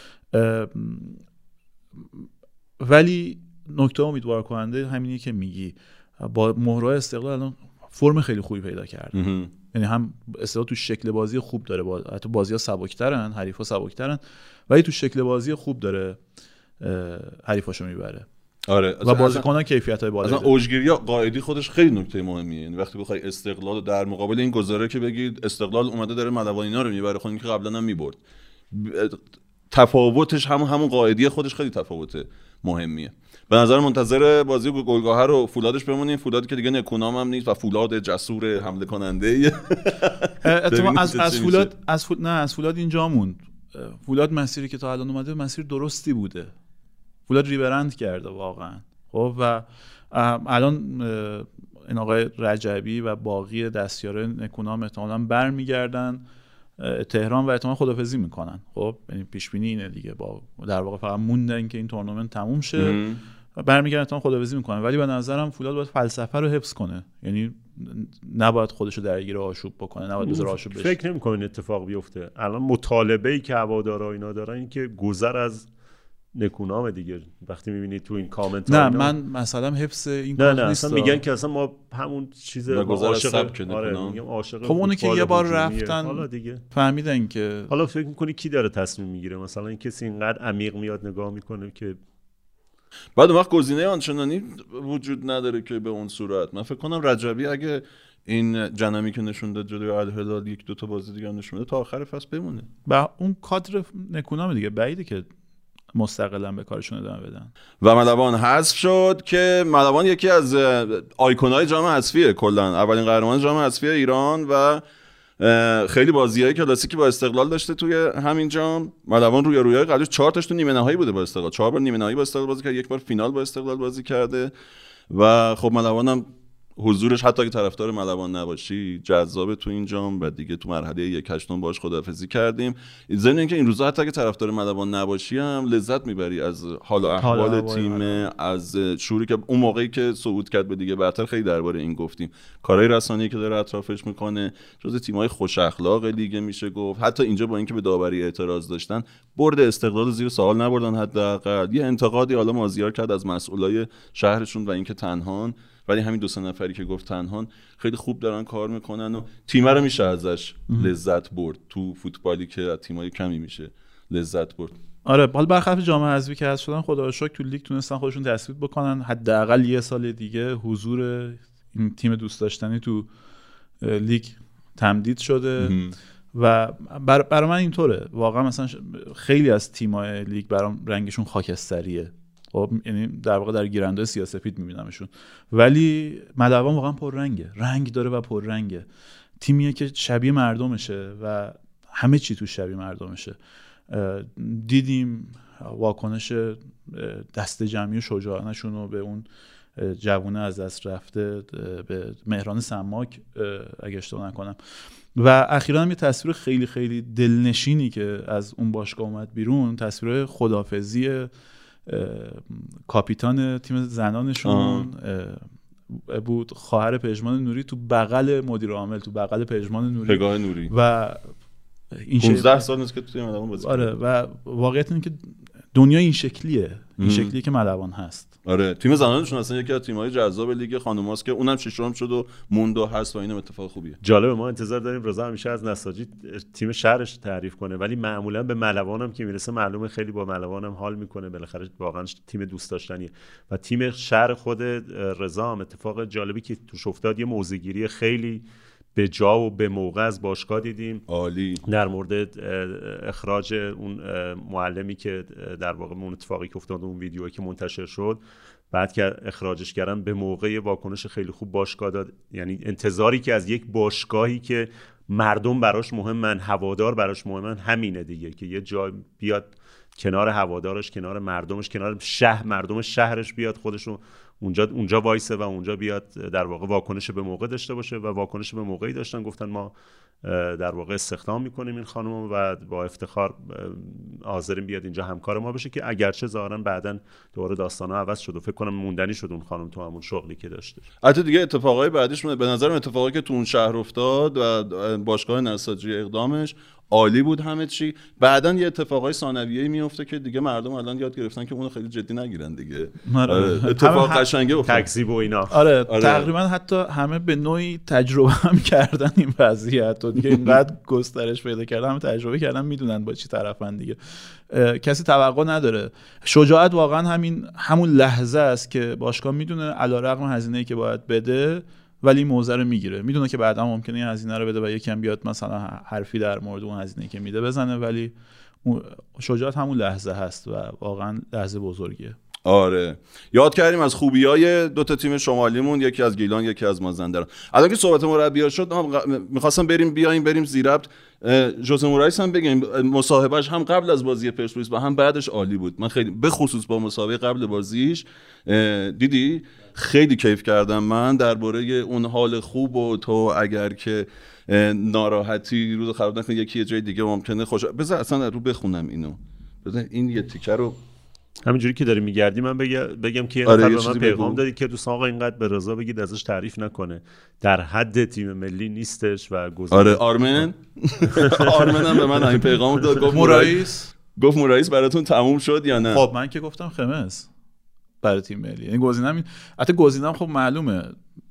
ولی نکته امیدوار کننده همینیه که میگی، با مهرهای استقلال الان فرم خیلی خوبی پیدا کرده. یعنی هم استقلال تو شکل بازی خوب داره، با حتی بازی‌ها سبک‌ترن، حریف‌ها سبک‌ترن، ولی تو شکل بازی خوب داره حریفاشو میبره. آره و بازیکن‌ها کیفیت‌های بالایی داره. اوجگیری قائدی خودش خیلی نکته مهمیه. یعنی وقتی بخوای استقلال در مقابل این گزاره که بگید استقلال اومده داره ملوانینا رو میبره، خود اینکه قبلا هم میبرد، تفاوتش همون همون قائدی خودش خیلی تفاوت مهمیه. به نظر منتظر بازی گلگهر و فولادش بمونیم. فولادی که دیگه نکونام هم نیست و فولاد جسور حمله کننده. از از فولاد از فولاد نه از فولاد اینجا موند. فولاد مسیری که تا الان اومده مسیر درستی بوده. فولاد ریبرند کرده واقعا. خب و الان این آقای رجبی و باقی دستیار نکونام احتمالاً برمیگردن تهران و احتمالاً خدافظی میکنن. خب یعنی پیش بینی اینه دیگه، با در واقع فقط موندن که این تورنمنت تموم شه، برمیگردن احتمالاً خدافظی میکنن. ولی به نظرم فولاد باید فلسفه رو حفظ کنه، یعنی نباید خودشو درگیر آشوب بکنه، نباید بذاره آشوب بشه. فکر نمی‌کنم این اتفاق بیفته. الان مطالبه‌ای که هوادارا اینا دارن این که گذر از نکونام دیگه. وقتی می‌بینید تو این کامنت نه اینا... من مثلا حفظ این کار نیست. نه نه اصلا میگن که اصلا ما همون چیز عاشق آره میگم عاشق. خب اونی که یه بار رفتن حالا دیگه فهمیدن که حالا فکر می‌کنی کی داره تصمیم میگیره؟ مثلا این کسی اینقدر عمیق میاد نگاه میکنه که بعد اون وقت گزینه آنچنانی وجود نداره که به اون صورت. من فکر کنم رجبی اگه این جنمی که نشون داد جلوی الهلال یک دو تا بازی دیگه نشون بده تا آخر فصل بمونه. با اون کادر نکونام دیگه بعیده که مستقلا به کارشون ادامه بدن. و ملوان حذف شد که ملوان یکی از آیکون‌های جام حذفیه، کلا اولین قهرمان جام حذفی ایران و خیلی بازی‌های کلاسیکی با استقلال داشته توی همین جام. ملوان روی رویای قبلیش چهار تاش تو نیمه نهایی بوده با استقلال، چهار بار نیمه نهایی با استقلال بازی کرده، یک بار فینال با استقلال بازی کرده و خب ملوان هم حضورش حتی اگه طرفدار ملوان نباشی جذاب تو این جام و دیگه تو مرحله یک هشتم باهاش خداحافظی کردیم. ضمن اینکه این روزا حتی اگه طرفدار ملوان نباشی هم لذت میبری از حال و احوال تیم، از شوری که اون موقعی که صعود کرد به دیگه برتر خیلی درباره این گفتیم، کارهای رسانه‌ای که داره اطرافش میکنه، جزو تیم‌های خوش اخلاق لیگ میشه گفت. حتی اینجا با اینکه به داوری اعتراض داشتن برد استقلال زیر سوال نبردن، حداقل یه انتقادی حالا مازیار کرد از مسئولای شهرشون و اینکه تنهان، ولی همین دو سه نفری که گفت تنهان خیلی خوب دارن کار میکنن و تیم رو میشه ازش لذت برد. تو فوتبالی که از تیمای کمی میشه لذت برد. آره، حالا برخلاف جام حذفی که هست شدن، خدا رو شکر تو لیگ تونستن خودشون تثبیت بکنن، حداقل یه سال دیگه حضور این تیم دوست داشتنی تو لیگ تمدید شده. و بر برای من اینطوره واقعا، مثلا خیلی از تیم‌های لیگ برام رنگشون خاکستریه، خب یعنی در واقع در گیرنده سیاه‌سفید می‌بینمشون، ولی ملوان واقعا پررنگه، رنگ داره و پررنگه. تیمیه که شبیه مردمشه و همه چی تو شبیه مردمشه. دیدیم واکنش دست جمعی و شجاعانشون رو به اون جوونه از دست رفته، به مهران سماک اگه اشتباه نکنم، و اخیراً هم یه تصویر خیلی خیلی دلنشینی که از اون باشگاه اومد بیرون، تصویر خداحافظی کاپیتان تیم زنانشون بود، خواهر پژمان نوری تو بغل مدیر عامل، تو بغل پژمان نوری، پگاه نوری، و این پانزده سال نیست که تو تیم ملوان بازی. آره، و واقعیت اینه که دنیا این شکلیه، این شکلیه که ملوان هست. آره، تیم زنانشون اصلا یکی از تیم‌های جذاب لیگ خانوماست که اونم ششم شد و موند و هست و اینم اتفاق خوبیه. جالبه، ما انتظار داریم رضا همیشه از نساجی تیم شهرش تعریف کنه، ولی معمولا به ملوان هم که میرسه معلومه خیلی با ملوان هم حال میکنه، بالاخره واقعا تیم دوست داشتنیه. و تیم شهر خود رضا هم اتفاق جالبی که توش افتاد، یه موضع‌گیری خیلی به جا و به موقع از باشگاه دیدیم. عالی. در مورد اخراج اون معلمی که در واقع اون اتفاقی که افتاد، اون ویدیویی که منتشر شد، بعد که اخراجش کردن به موقع واکنش خیلی خوب باشگاه داد. یعنی انتظاری که از یک باشگاهی که مردم براش مهمن، هوادار براش مهمن، همینه دیگه، که یه جای بیاد کنار هوادارش، کنار مردمش، کنار شهر مردم شهرش بیاد خودشو اونجا اونجا وایسه و اونجا بیاد در واقع واکنش به موقع داشته باشه. و واکنش به موقعی داشتن، گفتن ما در واقع استخدام میکنیم این خانم و با افتخار حاضرین بیاد اینجا همکار ما بشه، که اگرچه ظاهرا بعدن دوباره داستانا عوض شد و فکر کنم موندنی شد اون خانم تو همون شغلی که داشته. البته دیگه اتفاقای بعدش به نظرم اتفاقی که تو اون شهر افتاد و باشگاه نساجی اقدامش عالی بود همه چی. بعدن یه اتفاقای ثانویه‌ای میفته که دیگه مردم الان یاد گرفتن که اونو خیلی جدی نگیرن دیگه. آره. اتفاق قشنگه افتاد، تکذیب و اینا. آره, آره تقریبا حتی همه به نوعی تجربه هم کردن این وضعیت و دیگه اینقدر گسترش پیدا کردن، همه تجربه کردن، میدونن با چی طرفن دیگه. کسی توقع نداره. شجاعت واقعا همین همون لحظه است که باشگاه میدونه علیرغم هزینه‌ای که باید بده ولی موضع رو میگیره، میدونه که بعدا ممکنه این هزینه رو بده و یکم بیاد مثلا حرفی در مورد اون هزینه‌ای که میده بزنه، ولی شجاعت همون لحظه هست و واقعا لحظه بزرگیه. آره، یاد کردیم از خوبیای دو تا تیم شمالیمون، یکی از گیلان یکی از مازندران. الان که صحبت مربی‌ها شد، می‌خواستم بریم بیایم بریم زیربط. ژوزه مورالیس هم بگیم مصاحبهش هم قبل از بازی پرسپولیس و هم بعدش عالی بود. من خیلی به خصوص با مصاحبه قبل بازیش دیدی خیلی کیف کردم من درباره اون حال خوب و تو اگر که ناراحتی روز خراب نکنی یکی یه جای دیگه ممکنه خوش. بذار اصلا رو بخونم اینو، بذار این یه تیکه رو همینجوری که داری میگردی من بگم, بگم که آره به من پیغام دادید که دوستان آقا اینقدر به رضا بگید ازش تعریف نکنه، در حد تیم ملی نیستش و گزینه. آره آرمن آرمن هم به من این پیغام داد، گفت مورالیس گفت مورالیس براتون تموم شد یا نه؟ خب من که گفتم خمس برای تیم ملی، یعنی گزینم این البته گزینم خب معلومه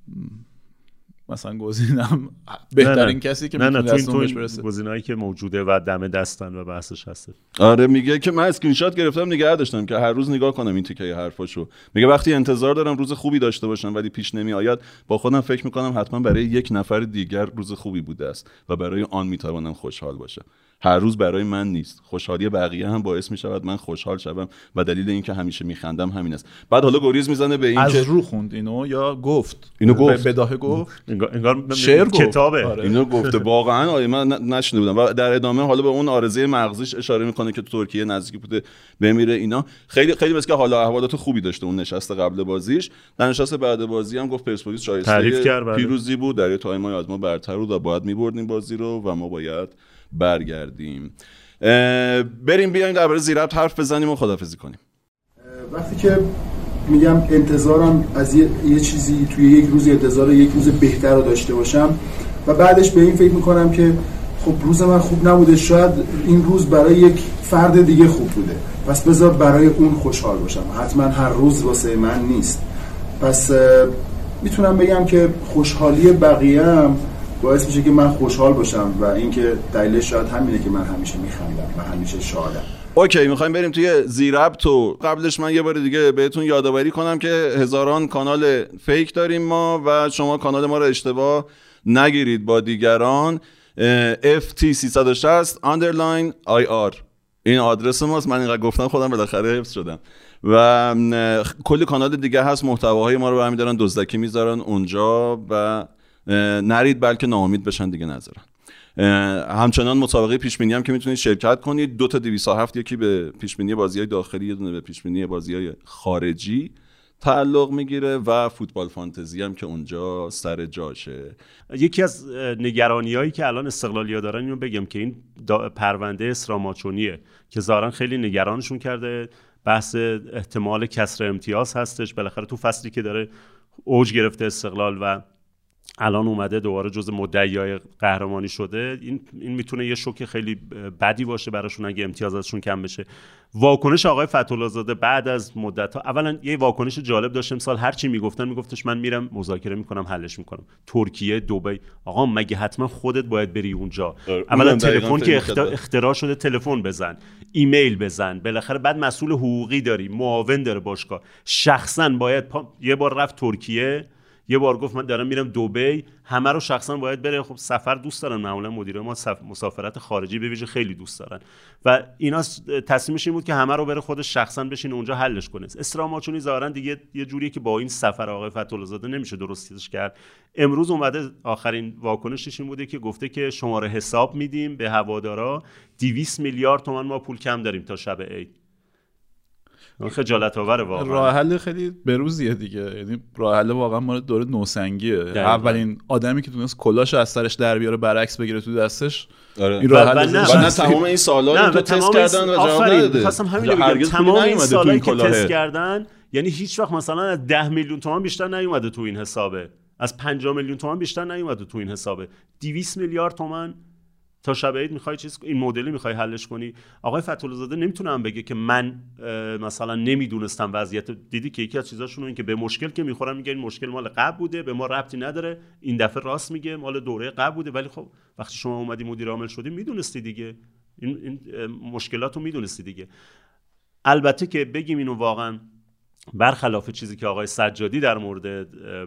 مثلا گزینم بهترین کسی که میتونه دستش برسه، گزینه‌ای که موجوده و دم دستن و بحثش هست. آره میگه که من اسکرین شات گرفتم نگه داشتم که هر روز نگاه کنم این تیکه حرفاشو. میگه وقتی انتظار دارم روز خوبی داشته باشم ولی پیش نمیآید، با خودم فکر میکنم حتما برای یک نفر دیگر روز خوبی بوده است و برای آن میتوانم خوشحال باشم. هر روز برای من نیست. خوشحالی بقیه هم باعث میشود من خوشحال شوم و دلیل اینکه همیشه میخندم همین است. بعد حالا گریز میزنه به این از که رو خوند اینو یا گفت اینو گفت بداهه گفت انگار, انگار شعر کتابه. آره. اینو گفته واقعا آره من نشنیده بودم. و در ادامه حالا به اون آرزه مغزیش اشاره میکنه که تو ترکیه نزدیک بوده بمیره. اینا خیلی خیلی بس که حالا احوالات خوبی داشته اون نشست قبل بازیش. در نشست بعد بازی هم گفت پرسپولیس شایسته پیروزی بود، در تایم‌های از ما برتر بود و باید می‌بردیم بازی رو و ما باید برگردیم. بریم بیایم درباره زیربط حرف بزنیم و خداحافظی کنیم. وقتی که میگم انتظارم از یه, یه چیزی توی یک روز انتظار یک روز بهتر رو داشته باشم و بعدش به این فکر میکنم که خب روز من خوب نبوده، شاید این روز برای یک فرد دیگه خوب بوده، پس بذار برای اون خوشحال باشم، حتما هر روز واسه من نیست. پس میتونم بگم که خوشحالی بقیه‌ام باعث میشه که من خوشحال باشم و اینکه دلیلش شاید همینه که من همیشه میخندم و همیشه شادم. اوکی، میخوایم بریم توی زیربط و قبلش من یه بار دیگه بهتون یادآوری کنم که هزاران کانال فیک داریم ما و شما کانال ما رو اشتباه نگیرید با دیگران. اف تی سیصد و شصت underline آی آر این آدرس ماست. من اینقدر گفتم خودم بالاخره حفظ شدم. و کلی کانال دیگه هست محتواهای ما رو برمی‌دارن دزدکی میذارن اونجا و نرید بلکه ناامید بشن دیگه نذارن. همچنان مسابقه پیشبینی هم که میتونید شرکت کنید، دو تا دویست و هفت، یکی به پیشبینی بازی‌های داخلی، یه دونه به پیشبینی بازی‌های خارجی تعلق میگیره و فوتبال فانتزی هم که اونجا سر جاشه. یکی از نگرانی‌هایی که الان استقلالیا دارن اینو بگم که این پرونده اسراماچونیه که ظاهرا خیلی نگرانشون کرده. بحث احتمال کسر امتیاز هستش. بالاخره تو فصلی که داره اوج گرفته استقلال و الان اومده دوباره جزء مدعیای قهرمانی شده، این این میتونه یه شوک خیلی بدی باشه براشون اگه امتیاز ازشون کم بشه. واکنش آقای فتح‌الله زاده بعد از مدت‌ها، اولا یه واکنش جالب داشت امسال، هر چی میگفتن میگفتش من میرم مذاکره میکنم حلش میکنم. ترکیه، دبی، آقا مگه حتما خودت باید بری اونجا؟ اولا تلفن که اختراع شده، تلفن بزن، ایمیل بزن، بالاخره بعد مسئول حقوقی داری، معاون داره باشگاه، شخصا باید پا... یه بار رفت ترکیه، یه بار گفت من دارم میرم دبی، همه رو شخصا باید بره. خب سفر دوست دارن، معمولا مدیرای ما سف... مسافرت خارجی به ویژه خیلی دوست دارن و اینا تصمیمش این بود که همه رو بره خودش شخصا بشینه اونجا حلش کنه. اسراماچونی ظاهرا دیگه یه جوریه که با این سفر آقای فتح‌الله زاده نمیشه درستش کرد. امروز اومده آخرین واکنشش این بوده که گفته که شماره حساب میدیم به هوادارا، دویست میلیارد تومان ما پول کم داریم تا شب عید. خجالت آوره واقعا. راه حل خیلی بروزیه دیگه، یعنی راه حل واقعا مال دوره نوسنگیه. اولین آدمی که تونست کلاشو از سرش در بیاره برعکس بگیره تو دستش. آره. این راه حل نه تمام این سالا رو تو تست کردن و جواب نداده. خواستم همین رو بگم، تمام این سالایی که تست کردن یعنی هیچ وقت مثلا از ده میلیون تومان بیشتر نیومده تو این حسابه، از پنجاه میلیون تومان بیشتر نیومده تو این حسابه. دویست میلیارد تومان تا شب عید میخوای چیز این مدلی میخوای حلش کنی. آقای فتح‌الله زاده نمیتونم بگه که من مثلا نمیدونستم وضعیت. دیدی که یکی از چیزاشون این که به مشکل که میخورن میگه این مشکل مال قبل بوده، به ما ربطی نداره. این دفعه راست میگه مال دوره قبل بوده، ولی خب وقتی شما اومدی مدیر عامل شدی میدونستی دیگه، این, این مشکلاتو میدونستی دیگه. البته که بگیم اینو واقعا برخلاف چیزی که آقای سجادی در مورد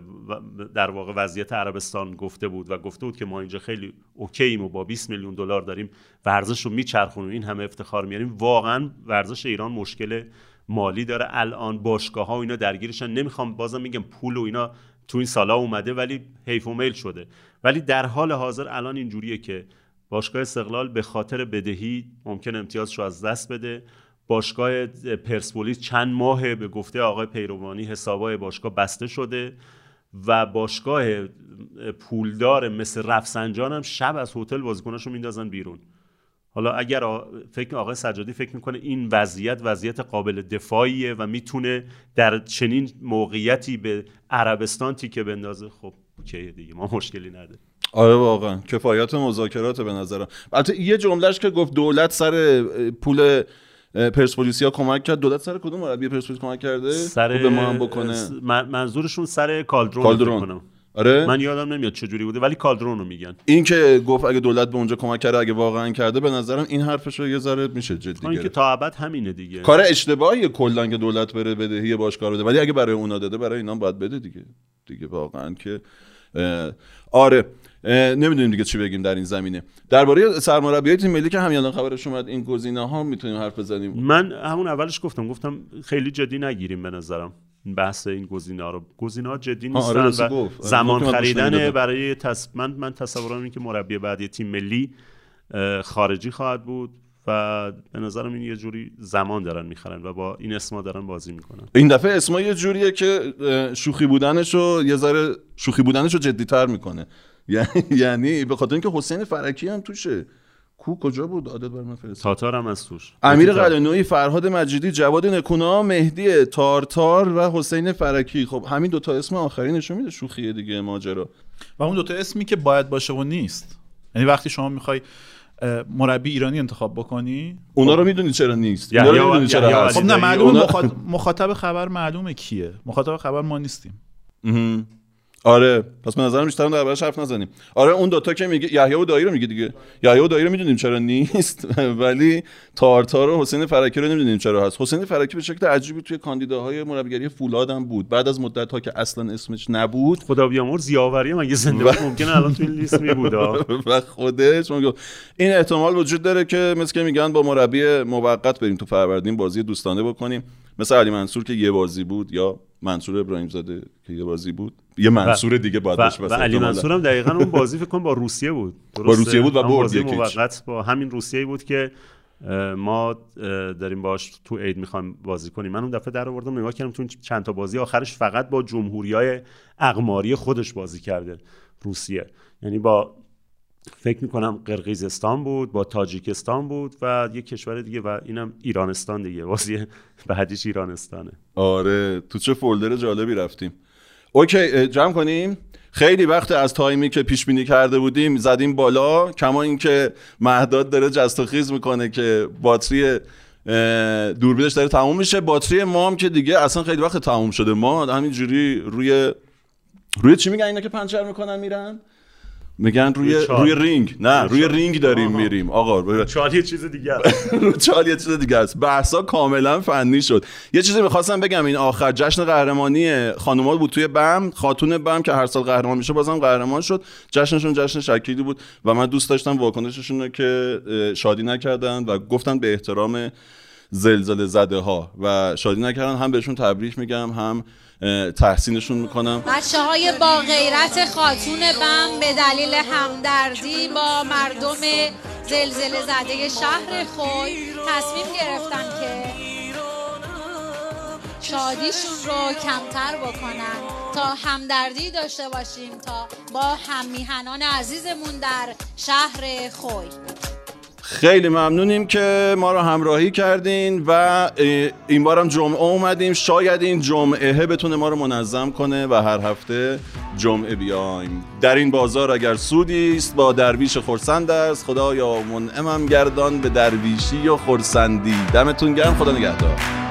در واقع وضعیت عربستان گفته بود و گفته بود که ما اینجا خیلی اوکییم و با بیست میلیون دلار داریم ورزش رو میچرخونیم، این همه افتخار میاریم، واقعا ورزش ایران مشکل مالی داره الان. باشگاه ها و اینا درگیرشن. نمیخوام بازم میگم پول و اینا تو این سالا اومده ولی حیف و میل شده، ولی در حال حاضر الان اینجوریه که باشگاه استقلال به خاطر بدهی ممکن امتیازشو از دست بده. باشگاه پرسپولیس چند ماه به گفته آقای پیروانی حسابای باشگاه بسته شده و باشگاه پولدار مثل رفسنجان هم شب از هتل بازیکناشو میندازن بیرون. حالا اگر فکر آقای سجادی فکر میکنه این وضعیت وضعیت قابل دفاعیه و میتونه در چنین موقعیتی به عربستان تیکه بندازه، خب اوکیه دیگه، ما مشکلی نداره. آره واقعا کفایت مذاکرات به نظرم. البته یه جملهش که گفت دولت سر پول پرسپولیسیا کمک کرد، دولت سر کدوم مربی پرسپولیس کمک کرده؟ سر به ما هم بکنه. منظورشون سر کالدرون, کالدرون. کنم. آره من یادم نمیاد چه جوری بوده ولی کالدرون رو میگن. این که گفت اگه دولت به اونجا کمک کرده، اگه واقعا کرده، به نظرم این حرفش رو یه ذره میشه جدی گرفت. این که تا ابد همینه دیگه. کار اشتباهیه کلا که دولت بره بدهی باشگاه رو بده، ولی اگه برای اونا داده برای اینا باید بده دیگه. دیگه واقعا که آره نمیدونیم دیگه چی بگیم در این زمینه. درباره سرمربیای تیم ملی که همین الان خبرش اومد این گزینه‌ها میتونیم حرف بزنیم. من همون اولش گفتم گفتم خیلی جدی نگیریم به نظرم بحث این گزینه‌ها رو. گزینه‌ها جدی نیستن آره و زمان خریدن برای تص... من من تصورم اینه که مربی بعدی تیم ملی خارجی خواهد بود و به نظرم این یه جوری زمان دارن میخرن و با این اسما دارن بازی میکنن. این دفعه اسما یه جوریه که شوخی بودنشو یه ذره شوخی بودنشو جدی‌تر میکنه. یعنی به خاطر اینکه حسین فرکی هم توشه. کو کجا بود عادت بر من فرست تاتار هم از توش، امیر قلعه‌نویی، فرهاد مجیدی، جواد نکونا، مهدی تارتار و حسین فرکی. خب همین دوتا اسم آخری نشون میده شوخیه دیگه ماجرا. و اون دوتا اسمی که باید باشه و نیست. یعنی وقتی شما میخوای مربی ایرانی انتخاب بکنی اونا رو میدونی چرا نیست، اونا رو میدونی چرا هست. خب نه معلومه مخاطب خبر معلومه کیه. مخاطب خبر ما نیستیم. آره پس به نظرم بیشتر دربارش حرف نزنیم. آره اون دوتا که میگه یحیی و دایی رو میگه دیگه. یحیی و دایی رو میدونیم چرا نیست ولی تارتار و حسین فرکی رو نمیدونیم چرا هست. حسین فرکی به شکل عجیبی توی کاندیداهای مربیگری فولاد هم بود بعد از مدت ها که اصلا اسمش نبود. خدا بیامرز یاوری مگه زنده بود ممکنه الان توی لیست می بود و خودش میگه این احتمال وجود داره که مثل که میگن با مربی موقت بریم تو فروردین بازی دوستانه بکنیم مثل علی منصور که یه بازی بود یا منصور ابراهیم زاده که یه بازی بود یه منصور دیگه باید باشه. و, و علی منصور هم دقیقاً اون بازی فکر کنم با روسیه بود. با روسیه بود و برد یکیچ. موقت با همین روسیه بود که ما داریم باش تو عید میخوایم بازی کنیم. من اون دفعه در آوردم نگاه کردم تو چند تا بازی آخرش فقط با جمهوریای اقماری خودش بازی کرده روسیه. یعنی با فکر میکنم قرقیزستان بود، با تاجیکستان بود و یه کشور دیگه و اینم ایرانستان دیگه. بازی بعدیش ایرانستانه. آره تو چه فولدر جالبی رفتیم. اوکی جمع کنیم. خیلی وقت از تایمی که پیش بینی کرده بودیم زدیم بالا، کما اینکه مهداد داره جست و خیز میکنه که باتری دوربینش داره تموم میشه. باتری ما هم که دیگه اصلا خیلی وقت تموم شده. ما همینجوری روی روی چی میگن اینا که پنچر میکنن میرن؟ میگن روی روی, روی رینگ. نه روی, روی رینگ داریم آها. میریم آقا. روی چال یه چیز دیگه است. رو چال یه چیز دیگه است. بحثا کاملا فنی شد. یه چیزی می‌خواستم بگم این آخر جشن قهرمانی خانوما بود توی بم. خاتون بم که هر سال قهرمان میشه بازم قهرمان شد. جشنشون جشن شکیلی بود و من دوست داشتم واکنششون رو که شادی نکردن و گفتن به احترام زلزله زده ها و شادی نکردن. هم بهشون تبریک میگم هم تحسینشون میکنم. بچه های با غیرت خاتون بم به دلیل همدردی با مردم زلزله زده شهر خوی تصمیم گرفتن که شادیشون رو کمتر بکنن تا همدردی داشته باشیم تا با هممیهنان عزیزمون در شهر خوی. خیلی ممنونیم که ما رو همراهی کردین و این بارم جمعه اومدیم. شاید این جمعه بتونه ما رو منظم کنه و هر هفته جمعه بیایم. در این بازار اگر سودی است با درویش خرسند است، خدایا منعمم گردان به درویشی و خرسندی. دمتون گرم. خدا نگهدار.